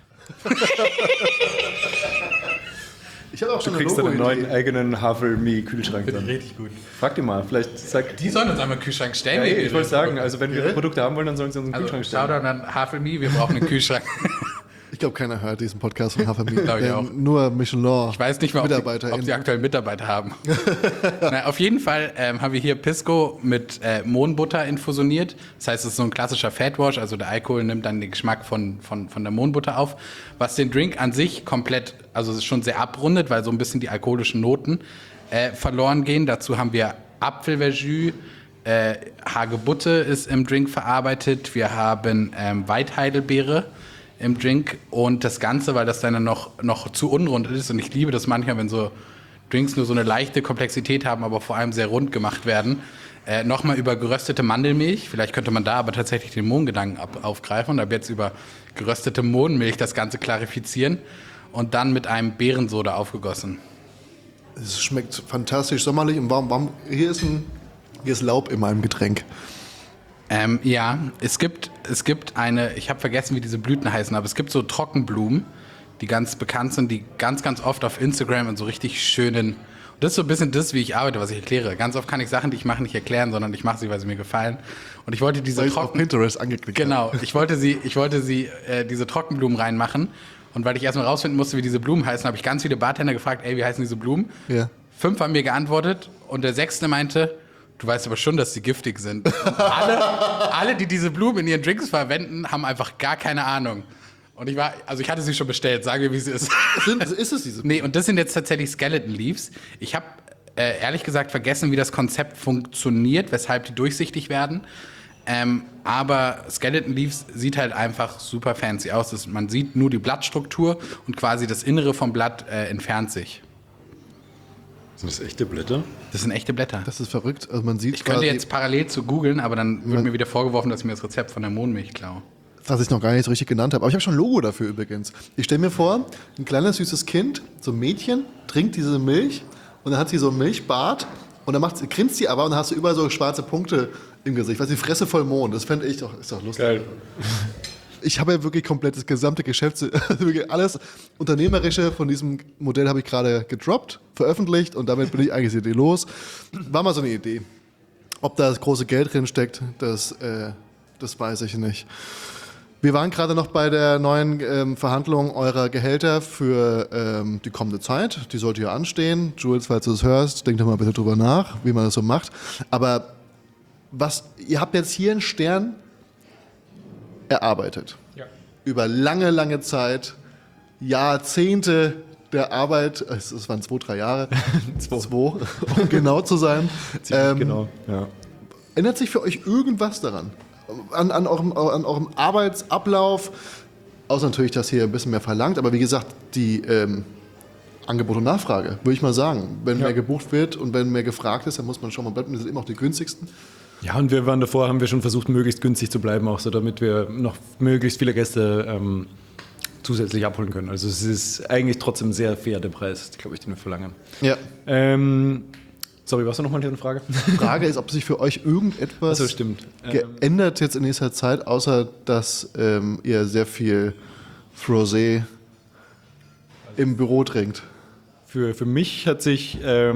Ich habe auch schon du eine kriegst deinen Logo-Idee. neuen eigenen Havelmi-Kühlschrank dann. Richtig gut. Frag die mal, vielleicht sagt... Die sollen uns einmal einen Kühlschrank stellen. Ja, ich wollte sagen, also wenn wir ihre Produkte haben wollen, dann sollen sie uns einen Also, Kühlschrank stellen. Shoutout an Havelmi, wir brauchen einen Kühlschrank. Ich glaube, keiner hört diesen Podcast von Hafermilch. Glaub ich auch. Nur Michelin. Ich weiß nicht mal, ob sie aktuell Mitarbeiter haben. Na, auf jeden Fall haben wir hier Pisco mit Mohnbutter infusioniert. Das heißt, es ist so ein klassischer Fatwash, also der Alkohol nimmt dann den Geschmack von der Mohnbutter auf. Was den Drink an sich komplett, also es ist schon sehr abrundet, weil so ein bisschen die alkoholischen Noten verloren gehen. Dazu haben wir Apfelverjus, Hagebutte ist im Drink verarbeitet. Wir haben Weitheidelbeere im Drink und das Ganze, weil das dann noch zu unrund ist und ich liebe das manchmal, wenn so Drinks nur so eine leichte Komplexität haben, aber vor allem sehr rund gemacht werden. Nochmal über geröstete Mandelmilch, vielleicht könnte man da aber tatsächlich den Mohngedanken aufgreifen und ab jetzt über geröstete Mohnmilch das Ganze klarifizieren und dann mit einem Beerensoda aufgegossen. Es schmeckt fantastisch sommerlich und warum hier ist Laub in meinem Getränk. Ja, es gibt eine, ich habe vergessen, wie diese Blüten heißen, aber es gibt so Trockenblumen, die ganz bekannt sind, die ganz, ganz oft auf Instagram in so richtig schönen, das ist so ein bisschen das, wie ich arbeite, was ich erkläre. Ganz oft kann ich Sachen, die ich mache, nicht erklären, sondern ich mache sie, weil sie mir gefallen. Und ich wollte diese Weil ich auf Pinterest angeklickt Genau, habe. ich wollte diese Trockenblumen reinmachen. Und weil ich erstmal rausfinden musste, wie diese Blumen heißen, habe ich ganz viele Bartender gefragt, ey, wie heißen diese Blumen? Ja. 5 haben mir geantwortet und der 6. meinte, du weißt aber schon, dass sie giftig sind. Alle, die diese Blumen in ihren Drinks verwenden, haben einfach gar keine Ahnung. Und ich hatte sie schon bestellt, sage mir, wie sie ist. Ist es diese? Nee, und das sind jetzt tatsächlich Skeleton Leaves. Ich habe ehrlich gesagt vergessen, wie das Konzept funktioniert, weshalb die durchsichtig werden. Aber Skeleton Leaves sieht halt einfach super fancy aus. Man sieht nur die Blattstruktur und quasi das Innere vom Blatt entfernt sich. Sind das echte Blätter? Das sind echte Blätter. Das ist verrückt. Also man sieht Ich könnte jetzt parallel zu googeln, aber dann wird mir wieder vorgeworfen, dass ich mir das Rezept von der Mohnmilch klaue. das ich noch gar nicht so richtig genannt habe. Aber ich habe schon ein Logo dafür übrigens. Ich stelle mir vor, ein kleines süßes Kind, so ein Mädchen, trinkt diese Milch und dann hat sie so ein Milchbart und dann grinst sie aber und dann hast du überall so schwarze Punkte im Gesicht. Weißt du, die Fresse voll Mond. Das fände ich doch, ist doch lustig. Geil. Ich habe ja wirklich komplett das gesamte wirklich alles Unternehmerische von diesem Modell habe ich gerade gedroppt, veröffentlicht und damit bin ich eigentlich die Idee los. War mal so eine Idee. Ob da das große Geld drin steckt, das weiß ich nicht. Wir waren gerade noch bei der neuen Verhandlung eurer Gehälter für die kommende Zeit. Die sollte ja anstehen. Jules, falls du es hörst, denk doch mal bitte drüber nach, wie man das so macht. Aber ihr habt jetzt hier einen Stern erarbeitet. Ja. Über lange, lange Zeit, Jahrzehnte der Arbeit, es waren 2-3 Jahre, 2, um genau zu sein. Genau, ja. Ändert sich für euch irgendwas daran? An eurem Arbeitsablauf? Außer natürlich, dass hier ein bisschen mehr verlangt, aber wie gesagt, die Angebot und Nachfrage, würde ich mal sagen. Wenn mehr gebucht wird und wenn mehr gefragt ist, dann muss man schon mal bleiben. Das sind immer auch die günstigsten. Ja, und haben wir schon versucht, möglichst günstig zu bleiben, auch so, damit wir noch möglichst viele Gäste zusätzlich abholen können. Also es ist eigentlich trotzdem sehr fair, der Preis, glaube ich, den wir verlangen. Ja. Sorry, was war nochmal eine Frage? Die Frage ist, ob sich für euch irgendetwas geändert jetzt in nächster Zeit, außer dass ihr sehr viel Frosé im Büro trinkt. Für mich hat sich...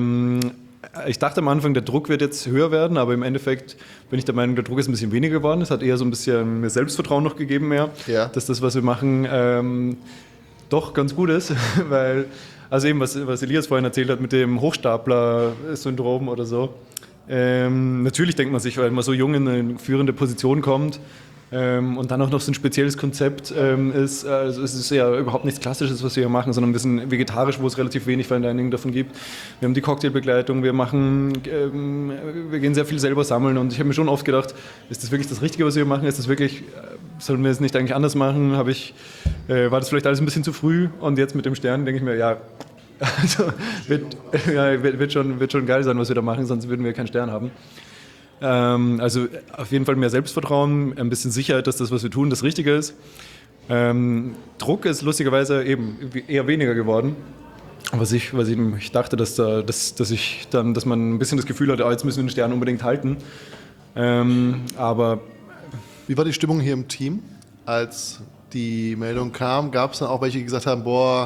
ich dachte am Anfang, der Druck wird jetzt höher werden, aber im Endeffekt bin ich der Meinung, der Druck ist ein bisschen weniger geworden. Es hat eher so ein bisschen mehr Selbstvertrauen noch gegeben, dass das, was wir machen, doch ganz gut ist. Weil, also eben, was Elias vorhin erzählt hat mit dem Hochstapler-Syndrom oder so. Natürlich denkt man sich, weil man so jung in eine führende Position kommt, und dann auch noch so ein spezielles Konzept ist. Also es ist ja überhaupt nichts Klassisches, was wir hier machen, sondern ein bisschen vegetarisch, wo es relativ wenig Fine Dining davon gibt. Wir haben die Cocktailbegleitung, wir gehen sehr viel selber sammeln und ich habe mir schon oft gedacht, ist das wirklich das Richtige, was wir hier machen? Ist das wirklich, sollen wir es nicht eigentlich anders machen? War das vielleicht alles ein bisschen zu früh? Und jetzt mit dem Stern denke ich mir, ja, also wird schon geil sein, was wir da machen, sonst würden wir keinen Stern haben. Also auf jeden Fall mehr Selbstvertrauen, ein bisschen Sicherheit, dass das, was wir tun, das Richtige ist. Druck ist lustigerweise eben eher weniger geworden. Was ich dachte, dass man ein bisschen das Gefühl hatte, jetzt müssen wir den Stern unbedingt halten. Aber wie war die Stimmung hier im Team, als die Meldung kam? Gab es dann auch welche, die gesagt haben, boah,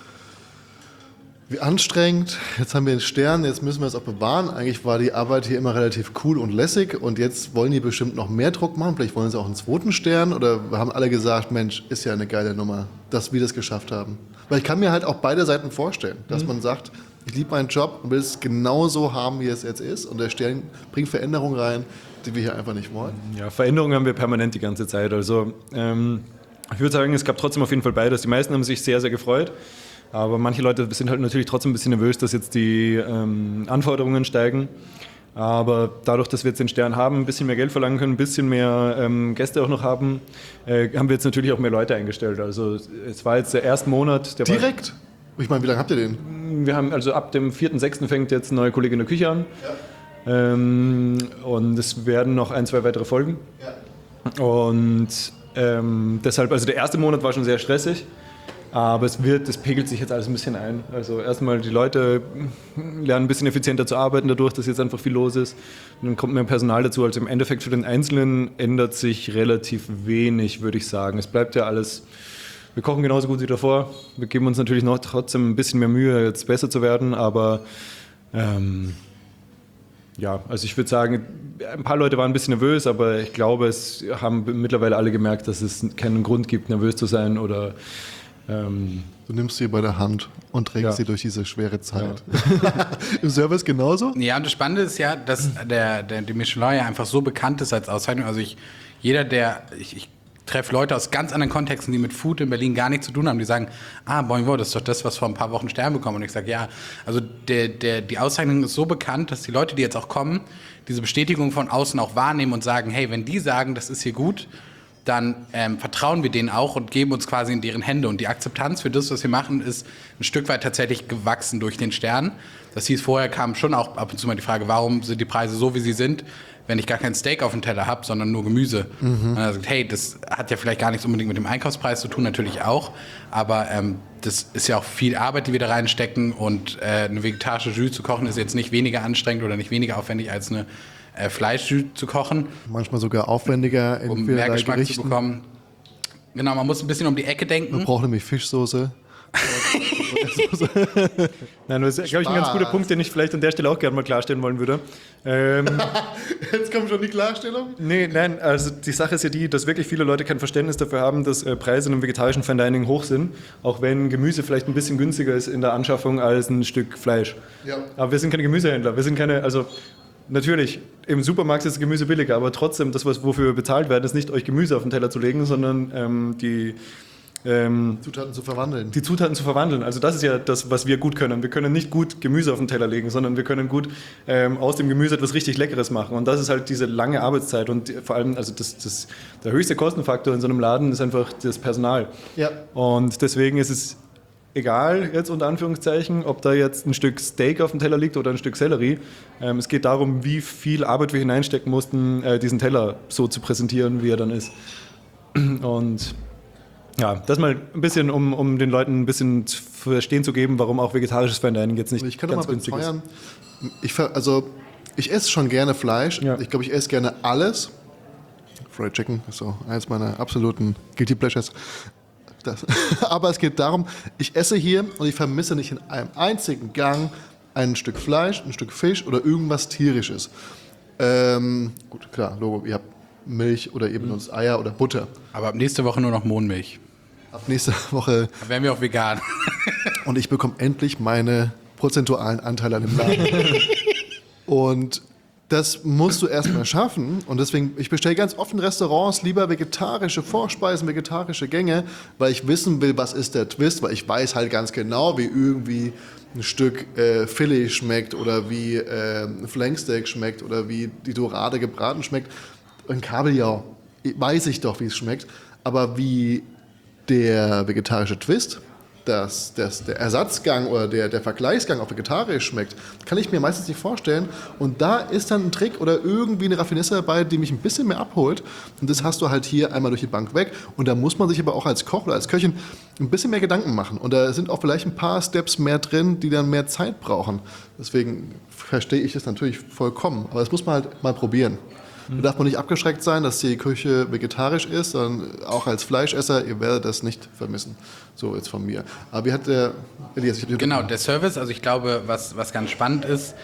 wie anstrengend, jetzt haben wir einen Stern, jetzt müssen wir es auch bewahren. Eigentlich war die Arbeit hier immer relativ cool und lässig und jetzt wollen die bestimmt noch mehr Druck machen. Vielleicht wollen sie auch einen zweiten Stern oder haben alle gesagt, Mensch, ist ja eine geile Nummer, dass wir das geschafft haben. Weil ich kann mir halt auch beide Seiten vorstellen, dass man sagt, ich liebe meinen Job und will es genauso haben, wie es jetzt ist und der Stern bringt Veränderungen rein, die wir hier einfach nicht wollen. Ja, Veränderungen haben wir permanent die ganze Zeit. Also ich würde sagen, es gab trotzdem auf jeden Fall beides. Die meisten haben sich sehr, sehr gefreut. Aber manche Leute sind halt natürlich trotzdem ein bisschen nervös, dass jetzt die Anforderungen steigen. Aber dadurch, dass wir jetzt den Stern haben, ein bisschen mehr Geld verlangen können, ein bisschen mehr Gäste auch noch haben, haben wir jetzt natürlich auch mehr Leute eingestellt. Also es war jetzt der erste Monat. Direkt? Ich meine, wie lange habt ihr den? Wir haben also ab dem 4.6. fängt jetzt eine neue Kollegin in der Küche an. Ja. Und es werden noch 1-2 weitere folgen. Ja. Und deshalb, also der erste Monat war schon sehr stressig. Aber es pegelt sich jetzt alles ein bisschen ein. Also erstmal die Leute lernen ein bisschen effizienter zu arbeiten dadurch, dass jetzt einfach viel los ist. Und dann kommt mehr Personal dazu. Also im Endeffekt für den Einzelnen ändert sich relativ wenig, würde ich sagen. Es bleibt ja alles, wir kochen genauso gut wie davor. Wir geben uns natürlich noch trotzdem ein bisschen mehr Mühe, jetzt besser zu werden. Aber ja, also ich würde sagen, ein paar Leute waren ein bisschen nervös, aber ich glaube, es haben mittlerweile alle gemerkt, dass es keinen Grund gibt, nervös zu sein oder du nimmst sie bei der Hand und trägst sie durch diese schwere Zeit. Ja. Im Service genauso? Ja, und das Spannende ist ja, dass die Michelin ja einfach so bekannt ist als Auszeichnung. Also ich treffe Leute aus ganz anderen Kontexten, die mit Food in Berlin gar nichts zu tun haben. Die sagen, Bon Vivant, das ist doch das, was vor ein paar Wochen Stern bekommen. Und ich sage, ja, also die Auszeichnung ist so bekannt, dass die Leute, die jetzt auch kommen, diese Bestätigung von außen auch wahrnehmen und sagen, hey, wenn die sagen, das ist hier gut, dann vertrauen wir denen auch und geben uns quasi in deren Hände. Und die Akzeptanz für das, was wir machen, ist ein Stück weit tatsächlich gewachsen durch den Stern. Das hieß, vorher kam schon auch ab und zu mal die Frage, warum sind die Preise so, wie sie sind? wenn ich gar kein Steak auf dem Teller habe, sondern nur Gemüse. Und er sagt, hey, das hat ja vielleicht gar nichts unbedingt mit dem Einkaufspreis zu tun, natürlich auch, aber das ist ja auch viel Arbeit, die wir da reinstecken und eine vegetarische Jus zu kochen ist jetzt nicht weniger anstrengend oder nicht weniger aufwendig als eine Fleischjus zu kochen. Manchmal sogar aufwendiger in um mehr Geschmack Gerichten. zu bekommen. Genau, man muss ein bisschen um die Ecke denken. Man braucht nämlich Fischsoße. Nein, das ist, glaube ich, ein ganz guter Punkt, den ich vielleicht an der Stelle auch gerne mal klarstellen wollen würde. Jetzt kommt schon die Klarstellung. Nein, also die Sache ist ja die, dass wirklich viele Leute kein Verständnis dafür haben, dass Preise in einem vegetarischen Fine Dining hoch sind, auch wenn Gemüse vielleicht ein bisschen günstiger ist in der Anschaffung als ein Stück Fleisch. Ja. Aber wir sind keine Gemüsehändler, wir sind keine, also natürlich, im Supermarkt ist das Gemüse billiger, aber trotzdem, das, wofür wir bezahlt werden, ist nicht euch Gemüse auf den Teller zu legen, sondern die Zutaten zu verwandeln. Die Zutaten zu verwandeln. Also das ist ja das, was wir gut können. Wir können nicht gut Gemüse auf den Teller legen, sondern wir können gut aus dem Gemüse etwas richtig Leckeres machen. Und das ist halt diese lange Arbeitszeit. Und vor allem, also der höchste Kostenfaktor in so einem Laden ist einfach das Personal. Ja. Und deswegen ist es egal, jetzt unter Anführungszeichen, ob da jetzt ein Stück Steak auf dem Teller liegt oder ein Stück Sellerie. Es geht darum, wie viel Arbeit wir hineinstecken mussten, diesen Teller so zu präsentieren, wie er dann ist. Und ja, das mal ein bisschen, um den Leuten ein bisschen zu verstehen zu geben, warum auch vegetarisches Fine Dining jetzt nicht Ich kann ganz doch mal günstig ist. beteuern, ich esse schon gerne Fleisch. Ja. Ich glaube, ich esse gerne alles. Fried Chicken ist so eins meiner absoluten Guilty Pleasures. Aber es geht darum, ich esse hier und ich vermisse nicht in einem einzigen Gang ein Stück Fleisch, ein Stück Fisch oder irgendwas Tierisches. Gut, klar, Logo, ihr habt Milch oder eben benutzt Eier oder Butter. Aber ab nächste Woche nur noch Mohnmilch. Ab nächste Woche. Dann wären wir auch vegan. Und ich bekomme endlich meine prozentualen Anteile an dem Laden. Und das musst du erstmal schaffen. Und deswegen, ich bestelle ganz oft in Restaurants lieber vegetarische Vorspeisen, vegetarische Gänge, weil ich wissen will, was ist der Twist, weil ich weiß halt ganz genau, wie irgendwie ein Stück Filet schmeckt oder wie ein Flanksteak schmeckt oder wie die Dorade gebraten schmeckt. Ein Kabeljau weiß ich doch, wie es schmeckt. Aber wie der vegetarische Twist, der Ersatzgang oder der Vergleichsgang auf vegetarisch schmeckt, kann ich mir meistens nicht vorstellen. Und da ist dann ein Trick oder irgendwie eine Raffinesse dabei, die mich ein bisschen mehr abholt. Und das hast du halt hier einmal durch die Bank weg. Und da muss man sich aber auch als Koch oder als Köchin ein bisschen mehr Gedanken machen. Und da sind auch vielleicht ein paar Steps mehr drin, die dann mehr Zeit brauchen. Deswegen verstehe ich das natürlich vollkommen. Aber das muss man halt mal probieren. Da darf man nicht abgeschreckt sein, dass die Küche vegetarisch ist, sondern auch als Fleischesser, ihr werdet das nicht vermissen. So jetzt von mir. Aber wie hat der Elias... Genau, der Service, also ich glaube, was ganz spannend ist,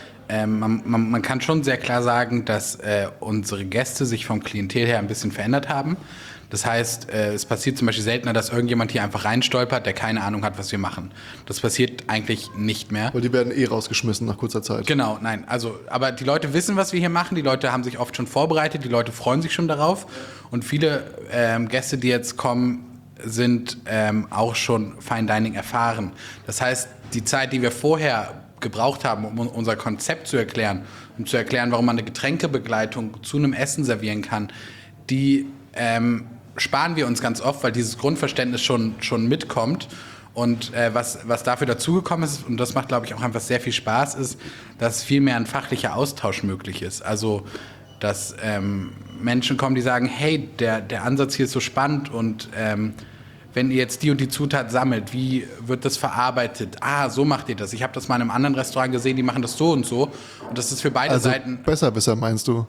man kann schon sehr klar sagen, dass unsere Gäste sich vom Klientel her ein bisschen verändert haben. Das heißt, es passiert zum Beispiel seltener, dass irgendjemand hier einfach reinstolpert, der keine Ahnung hat, was wir machen. Das passiert eigentlich nicht mehr. Weil die werden rausgeschmissen nach kurzer Zeit. Genau, nein. Also, aber die Leute wissen, was wir hier machen. Die Leute haben sich oft schon vorbereitet. Die Leute freuen sich schon darauf. Und viele Gäste, die jetzt kommen, sind auch schon Fine Dining erfahren. Das heißt, die Zeit, die wir vorher gebraucht haben, um unser Konzept zu erklären, um zu erklären, warum man eine Getränkebegleitung zu einem Essen servieren kann, die sparen wir uns ganz oft, weil dieses Grundverständnis schon mitkommt. Und was dafür dazugekommen ist, und das macht, glaube ich, auch einfach sehr viel Spaß, ist, dass viel mehr ein fachlicher Austausch möglich ist. Also, dass Menschen kommen, die sagen, hey, der Ansatz hier ist so spannend und wenn ihr jetzt die und die Zutat sammelt, wie wird das verarbeitet? Ah, so macht ihr das. Ich habe das mal in einem anderen Restaurant gesehen, die machen das so und so. Und das ist für beide Seiten... Besserwisser, meinst du?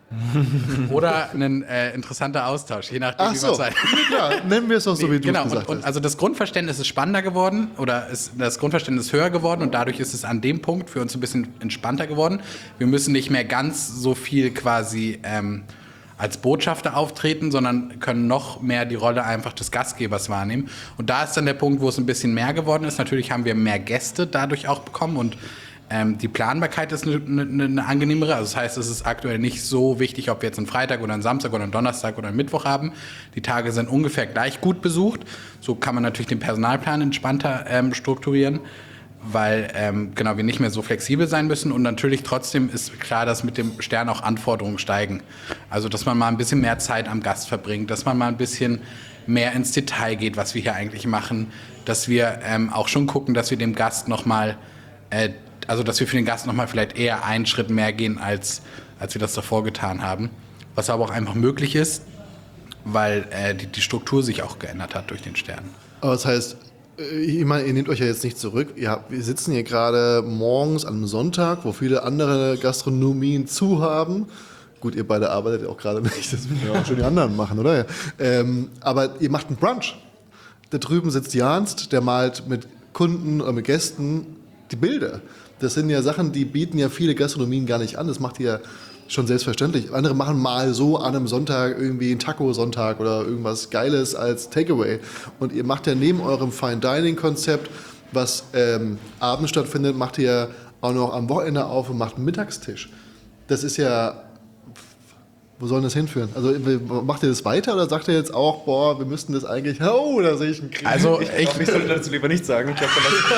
Oder ein interessanter Austausch, je nachdem, Ach wie so, man sagt. klar, nennen wir es doch so, wie du Genau, es gesagt und hast. also das Grundverständnis ist spannender geworden oder ist das Grundverständnis höher geworden und dadurch ist es an dem Punkt für uns ein bisschen entspannter geworden. Wir müssen nicht mehr ganz so viel quasi als Botschafter auftreten, sondern können noch mehr die Rolle einfach des Gastgebers wahrnehmen. Und da ist dann der Punkt, wo es ein bisschen mehr geworden ist. Natürlich haben wir mehr Gäste dadurch auch bekommen und die Planbarkeit ist eine angenehmere. Also das heißt, es ist aktuell nicht so wichtig, ob wir jetzt einen Freitag oder einen Samstag oder einen Donnerstag oder einen Mittwoch haben. Die Tage sind ungefähr gleich gut besucht. So kann man natürlich den Personalplan entspannter strukturieren, weil wir nicht mehr so flexibel sein müssen. Und natürlich trotzdem ist klar, dass mit dem Stern auch Anforderungen steigen. Also dass man mal ein bisschen mehr Zeit am Gast verbringt, dass man mal ein bisschen mehr ins Detail geht, was wir hier eigentlich machen, dass wir auch schon gucken, dass wir dem Gast nochmal also dass wir für den Gast nochmal vielleicht eher einen Schritt mehr gehen, als wir das davor getan haben. Was aber auch einfach möglich ist, weil die Struktur sich auch geändert hat durch den Stern. Aber das heißt, ich meine, ihr nehmt euch ja jetzt nicht zurück. Wir sitzen hier gerade morgens an einem Sonntag, wo viele andere Gastronomien zu haben. Gut, ihr beide arbeitet ja auch gerade nicht, das müssen ja auch schon die anderen machen, oder? Aber ihr macht einen Brunch. Da drüben sitzt Janst, der malt mit Kunden oder mit Gästen die Bilder. Das sind ja Sachen, die bieten ja viele Gastronomien gar nicht an. Das macht ihr schon selbstverständlich. Andere machen mal so an einem Sonntag irgendwie einen Taco-Sonntag oder irgendwas Geiles als Takeaway. Und ihr macht ja neben eurem Fine-Dining-Konzept, was abends stattfindet, macht ihr auch noch am Wochenende auf und macht einen Mittagstisch. Das ist ja... Wo soll das hinführen? Also macht ihr das weiter oder sagt ihr jetzt auch, boah, wir müssten das eigentlich, oh, da sehe ich einen Krieg. Also Ich sollte dazu lieber nicht sagen. Ich glaube,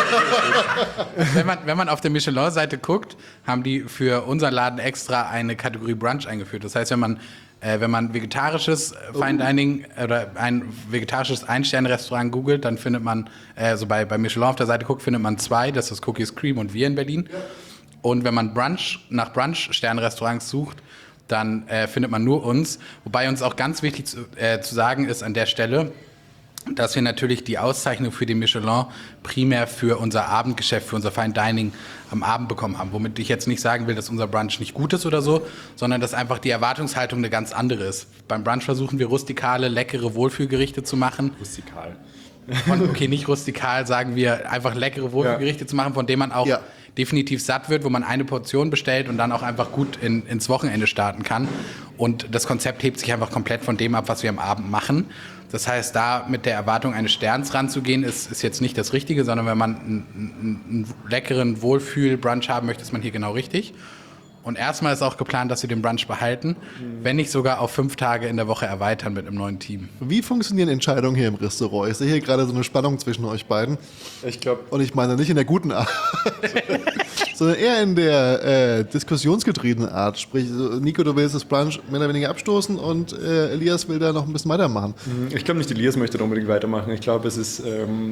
wenn man auf der Michelin-Seite guckt, haben die für unseren Laden extra eine Kategorie Brunch eingeführt. Das heißt, wenn man vegetarisches Fine Dining oder ein vegetarisches Ein-Sterne-Restaurant googelt, dann findet man, also bei Michelin auf der Seite guckt, findet man 2, das ist Cookies Cream und wir in Berlin. Ja. Und wenn man nach Brunch-Sterne-Restaurants sucht, dann findet man nur uns. Wobei uns auch ganz wichtig zu sagen ist an der Stelle, dass wir natürlich die Auszeichnung für den Michelin primär für unser Abendgeschäft, für unser Fine Dining am Abend bekommen haben. Womit ich jetzt nicht sagen will, dass unser Brunch nicht gut ist oder so, sondern dass einfach die Erwartungshaltung eine ganz andere ist. Beim Brunch versuchen wir rustikale, leckere Wohlfühlgerichte zu machen. Rustikal. Okay, nicht rustikal, sagen wir einfach leckere Wohlfühlgerichte zu machen, von denen man auch definitiv satt wird, wo man eine Portion bestellt und dann auch einfach gut ins Wochenende starten kann. Und das Konzept hebt sich einfach komplett von dem ab, was wir am Abend machen. Das heißt, da mit der Erwartung eines Sterns ranzugehen, ist jetzt nicht das Richtige, sondern wenn man einen leckeren Wohlfühl-Brunch haben möchte, ist man hier genau richtig. Und erstmal ist auch geplant, dass wir den Brunch behalten, wenn nicht sogar auf 5 Tage in der Woche erweitern mit einem neuen Team. Wie funktionieren Entscheidungen hier im Restaurant? Ich sehe hier gerade so eine Spannung zwischen euch beiden. Ich glaube. Und ich meine nicht in der guten Art, sondern eher in der diskussionsgetriebenen Art. Sprich, Nico, du willst das Brunch mehr oder weniger abstoßen und Elias will da noch ein bisschen weitermachen. Ich glaube nicht, Elias möchte da unbedingt weitermachen. Ich glaube, es ist...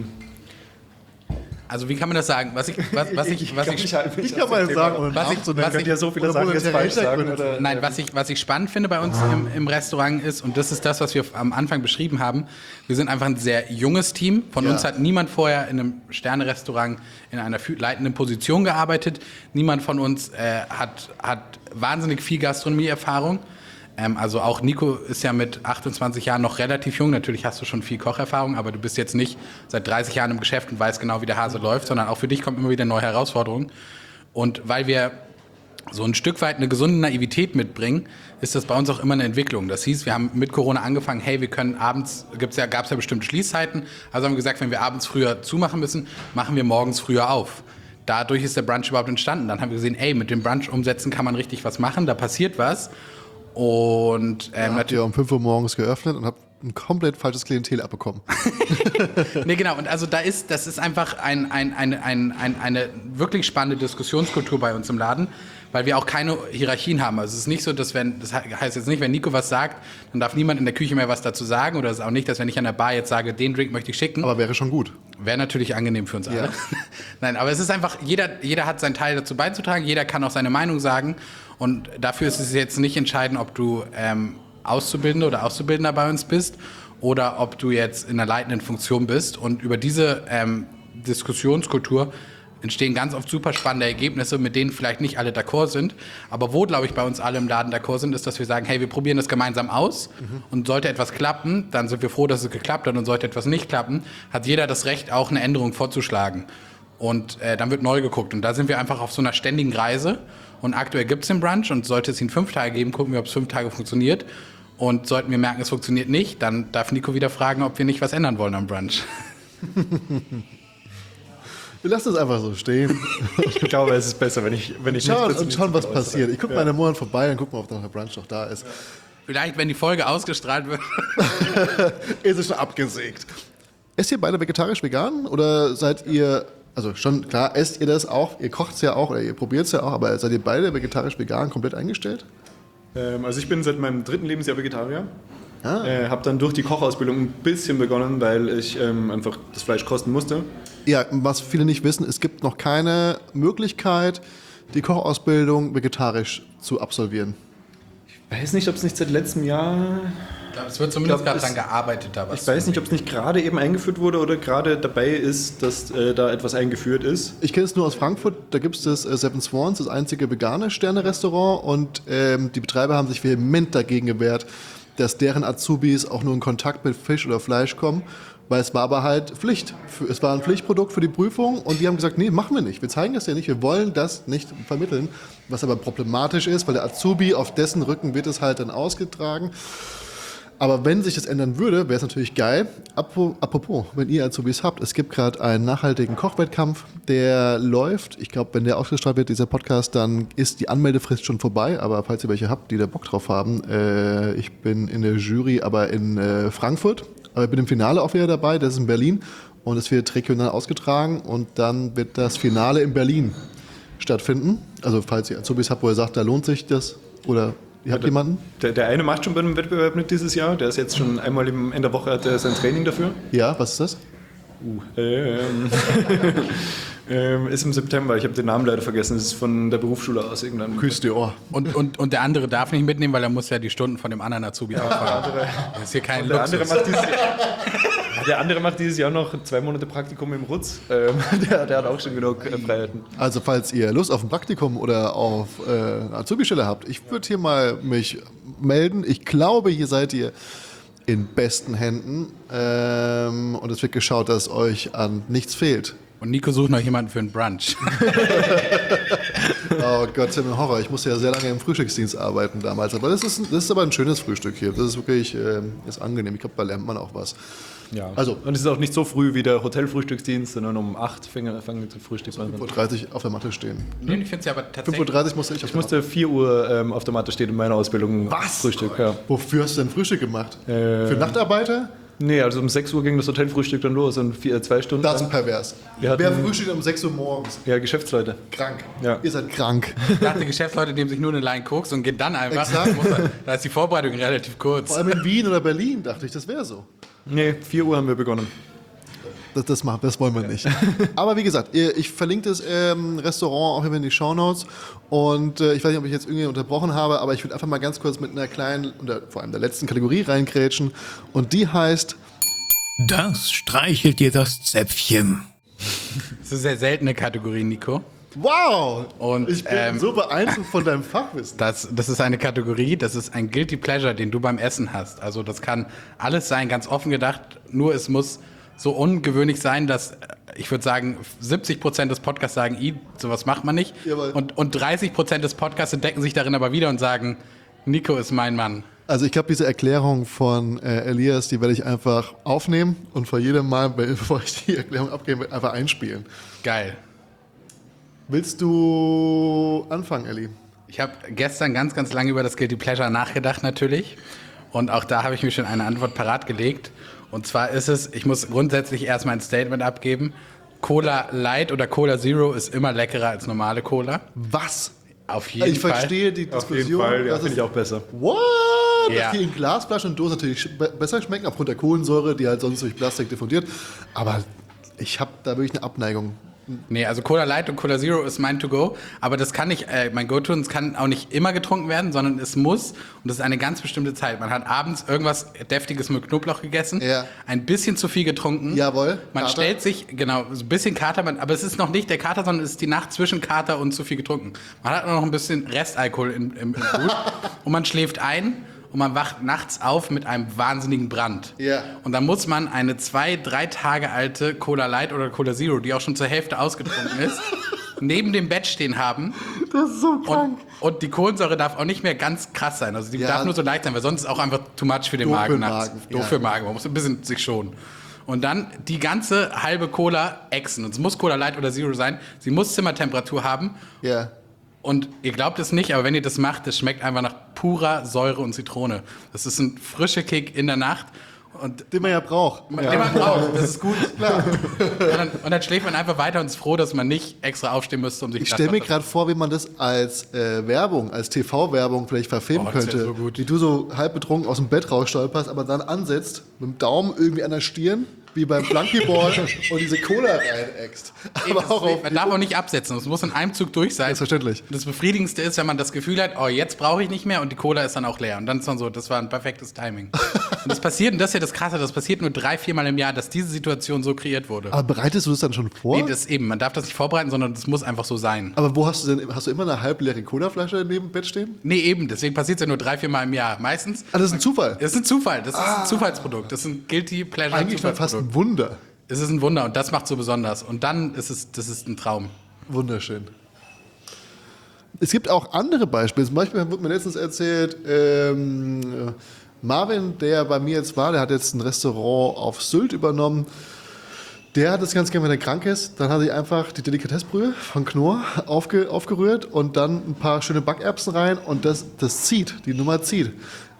Also wie kann man das sagen? Ich kann mal sagen, könnt ja so viele Sachen jetzt falsch sagen. Nein, was ich spannend finde bei uns im Restaurant ist, und das ist das, was wir am Anfang beschrieben haben, wir sind einfach ein sehr junges Team. Von uns hat niemand vorher in einem Sterne-Restaurant in einer leitenden Position gearbeitet. Niemand von uns hat wahnsinnig viel Gastronomieerfahrung. Also auch Nico ist ja mit 28 Jahren noch relativ jung. Natürlich hast du schon viel Kocherfahrung, aber du bist jetzt nicht seit 30 Jahren im Geschäft und weißt genau, wie der Hase läuft, sondern auch für dich kommt immer wieder neue Herausforderungen. Und weil wir so ein Stück weit eine gesunde Naivität mitbringen, ist das bei uns auch immer eine Entwicklung. Das hieß, wir haben mit Corona angefangen, hey, wir können abends, gab es ja bestimmte Schließzeiten, also haben wir gesagt, wenn wir abends früher zumachen müssen, machen wir morgens früher auf. Dadurch ist der Brunch überhaupt entstanden. Dann haben wir gesehen, ey, mit dem Brunch umsetzen kann man richtig was machen, da passiert was. Und habt ihr um 5 Uhr morgens geöffnet und habt ein komplett falsches Klientel abbekommen. Nee, genau. Und also das ist einfach eine wirklich spannende Diskussionskultur bei uns im Laden, weil wir auch keine Hierarchien haben. Also es ist nicht so, das heißt jetzt nicht, wenn Nico was sagt, dann darf niemand in der Küche mehr was dazu sagen. Oder es ist auch nicht, dass wenn ich an der Bar jetzt sage, den Drink möchte ich schicken. Aber wäre schon gut. Wäre natürlich angenehm für uns alle. Ja. Nein, aber es ist einfach, jeder hat seinen Teil dazu beizutragen, jeder kann auch seine Meinung sagen. Und dafür ist es jetzt nicht entscheidend, ob du Auszubildende oder Auszubildender bei uns bist oder ob du jetzt in einer leitenden Funktion bist. Und über diese Diskussionskultur entstehen ganz oft super spannende Ergebnisse, mit denen vielleicht nicht alle d'accord sind. Aber wo, glaube ich, bei uns alle im Laden d'accord sind, ist, dass wir sagen, hey, wir probieren das gemeinsam aus. Und sollte etwas klappen, dann sind wir froh, dass es geklappt hat. Und sollte etwas nicht klappen, hat jeder das Recht, auch eine Änderung vorzuschlagen. Und dann wird neu geguckt. Und da sind wir einfach auf so einer ständigen Reise. Und aktuell gibt es den Brunch und sollte es ihn 5 Tage geben, gucken wir, ob es 5 Tage funktioniert. Und sollten wir merken, es funktioniert nicht, dann darf Nico wieder fragen, ob wir nicht was ändern wollen am Brunch. Wir lassen es einfach so stehen. Ich glaube, es ist besser, wenn ich schauen, was passiert. Ich gucke mal in einem Monat vorbei und gucke mal, ob der Brunch noch da ist. Vielleicht, wenn die Folge ausgestrahlt wird. Ist es schon abgesägt. Esst ihr beide vegetarisch-vegan oder seid ihr... Also schon, klar, esst ihr das auch, ihr kocht es ja auch oder ihr probiert es ja auch, aber seid ihr beide vegetarisch-vegan komplett eingestellt? Also ich bin seit meinem 3. Lebensjahr Vegetarier. Habe dann durch die Kochausbildung ein bisschen begonnen, weil ich einfach das Fleisch kosten musste. Ja, was viele nicht wissen, es gibt noch keine Möglichkeit, die Kochausbildung vegetarisch zu absolvieren. Ich weiß nicht, ob es nicht seit letztem Jahr... Ich glaube, es wird zumindest gerade daran gearbeitet. Da was Ich weiß nicht, ob es nicht gerade eben eingeführt wurde oder gerade dabei ist, dass da etwas eingeführt ist. Ich kenne es nur aus Frankfurt, da gibt es das Seven Swans, das einzige vegane Sterne-Restaurant und die Betreiber haben sich vehement dagegen gewehrt, dass deren Azubis auch nur in Kontakt mit Fisch oder Fleisch kommen, weil es war aber halt Pflicht. Es war ein Pflichtprodukt für die Prüfung und die haben gesagt, nee, machen wir nicht, wir zeigen das ja nicht, wir wollen das nicht vermitteln, was aber problematisch ist, weil der Azubi, auf dessen Rücken wird es halt dann ausgetragen. Aber wenn sich das ändern würde, wäre es natürlich geil. Apropos, wenn ihr Azubis habt, es gibt gerade einen nachhaltigen Kochwettkampf, der läuft. Ich glaube, wenn der ausgestrahlt wird, dieser Podcast, dann ist die Anmeldefrist schon vorbei. Aber falls ihr welche habt, die da Bock drauf haben, ich bin in der Jury, aber in Frankfurt. Aber ich bin im Finale auch wieder dabei, das ist in Berlin. Und es wird regional ausgetragen und dann wird das Finale in Berlin stattfinden. Also falls ihr Azubis habt, wo ihr sagt, da lohnt sich das oder... Ihr habt jemanden? Der eine macht schon bei einem Wettbewerb mit dieses Jahr. Der ist jetzt schon einmal in der Woche, hat er sein Training dafür. Ja, was ist das? Ist im September. Ich habe den Namen leider vergessen. Das ist von der Berufsschule aus irgendeinem. Küsst die Ohr. Und der andere darf nicht mitnehmen, weil er muss ja die Stunden von dem anderen Azubi auffahren. Das ist hier kein Luxus. Der andere macht dieses Jahr noch 2 Monate Praktikum im Rutz. Der hat auch schon genug Freiheiten. Also falls ihr Lust auf ein Praktikum oder auf eine Azubi-Stelle habt, ich würde hier mal mich melden. Ich glaube, hier seid ihr in besten Händen und es wird geschaut, dass euch an nichts fehlt. Und Nico sucht noch jemanden für einen Brunch. Oh Gott, das ist ja ein Horror. Ich musste ja sehr lange im Frühstücksdienst arbeiten damals. Aber das ist aber ein schönes Frühstück hier. Das ist wirklich ist angenehm. Ich glaube, da lernt man auch was. Ja. Also, und es ist auch nicht so früh wie der Hotelfrühstücksdienst, sondern um 8 fangen wir zu frühstücken. 5:30 Uhr auf der Matte stehen. Nee, ich finde es ja aber tatsächlich... 5:30 Uhr musste ich auf Ich der Matte. musste 4 Uhr auf der Matte stehen in meiner Ausbildung. Was? Frühstück, ja. Wofür hast du denn Frühstück gemacht? Für Nachtarbeiter? Nee, also um 6 Uhr ging das Hotelfrühstück dann los und 2 Stunden. Das ist lang. pervers. Wir hatten- Wer frühstückt um 6 Uhr morgens? Ja, Geschäftsleute. Krank. Ja. Ihr seid krank. Ich dachte, Geschäftsleute nehmen sich nur eine Line Koks und gehen dann einfach. Exakt. Da ist die Vorbereitung relativ kurz. Vor allem in Wien oder Berlin dachte ich, das wäre so. Nee, 4 Uhr haben wir begonnen. Das wollen wir nicht. Aber wie gesagt, ich verlinke das Restaurant auch immer in die Shownotes. Und ich weiß nicht, ob ich jetzt irgendwie unterbrochen habe, aber ich will einfach mal ganz kurz mit einer kleinen, oder vor allem der letzten Kategorie reingrätschen. Und die heißt... Das streichelt dir das Zäpfchen. Das ist eine sehr seltene Kategorie, Nico. Wow! Und, ich bin so beeindruckt von deinem Fachwissen. Das ist eine Kategorie, das ist ein Guilty Pleasure, den du beim Essen hast. Also das kann alles sein, ganz offen gedacht. Nur es muss so ungewöhnlich sein, dass, ich würde sagen, 70% des Podcasts sagen, sowas macht man nicht. Jawohl. Und 30% des Podcasts entdecken sich darin aber wieder und sagen, Nico ist mein Mann. Also ich glaube, diese Erklärung von Elias, die werde ich einfach aufnehmen und vor jedem Mal, bevor ich die Erklärung abgebe, einfach einspielen. Geil. Willst du anfangen, Elli? Ich habe gestern ganz, ganz lange über das Guilty Pleasure nachgedacht natürlich. Und auch da habe ich mir schon eine Antwort parat gelegt. Und zwar ist es, ich muss grundsätzlich erstmal ein Statement abgeben. Cola Light oder Cola Zero ist immer leckerer als normale Cola. Was? Auf jeden Ich Fall. verstehe die Auf Diskussion. jeden Fall, ja, dass finde es- ich auch besser. What? Ja. Dass die in Glasflaschen und Dosen natürlich besser schmecken, aufgrund der Kohlensäure, die halt sonst durch Plastik diffundiert. Aber ich habe da wirklich eine Abneigung. Nee, also Cola Light und Cola Zero ist mein To-Go, aber das kann nicht, mein Go-To, und es kann auch nicht immer getrunken werden, sondern es muss, und das ist eine ganz bestimmte Zeit. Man hat abends irgendwas Deftiges mit Knoblauch gegessen, Ja. ein bisschen zu viel getrunken. Jawohl, Man Kater. stellt sich, genau, so ein bisschen Kater, aber es ist noch nicht der Kater, sondern es ist die Nacht zwischen Kater und zu viel getrunken. Man hat noch ein bisschen Restalkohol im Blut und man schläft ein. Und man wacht nachts auf mit einem wahnsinnigen Brand. Ja. Und dann muss man eine 2-3 Tage alte Cola Light oder Cola Zero, die auch schon zur Hälfte ausgetrunken ist, neben dem Bett stehen haben. Das ist so krank. Und die Kohlensäure darf auch nicht mehr ganz krass sein. Also die Ja. darf nur so leicht sein, weil sonst ist auch einfach too much für den Doof Magen für den nachts. Magen, Doof ja. für den Magen. Man muss ein bisschen sich schonen. Und dann die ganze halbe Cola exen. Und es muss Cola Light oder Zero sein. Sie muss Zimmertemperatur haben. Ja. Und ihr glaubt es nicht, aber wenn ihr das macht, das schmeckt einfach nach purer Säure und Zitrone. Das ist ein frischer Kick in der Nacht. Und Den man ja braucht. den man braucht, das ist gut. Und dann schläft man einfach weiter und ist froh, dass man nicht extra aufstehen müsste, um sich Ich das stelle mir was- gerade vor, wie man das als Werbung, als TV-Werbung vielleicht verfilmen Oh, das wär könnte. so gut. Wie du so halb betrunken aus dem Bett rausstolperst, aber dann ansetzt, mit dem Daumen irgendwie an der Stirn wie beim Flunkyball und diese Cola reinäxt. Aber auch auf Man darf auch nicht absetzen, es muss in einem Zug durch sein. Selbstverständlich. Das Befriedigendste ist, wenn man das Gefühl hat, oh, jetzt brauche ich nicht mehr und die Cola ist dann auch leer. Und dann ist man so, das war ein perfektes Timing. Und das passiert, und das ist ja das Krasse, das passiert nur 3-4 Mal im Jahr, dass diese Situation so kreiert wurde. Aber bereitest du das dann schon vor? Nee, das eben, man darf das nicht vorbereiten, sondern das muss einfach so sein. Aber wo hast du denn, hast du immer eine halbleere Colaflasche neben dem Bett stehen? Nee, eben, deswegen passiert es ja nur 3-4 Mal im Jahr. Meistens. Ah, das ist ein Zufall. Das ist ein Zufall, das ist ein Zufallsprodukt. Das ist ein Guilty Pleasure Eigentlich war fast Zufallsprodukt. ein Wunder. Es ist ein Wunder und das macht so besonders. Und dann ist es, das ist ein Traum. Wunderschön. Es gibt auch andere Beispiele. Zum Beispiel wurde mir letztens erzählt, Marvin, der bei mir jetzt war, der hat jetzt ein Restaurant auf Sylt übernommen. Der hat es ganz gerne, wenn er krank ist. Dann hat er einfach die Delikatessbrühe von Knorr aufgerührt und dann ein paar schöne Backerbsen rein und das zieht, die Nummer zieht.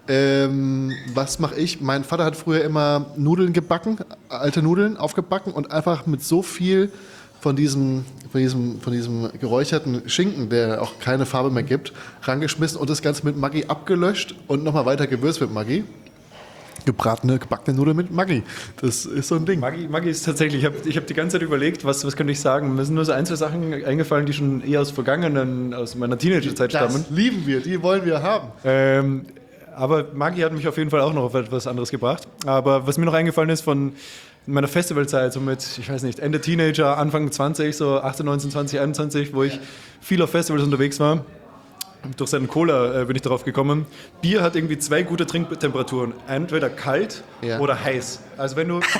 Was mache ich? Mein Vater hat früher immer Nudeln gebacken, alte Nudeln aufgebacken und einfach mit so viel von diesem geräucherten Schinken, der auch keine Farbe mehr gibt, rangeschmissen und das Ganze mit Maggi abgelöscht und nochmal weiter gewürzt mit Maggi. Gebackene Nudeln mit Maggi. Das ist so ein Ding. Maggi ist tatsächlich, ich hab die ganze Zeit überlegt, was könnte ich sagen. Mir sind nur so ein, zwei Sachen eingefallen, die schon eher aus meiner Teenagerzeit stammen. Das lieben wir, die wollen wir haben. Aber Maggi hat mich auf jeden Fall auch noch auf etwas anderes gebracht. Aber was mir noch eingefallen ist von meiner Festivalzeit, so mit, ich weiß nicht, Ende Teenager, Anfang 20, so 18, 19, 20, 21, wo ich viel auf Festivals unterwegs war. Durch seinen Cola bin ich darauf gekommen. Bier hat irgendwie 2 gute Trinktemperaturen. Entweder kalt oder heiß. Also wenn du...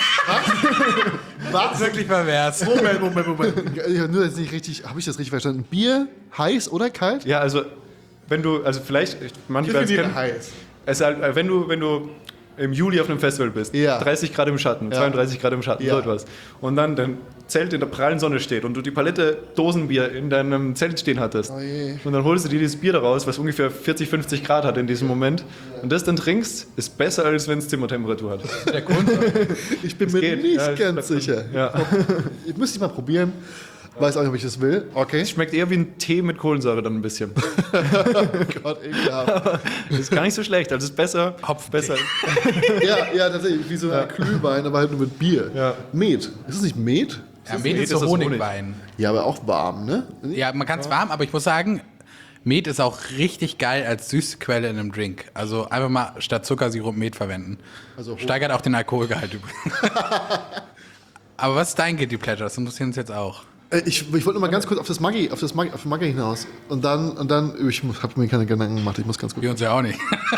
Was? Wirklich pervers. Moment. Nur jetzt nicht richtig, habe ich das richtig verstanden? Bier, heiß oder kalt? Ja, also wenn du, also vielleicht, manche werden es kennen. Heiß. Es ist halt, wenn du im Juli auf einem Festival bist, 30 Grad im Schatten, 32 Grad im Schatten, so etwas. Und dann dein Zelt in der prallen Sonne steht und du die Palette Dosenbier in deinem Zelt stehen hattest. Und dann holst du dir dieses Bier daraus, was ungefähr 40, 50 Grad hat in diesem Moment. Und das dann trinkst, ist besser, als wenn es Zimmertemperatur hat. Der Grund. Ich bin mir nicht ganz sicher. Ja. Ich müsste es mal probieren. Weiß auch nicht, ob ich das will. Okay. Es schmeckt eher wie ein Tee mit Kohlensäure dann ein bisschen. Gott, ekelhaft. Das ist gar nicht so schlecht, also ist besser. Besser. Ja, tatsächlich, wie so ein Glühwein, aber halt nur mit Bier. Ja. Met. Ist es nicht Met? Ja, Met ist so Honigwein. Ja, aber auch warm, ne? Ja, man kann es warm, aber ich muss sagen, Met ist auch richtig geil als Süßquelle in einem Drink. Also einfach mal statt Zuckersirup Met verwenden. Also steigert auch den Alkoholgehalt übrigens. Aber was ist dein Guilty Pleasure? Das interessiert uns jetzt auch. Ich wollte noch mal ganz kurz auf Maggi hinaus. Und dann ich habe mir keine Gedanken gemacht, ich muss ganz kurz. Wir uns ja auch nicht.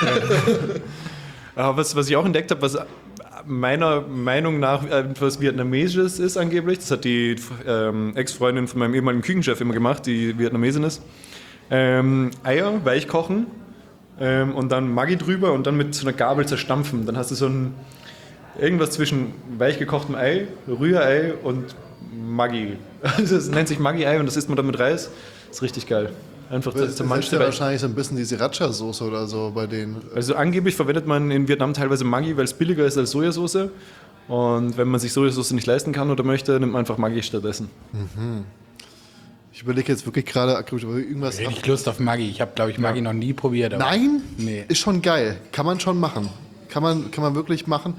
Was ich auch entdeckt habe, was meiner Meinung nach etwas Vietnamesisches ist angeblich, das hat die Ex-Freundin von meinem ehemaligen Küchenchef immer gemacht, die Vietnamesin ist. Eier weich kochen und dann Maggi drüber und dann mit so einer Gabel zerstampfen. Dann hast du so irgendwas zwischen weich gekochtem Ei, Rührei und Maggi. Also es nennt sich Maggi-Ei und das isst man dann mit Reis. Das ist richtig geil. Einfach Das ist ja wahrscheinlich so ein bisschen die Sriracha-Soße oder so bei denen. Also angeblich verwendet man in Vietnam teilweise Maggi, weil es billiger ist als Sojasauce. Und wenn man sich Sojasauce nicht leisten kann oder möchte, nimmt man einfach Maggi stattdessen. Ich überlege jetzt wirklich gerade irgendwas. Richtig Lust auf Maggi. Ich habe, glaube ich, Maggi noch nie probiert. Aber Nein? Nee. Ist schon geil. Kann man schon machen. Kann man wirklich machen.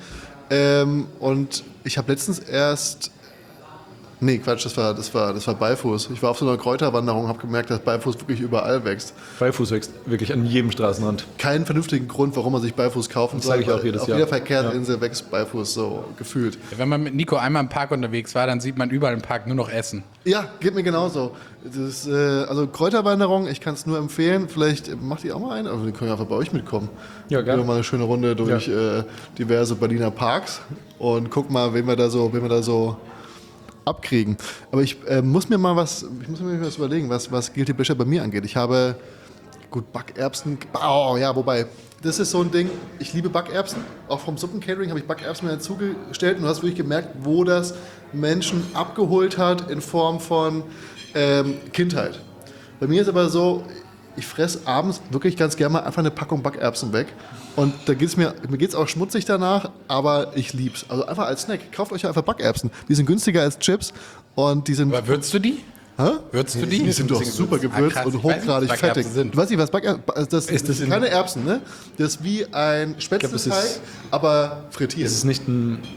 Und ich habe letztens erst... Nee, Quatsch, das war Beifuß. Ich war auf so einer Kräuterwanderung und habe gemerkt, dass Beifuß wirklich überall wächst. Beifuß wächst wirklich an jedem Straßenrand. Keinen vernünftigen Grund, warum man sich Beifuß kaufen soll. sage ich auch jedes auf Jahr. jeder Verkehrsinsel wächst Beifuß so gefühlt. Wenn man mit Nico einmal im Park unterwegs war, dann sieht man überall im Park nur noch Essen. Ja, geht mir genauso. Das, also Kräuterwanderung, ich kann es nur empfehlen. Vielleicht macht ihr auch mal eine, aber wir können ja einfach bei euch mitkommen. Ja, gerne. Gehen wir mal eine schöne Runde durch diverse Berliner Parks und gucken mal, wen wir da so abkriegen. Aber ich muss mir was überlegen, was Guilty Pleasure bei mir angeht. Ich habe, Backerbsen, wobei, das ist so ein Ding, ich liebe Backerbsen, auch vom Suppencatering habe ich Backerbsen mir dazugestellt und du hast wirklich gemerkt, wo das Menschen abgeholt hat in Form von Kindheit. Bei mir ist aber so, ich fresse abends wirklich ganz gerne mal einfach eine Packung Backerbsen weg. Und da mir geht's auch schmutzig danach, aber ich lieb's. Also einfach als Snack. Kauft euch einfach Backerbsen. Die sind günstiger als Chips und die sind... Aber würzt du die? Hä? Würzt du die? Die sind doch super gewürzt krass. und Ich weiß nicht, hochgradig was fettig. Backerbsen sind. Du weißt nicht, was Backerbsen... Das sind keine Erbsen, ne? Das ist wie ein Spätzleteig, aber frittiert. Ist es nicht ein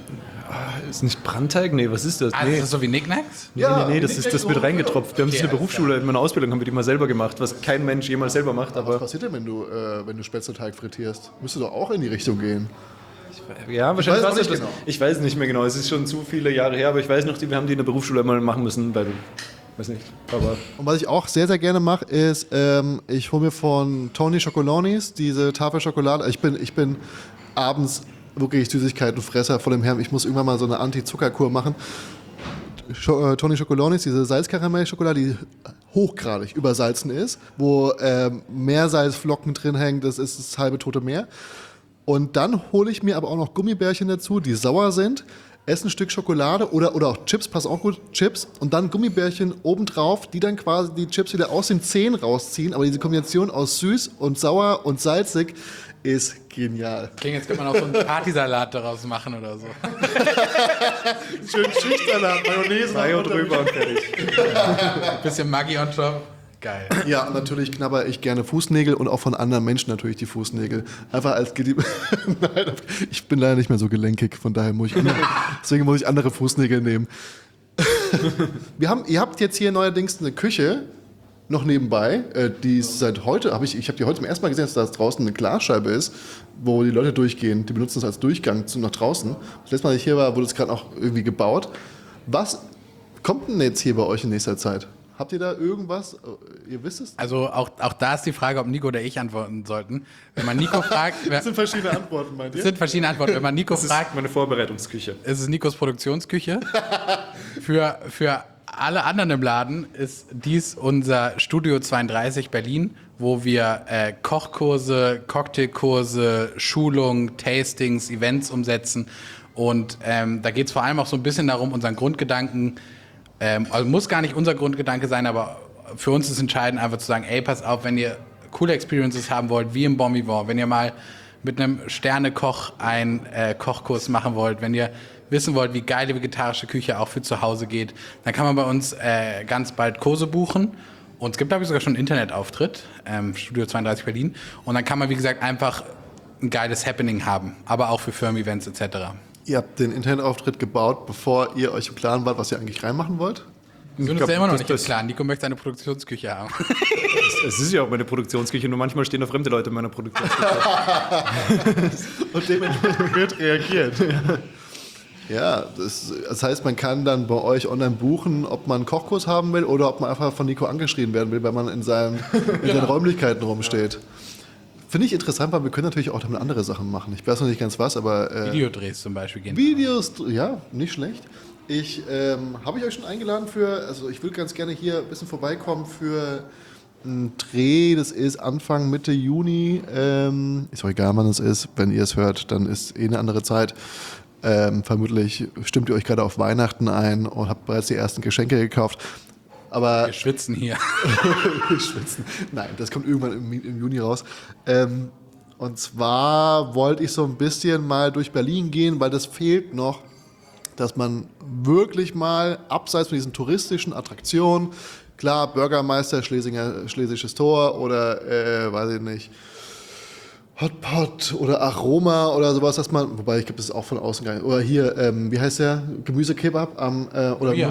Ist nicht Brandteig? Nee, was ist das? Ah, ist das so wie Knickknacks? Nee, das wird reingetropft. Wir haben das in der Berufsschule, in meiner Ausbildung haben wir die mal selber gemacht, was kein Mensch jemals selber macht. Was Aber passiert denn, wenn du Spätzleteig frittierst? Müsste doch auch in die Richtung gehen. ja, wahrscheinlich weiß auch nicht das. genau. Ich weiß nicht mehr genau. Es ist schon zu viele Jahre her, aber ich weiß noch, wir haben die in der Berufsschule mal machen müssen, weil weiß nicht. Aber Und was ich auch sehr, sehr gerne mache, ist, ich hole mir von Tony Chocolonis diese Tafel Schokolade. Ich bin abends wirklich Süßigkeitenfresser vor dem Herrn. Ich muss irgendwann mal so eine Anti-Zuckerkur machen. Tony Chocolonis, diese Salzkaramell-Schokolade, die hochgradig übersalzen ist, wo Meersalzflocken drin hängen, das ist das halbe Tote Meer. Und dann hole ich mir aber auch noch Gummibärchen dazu, die sauer sind, esse ein Stück Schokolade oder auch Chips, passt auch gut, Chips, und dann Gummibärchen obendrauf, die dann quasi die Chips wieder aus den Zähnen rausziehen. Aber diese Kombination aus süß und sauer und salzig ist genial. Klingt, jetzt könnte man auch so einen Partysalat daraus machen oder so. Schön Schichtsalat, Mayonnaise Mayo drüber und fertig. Bisschen Maggi on top. Geil. Ja, und natürlich knabber ich gerne Fußnägel und auch von anderen Menschen natürlich die Fußnägel. Einfach als Nein, ich bin leider nicht mehr so gelenkig, von daher deswegen muss ich andere Fußnägel nehmen. Ihr habt jetzt hier neuerdings eine Küche, noch nebenbei, die ist seit heute, ich habe die heute zum ersten Mal gesehen, dass da draußen eine Glasscheibe ist, wo die Leute durchgehen, die benutzen das als Durchgang nach draußen. Das letzte Mal, als ich hier war, wurde es gerade auch irgendwie gebaut. Was kommt denn jetzt hier bei euch in nächster Zeit? Habt ihr da irgendwas? Ihr wisst es? Also auch da ist die Frage, ob Nico oder ich antworten sollten. Wenn man Nico fragt... Das sind verschiedene Antworten, meint ihr? Es sind verschiedene Antworten. Wenn man Nico fragt, ist meine Vorbereitungsküche. ist es Nikos Produktionsküche. Für alle anderen im Laden ist dies unser Studio 32 Berlin, wo wir Kochkurse, Cocktailkurse, Schulungen, Tastings, Events umsetzen. Und da geht es vor allem auch so ein bisschen darum, unseren Grundgedanken, also muss gar nicht unser Grundgedanke sein, aber für uns ist entscheidend, einfach zu sagen, ey, pass auf, wenn ihr coole Experiences haben wollt, wie im Bon Vivant, wenn ihr mal mit einem Sternekoch einen Kochkurs machen wollt, wenn ihr wissen wollt, wie geile vegetarische Küche auch für zu Hause geht, dann kann man bei uns ganz bald Kurse buchen. Und es gibt, glaube ich, sogar schon einen Internetauftritt, Studio 32 Berlin. Und dann kann man, wie gesagt, einfach ein geiles Happening haben, aber auch für Firmen-Events etc. Ihr habt den Internetauftritt gebaut, bevor ihr euch im Klaren wart, was ihr eigentlich reinmachen wollt? Wir sind uns ja immer noch nicht im Klaren. Nico möchte eine Produktionsküche haben. Es ist ja auch meine Produktionsküche, nur manchmal stehen da fremde Leute in meiner Produktionsküche. Und dementsprechend wird reagiert. Ja, das heißt, man kann dann bei euch online buchen, ob man einen Kochkurs haben will oder ob man einfach von Nico angeschrien werden will, weil man in seinen Räumlichkeiten rumsteht. Finde ich interessant, weil wir können natürlich auch damit andere Sachen machen. Ich weiß noch nicht ganz was, aber... Videodrehs zum Beispiel gehen. Videos, ja, nicht schlecht. Habe ich euch schon eingeladen also ich würde ganz gerne hier ein bisschen vorbeikommen für einen Dreh, das ist Anfang, Mitte Juni. Ist auch egal, wann es ist. Wenn ihr es hört, dann ist eine andere Zeit. Vermutlich stimmt ihr euch gerade auf Weihnachten ein und habt bereits die ersten Geschenke gekauft. Aber Wir schwitzen hier. schwitzen. Nein, das kommt irgendwann im Juni raus. Und zwar wollte ich so ein bisschen mal durch Berlin gehen, weil das fehlt noch, dass man wirklich mal abseits von diesen touristischen Attraktionen, klar, Bürgermeister, Schlesisches Tor oder, weiß ich nicht, Hotpot oder Aroma oder sowas, dass man, wobei ich glaube, das ist auch von außen gar nicht, oder hier, wie heißt der, Gemüsekebab oder Ja.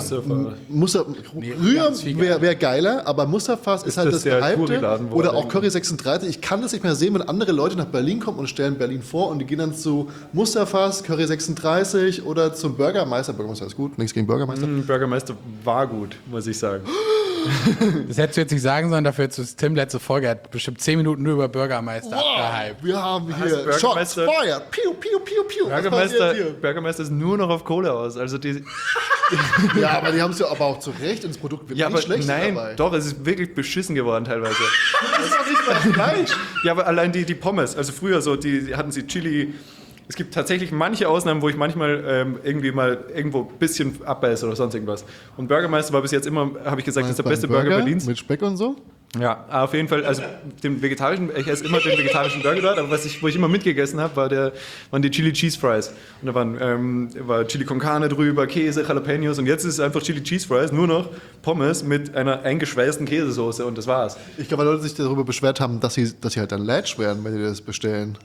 Rühr wäre geiler, aber Mustafas ist halt das der Gehypte. Touri-Laden, wo Oder alle auch Curry 36. Ich kann das nicht mehr sehen, wenn andere Leute nach Berlin kommen und stellen Berlin vor und die gehen dann zu Mustafas, Curry 36 oder zum Bürgermeister. Bürgermeister ist gut, nichts gegen Bürgermeister. Bürgermeister war gut, muss ich sagen. Das hättest du jetzt nicht sagen sollen, dafür jetzt ist Tim letzte Folge, er hat bestimmt 10 Minuten nur über Bürgermeister abgehypt. Wir haben hier Bürgermeister- Shots fired. Piu, piu, piu, piu. Was passiert hier? Bürgermeister ist nur noch auf Kohle aus. Also die, Ja, aber die haben es ja aber auch zu Recht ins Produkt wird ja, nicht aber schlecht nein, dabei. doch, es ist wirklich beschissen geworden teilweise. Das ist doch nicht mal Fleisch. Ja, aber allein die Pommes, also früher so, die hatten sie Chili. Es gibt tatsächlich manche Ausnahmen, wo ich manchmal irgendwie mal irgendwo ein bisschen abbeiße oder sonst irgendwas. Und Bürgermeister war bis jetzt immer, habe ich gesagt, das ist der beste Burger Berlins. Mit Speck und so? Ja, auf jeden Fall, also den vegetarischen, ich esse immer den vegetarischen Burger dort, aber wo ich immer mitgegessen habe, waren die Chili Cheese Fries. Und da war Chili con Carne drüber, Käse, Jalapenos und jetzt ist es einfach Chili Cheese Fries, nur noch Pommes mit einer eingeschweißten Käsesoße und das war's. Ich glaube, weil Leute sich darüber beschwert haben, dass sie halt dann lätsch werden, wenn sie das bestellen.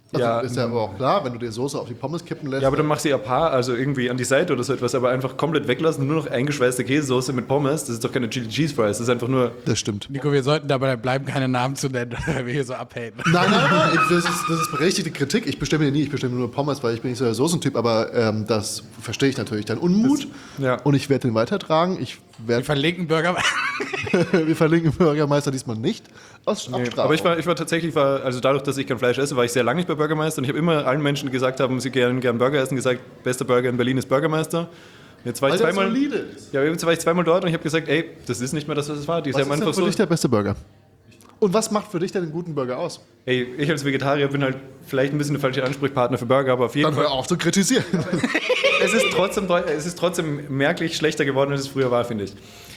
Also Ja, ist ja aber auch klar, wenn du dir Soße auf die Pommes kippen lässt. Ja, aber dann machst du ja paar, also irgendwie an die Seite oder so etwas, aber einfach komplett weglassen, nur noch eingeschweißte Käsesoße mit Pommes. Das ist doch keine Chili Cheese Fries, das ist einfach nur. Das stimmt. Nico, wir sollten dabei bleiben, keine Namen zu nennen, weil wir hier so abhaten. Nein, das ist berechtigte Kritik. Ich bestelle mir nie, ich bestelle mir nur Pommes, weil ich bin nicht so der Soßentyp, aber das verstehe ich natürlich. Dein Unmut Ja. und ich werde den weitertragen. Wir verlinken Burger. Wir verlinken Bürgermeister diesmal nicht aus Abstrafung. Aber ich war tatsächlich, also dadurch, dass ich kein Fleisch esse, war ich sehr lange nicht bei Bürgermeister und ich habe immer allen Menschen, die gesagt haben, sie gern Burger essen, gesagt, bester Burger in Berlin ist Bürgermeister. Jetzt war ich Weil der zweimal, solide ist. ja, jetzt war ich zweimal dort und ich habe gesagt, ey, das ist nicht mehr das, was es war. Die Was haben ist denn einfach für so, dich der beste Burger? Und was macht für dich denn einen guten Burger aus? ey, ich als Vegetarier bin halt vielleicht ein bisschen der falsche Ansprechpartner für Burger, aber auf jeden Dann Fall, hör auf zu kritisieren. es ist trotzdem merklich schlechter geworden, als es früher war, finde ich.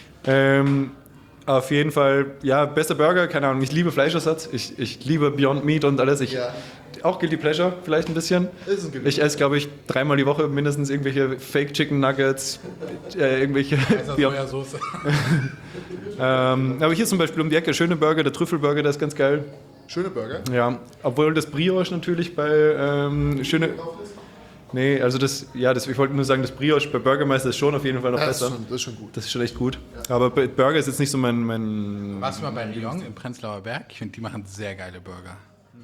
Auf jeden Fall, ja, bester Burger, keine Ahnung, ich liebe Fleischersatz, ich liebe Beyond Meat und alles. Ja. Auch Guilty Pleasure, vielleicht ein bisschen. Ist ein Guilty Ich esse, glaube ich, 3-mal die Woche mindestens irgendwelche Fake Chicken Nuggets, irgendwelche Beyond. Sojasauce. Aber hier zum Beispiel um die Ecke, schöne Burger, der Trüffelburger, der ist ganz geil. Schöne Burger. Ja, obwohl das Brioche natürlich bei schöne... Nee, also ich wollte nur sagen, das Brioche bei Bürgermeister ist schon auf jeden Fall noch Das besser. ist schon gut. Das ist schon echt gut. Aber Burger ist jetzt nicht so mein Warst du mal bei Lyon im Prenzlauer Berg? Ich finde, die machen sehr geile Burger.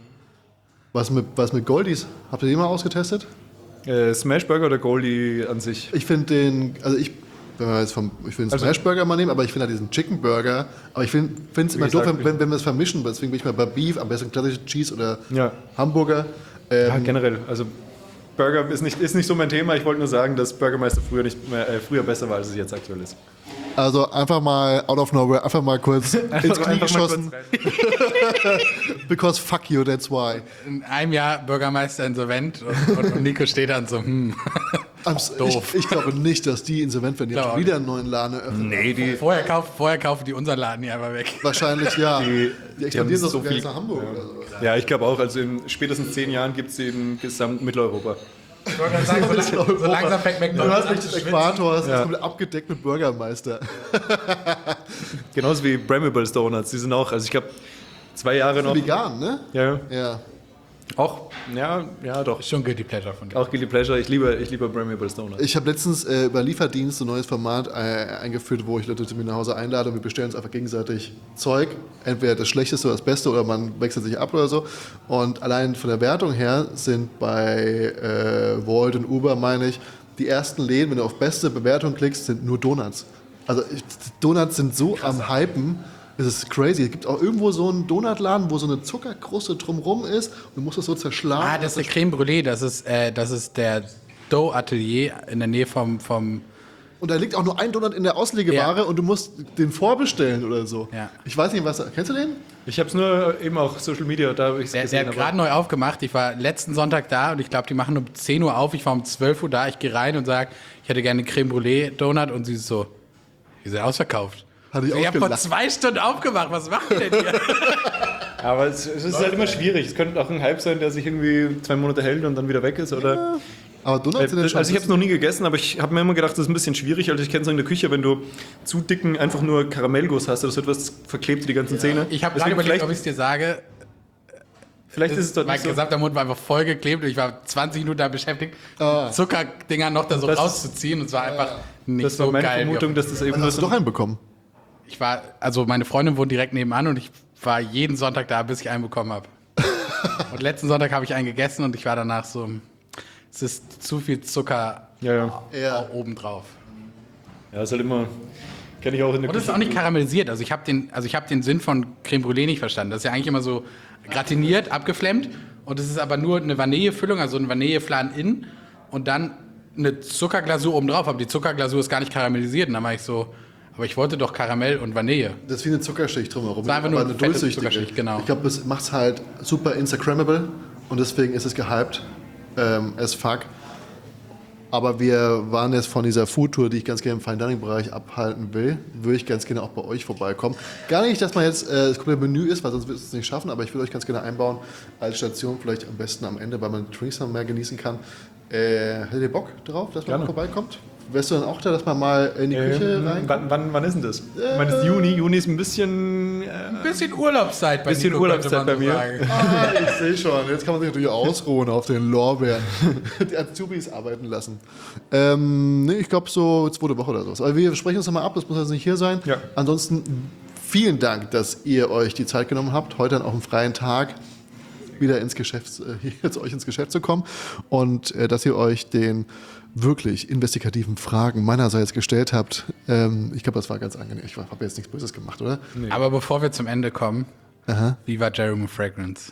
Was mit Goldies? Habt ihr die mal ausgetestet? Smash Burger oder Goldie an sich? Ich finde wenn wir jetzt ich will den Smash Burger mal nehmen, aber ich finde halt diesen Chicken Burger, aber ich finde es immer doof, wenn wir es vermischen, deswegen bin ich mal bei Beef, am besten klassische Cheese oder Ja. Hamburger. Ja, generell. Also Burger ist nicht so mein Thema. Ich wollte nur sagen, dass Bürgermeister früher besser war, als es jetzt aktuell ist. Also einfach mal out of nowhere, einfach mal kurz ins Knie geschossen. Because fuck you, that's why. In einem Jahr Bürgermeister insolvent und Nico steht dann so, doof. Ich glaube nicht, dass die insolvent werden. Die haben Glaube schon wieder einen neuen Laden eröffnet. Nee, Vorher kaufen die unseren Laden hier einfach weg. Wahrscheinlich ja. Die expandieren haben so so viel viel- nach Hamburg oder so. Ja, ich glaube auch. Also in spätestens 10 Jahren gibt es sie in gesamt Mitteleuropa. Ich wollte gerade sagen, so langsam fängt Du hast McDonald's an nicht zu das schwitzen. Äquator, hast das komplett abgedeckt mit Bürgermeister. Genauso wie Brambles Donuts. Die sind auch, also ich glaube, 2 Jahre noch. Vegan, ne? Ja, Ja. auch, ja, doch. Schon Guilty Pleasure von dir. Auch Guilty Pleasure. Ich liebe Brambles Donuts. Ich habe letztens über Lieferdienst ein neues Format eingeführt, wo ich Leute zu mir nach Hause einlade und wir bestellen uns einfach gegenseitig Zeug. Entweder das Schlechteste oder das Beste oder man wechselt sich ab oder so. Und allein von der Wertung her sind bei Volt und Uber, meine ich, die ersten Läden, wenn du auf beste Bewertung klickst, sind nur Donuts. Also Donuts sind so am Hypen. Das ist crazy. Es gibt auch irgendwo so einen Donutladen, wo so eine Zuckerkruste drumrum ist und du musst das so zerschlagen. Ah, das ist der Creme Brûlée, das ist der Dough Atelier in der Nähe vom Und da liegt auch nur ein Donut in der Auslegeware Ja. und du musst den vorbestellen oder so. Ja. Ich weiß nicht, was. Kennst du den? Ich habe es nur eben auch Social Media, da habe ich es Der gesehen. hat gerade neu aufgemacht. Ich war letzten Sonntag da und ich glaube, die machen um 10 Uhr auf. Ich war um 12 Uhr da. Ich gehe rein und sage, ich hätte gerne Creme Brûlée Donut und sie ist so, die sind ausverkauft. Hatte ich auch Ich habe vor gelacht. 2 Stunden aufgemacht. Was macht ihr denn hier? Aber es ist halt immer schwierig. Es könnte auch ein Hype sein, der sich irgendwie 2 Monate hält und dann wieder weg ist. Oder Aber Donuts sind ja schon. also ich habe es noch nie gegessen, aber ich habe mir immer gedacht, das ist ein bisschen schwierig. Also ich kenne es in der Küche, wenn du zu dicken einfach nur Karamellguss hast, oder so etwas verklebt dir die ganzen Zähne. Ich habe gerade Deswegen überlegt, ob ich es dir sage. vielleicht ist es dort Mein nicht so. gesamter Mund war einfach vollgeklebt und ich war 20 Minuten da beschäftigt, Zuckerdinger noch da so Das- rauszuziehen und es war einfach nicht Das war so meine geil. Vermutung, dass das eben Dann nur hast du so... doch einen bekommen. Also meine Freundin wohnt direkt nebenan und ich war jeden Sonntag da, bis ich einen bekommen habe. Und letzten Sonntag habe ich einen gegessen und ich war danach so, es ist zu viel Zucker Ja. obendrauf. Ja, ist halt immer... Kenne ich auch in der Und es ist auch nicht karamellisiert. Also ich habe den Sinn von Creme Brûlée nicht verstanden. Das ist ja eigentlich immer so gratiniert, abgeflemmt. Und es ist aber nur eine Vanillefüllung, also ein Vanilleflan innen. Und dann eine Zuckerglasur obendrauf. Aber die Zuckerglasur ist gar nicht karamellisiert. Und dann war ich so, aber ich wollte doch Karamell und Vanille. Das ist wie eine Zuckerschicht drumherum. war einfach nur aber eine fette durchsichtige. Zuckerschicht, genau. Ich glaube, das macht es halt super Instagrammable und deswegen ist es gehypt as fuck. Aber wir waren jetzt von dieser Foodtour, die ich ganz gerne im Fine-Dining-Bereich abhalten will, würde ich ganz gerne auch bei euch vorbeikommen. Gar nicht, dass man jetzt das komplette Menü ist, weil sonst wird es nicht schaffen, aber ich will euch ganz gerne einbauen als Station, vielleicht am besten am Ende, weil man die Drinks noch mehr genießen kann. Hättet ihr Bock drauf, dass man Gerne. vorbeikommt? Wärst du dann auch da, dass man mal in die Küche rein? Wann ist denn das? Ich meine, das ist Juni. Juni ist ein bisschen Ein bisschen Urlaubszeit bei Bisschen Nico, Urlaubszeit könnte man bei so mir. sagen. Ich sehe schon, jetzt kann man sich natürlich ausruhen auf den Lorbeeren. Die Azubis arbeiten lassen. Nee, ich glaube so 2. Woche oder so. Aber wir sprechen uns nochmal ab, das muss also nicht hier sein. Ja. Ansonsten vielen Dank, dass ihr euch die Zeit genommen habt, heute dann auch einen freien Tag wieder hier zu euch ins Geschäft zu kommen und dass ihr euch den wirklich investigativen Fragen meinerseits gestellt habt. Ich glaube, das war ganz angenehm. Ich habe jetzt nichts Böses gemacht, oder? Nee. Aber bevor wir zum Ende kommen, wie war Jeremy Fragrance?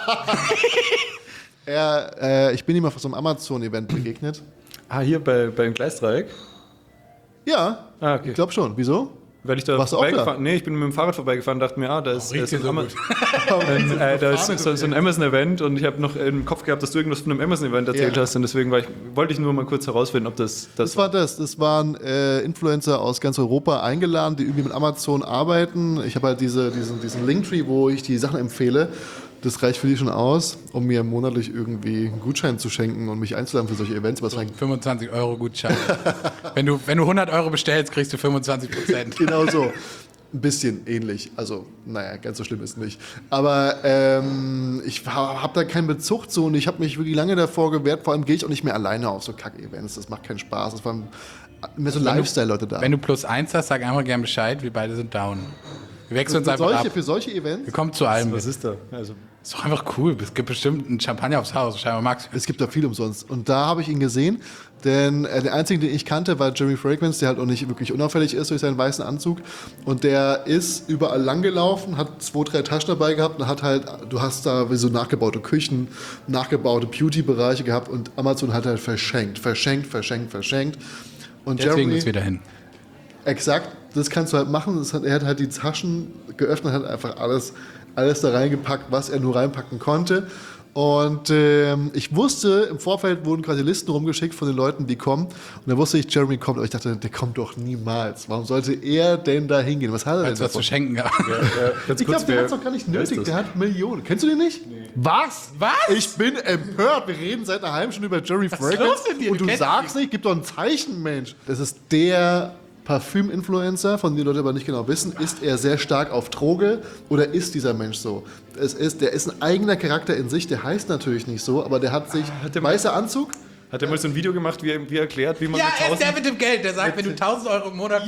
Ich bin ihm auf so einem Amazon-Event begegnet. Hier beim Gleisdreieck? Ja, Okay. ich glaube schon. Wieso? Weil ich da Warst du auch vorbeigefahren Nee, ich bin mit dem Fahrrad vorbeigefahren und dachte mir, da ist riecht hier so gut. da ist so ein Amazon-Event und ich habe noch im Kopf gehabt, dass du irgendwas von einem Amazon-Event erzählt hast und deswegen wollte ich nur mal kurz herausfinden, ob das war das. Das waren Influencer aus ganz Europa eingeladen, die irgendwie mit Amazon arbeiten. Ich habe halt diesen Linktree, wo ich die Sachen empfehle. Das reicht für die schon aus, um mir monatlich irgendwie einen Gutschein zu schenken und mich einzuladen für solche Events. Was 25 € Gutschein. wenn du 100 € bestellst, kriegst du 25%. Genau so. Ein bisschen ähnlich. Also, naja, ganz so schlimm ist es nicht. Aber ich habe da keinen Bezug zu und ich habe mich wirklich lange davor gewehrt. Vor allem gehe ich auch nicht mehr alleine auf so Kack-Events. Das macht keinen Spaß. Das waren mehr so Lifestyle-Leute da. Wenn du +1 hast, sag einfach gern Bescheid, wir beide sind down. Wir wechseln uns einfach ab. Für solche Events? Wir kommen zu allem. Was ist da? Also, Ist doch einfach cool. Es gibt bestimmt einen Champagner aufs Haus. Scheinbar magst du. Es gibt da viel umsonst. Und da habe ich ihn gesehen, denn der einzige, den ich kannte, war Jeremy Fragrance, der halt auch nicht wirklich unauffällig ist durch seinen weißen Anzug. Und der ist überall lang gelaufen, hat 2, 3 Taschen dabei gehabt und hat halt, du hast da so nachgebaute Küchen, nachgebaute Beauty-Bereiche gehabt und Amazon hat halt verschenkt. Und Deswegen Jeremy, ist wieder hin. exakt, das kannst du halt machen. Er hat halt die Taschen geöffnet, hat einfach alles da reingepackt, was er nur reinpacken konnte. Und ich wusste, im Vorfeld wurden quasi Listen rumgeschickt von den Leuten, die kommen. Und da wusste ich, Jeremy kommt. Aber ich dachte, der kommt doch niemals. Warum sollte er denn da hingehen? Was hat er Weil denn es was zu davon? schenken gab. Ich glaube, der hat es doch gar nicht nötig. Der hat Millionen. Kennst du den nicht? Nee. Was? Was? Ich bin empört. Wir reden seit einer halben Stunde über Jeremy Fragrance. los mit dir? Und Du du kennst sagst nicht, gib doch ein Zeichen, Mensch. Das ist der Parfüm-Influencer, von dem die Leute aber nicht genau wissen. Ist er sehr stark auf Droge oder ist dieser Mensch so? Der ist ein eigener Charakter in sich. Der heißt natürlich nicht so, aber der hat sich weißer Anzug. hat er mal so ein Video gemacht, wie er erklärt, wie man Ja, mit er ist 1000... der mit dem Geld, der sagt, wenn du 1.000 € im Monat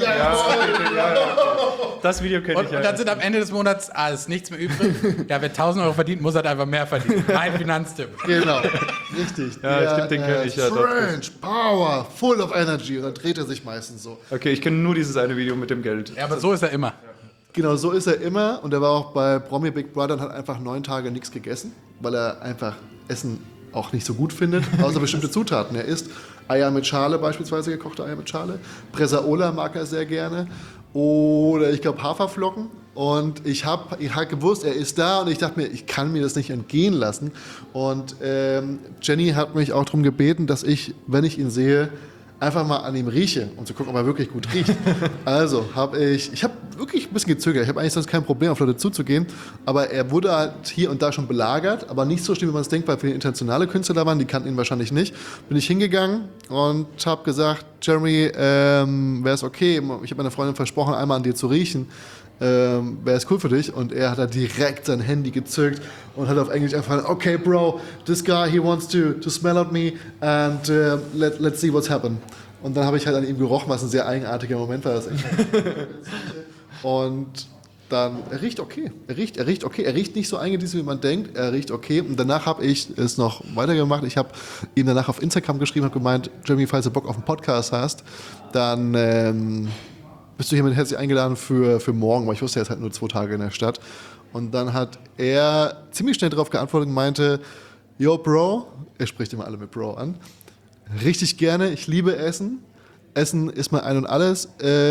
Das Video kenne und ich ja. dann sind am Ende des Monats ist nichts mehr übrig. Ja, wer 1.000 € verdient, muss halt einfach mehr verdienen. Mein Finanztipp. Genau, richtig. Ja, stimmt, den kenn ich ja doch. Strange, Power, full of energy. Und dann dreht er sich meistens so. Okay, ich kenne nur dieses eine Video mit dem Geld. Ja, aber so ist er immer. Genau, so ist er immer. Und er war auch bei Promi Big Brother und hat einfach 9 Tage nichts gegessen, weil er einfach Essen auch nicht so gut findet, außer bestimmte Zutaten. Er isst Eier mit Schale, beispielsweise gekochte Eier mit Schale. Bresaola mag er sehr gerne. Oder ich glaube Haferflocken. Und ich habe gewusst, er ist da und ich dachte mir, ich kann mir das nicht entgehen lassen. Und Jenny hat mich auch darum gebeten, dass ich, wenn ich ihn sehe, einfach mal an ihm rieche, um zu gucken, ob er wirklich gut riecht. Also habe ich habe wirklich ein bisschen gezögert. Ich habe eigentlich sonst kein Problem, auf Leute zuzugehen. Aber er wurde halt hier und da schon belagert, aber nicht so schlimm, wie man es denkt, weil viele internationale Künstler da waren, die kannten ihn wahrscheinlich nicht. Bin ich hingegangen und habe gesagt, Jeremy, wäre es okay, ich habe meiner Freundin versprochen, einmal an dir zu riechen. Wäre es cool für dich? Und er hat da direkt sein Handy gezückt und hat auf Englisch einfach, okay, bro, this guy, he wants to smell at me and let's see what's happened. Und dann habe ich halt an ihm gerochen, was ein sehr eigenartiger Moment war. Das echt und dann, er riecht okay. Er riecht okay. Er riecht nicht so eingedieselt, wie man denkt. Er riecht okay. Und danach habe ich es noch weitergemacht. Ich habe ihm danach auf Instagram geschrieben, habe gemeint, Jeremy, falls du Bock auf einen Podcast hast, dann bist du hiermit herzlich eingeladen für morgen, weil ich wusste, er ist halt nur 2 Tage in der Stadt. Und dann hat er ziemlich schnell darauf geantwortet und meinte, yo Bro, er spricht immer alle mit Bro an, richtig gerne, ich liebe Essen. Essen ist mein Ein und Alles.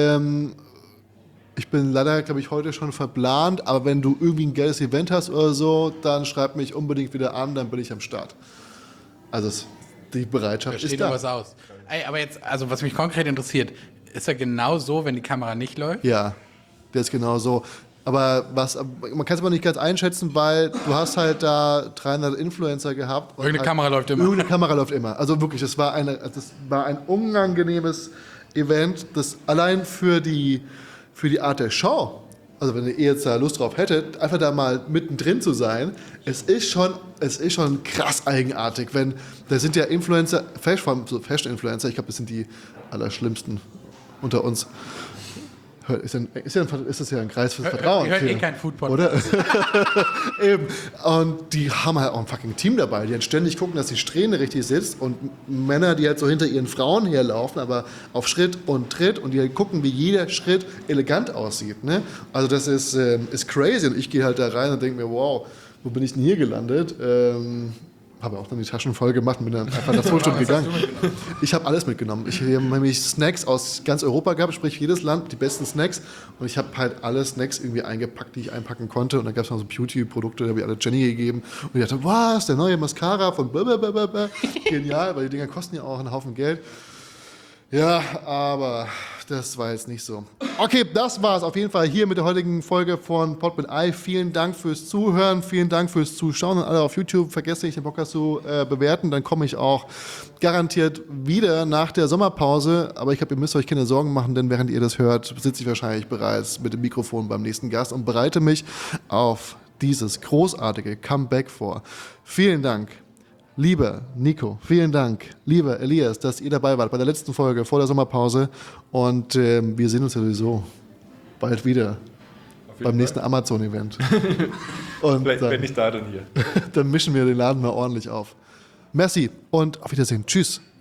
Ich bin leider, glaube ich, heute schon verplant, aber wenn du irgendwie ein geiles Event hast oder so, dann schreib mich unbedingt wieder an, dann bin ich am Start. Also die Bereitschaft Da steht ist noch da. was aus. Ey, aber jetzt, also was mich konkret interessiert, ist er genau so, wenn die Kamera nicht läuft? Ja, der ist genau so. Aber man kann es aber nicht ganz einschätzen, weil du hast halt da 300 Influencer gehabt. und Irgendeine halt, Kamera läuft immer. Irgendeine Kamera läuft immer. Also wirklich, das war ein unangenehmes Event, das allein für die Art der Show also wenn ihr jetzt da Lust drauf hättet, einfach da mal mittendrin zu sein, es ist schon krass eigenartig, wenn, da sind ja Influencer, vor allem so Fashion-Influencer, ich glaube, das sind die allerschlimmsten unter uns. Ist das ja ein Kreis fürs Vertrauen. Wir hören eh kein Food-Podcast. Oder? Eben. Und die haben halt auch ein fucking Team dabei, die halt ständig gucken, dass die Strähne richtig sitzt und Männer, die halt so hinter ihren Frauen herlaufen, aber auf Schritt und Tritt und die halt gucken, wie jeder Schritt elegant aussieht. Ne? Also das ist crazy und ich gehe halt da rein und denke mir, wow, wo bin ich denn hier gelandet? Habe auch dann die Taschen voll gemacht und bin dann einfach nach 2 Stunden gegangen. Ich habe alles mitgenommen. Ich habe nämlich Snacks aus ganz Europa gehabt, sprich jedes Land die besten Snacks. Und ich habe halt alle Snacks irgendwie eingepackt, die ich einpacken konnte. Und dann gab es noch so Beauty-Produkte, die habe ich alle Jenny gegeben. Und ich dachte, was, der neue Mascara von blablabla. Genial, weil die Dinger kosten ja auch einen Haufen Geld. Ja, aber das war jetzt nicht so. Okay, das war es auf jeden Fall hier mit der heutigen Folge von Pod mit Ei. Vielen Dank fürs Zuhören, vielen Dank fürs Zuschauen und alle auf YouTube. Vergesst nicht, den Podcast zu bewerten, dann komme ich auch garantiert wieder nach der Sommerpause. Aber ich glaube, ihr müsst euch keine Sorgen machen, denn während ihr das hört, sitze ich wahrscheinlich bereits mit dem Mikrofon beim nächsten Gast und bereite mich auf dieses großartige Comeback vor. Vielen Dank. Lieber Nico, vielen Dank. Lieber Elias, dass ihr dabei wart bei der letzten Folge vor der Sommerpause. Und wir sehen uns ja sowieso bald wieder beim nächsten Amazon-Event. Und Vielleicht bin ich da dann hier. Dann mischen wir den Laden mal ordentlich auf. Merci und auf Wiedersehen. Tschüss.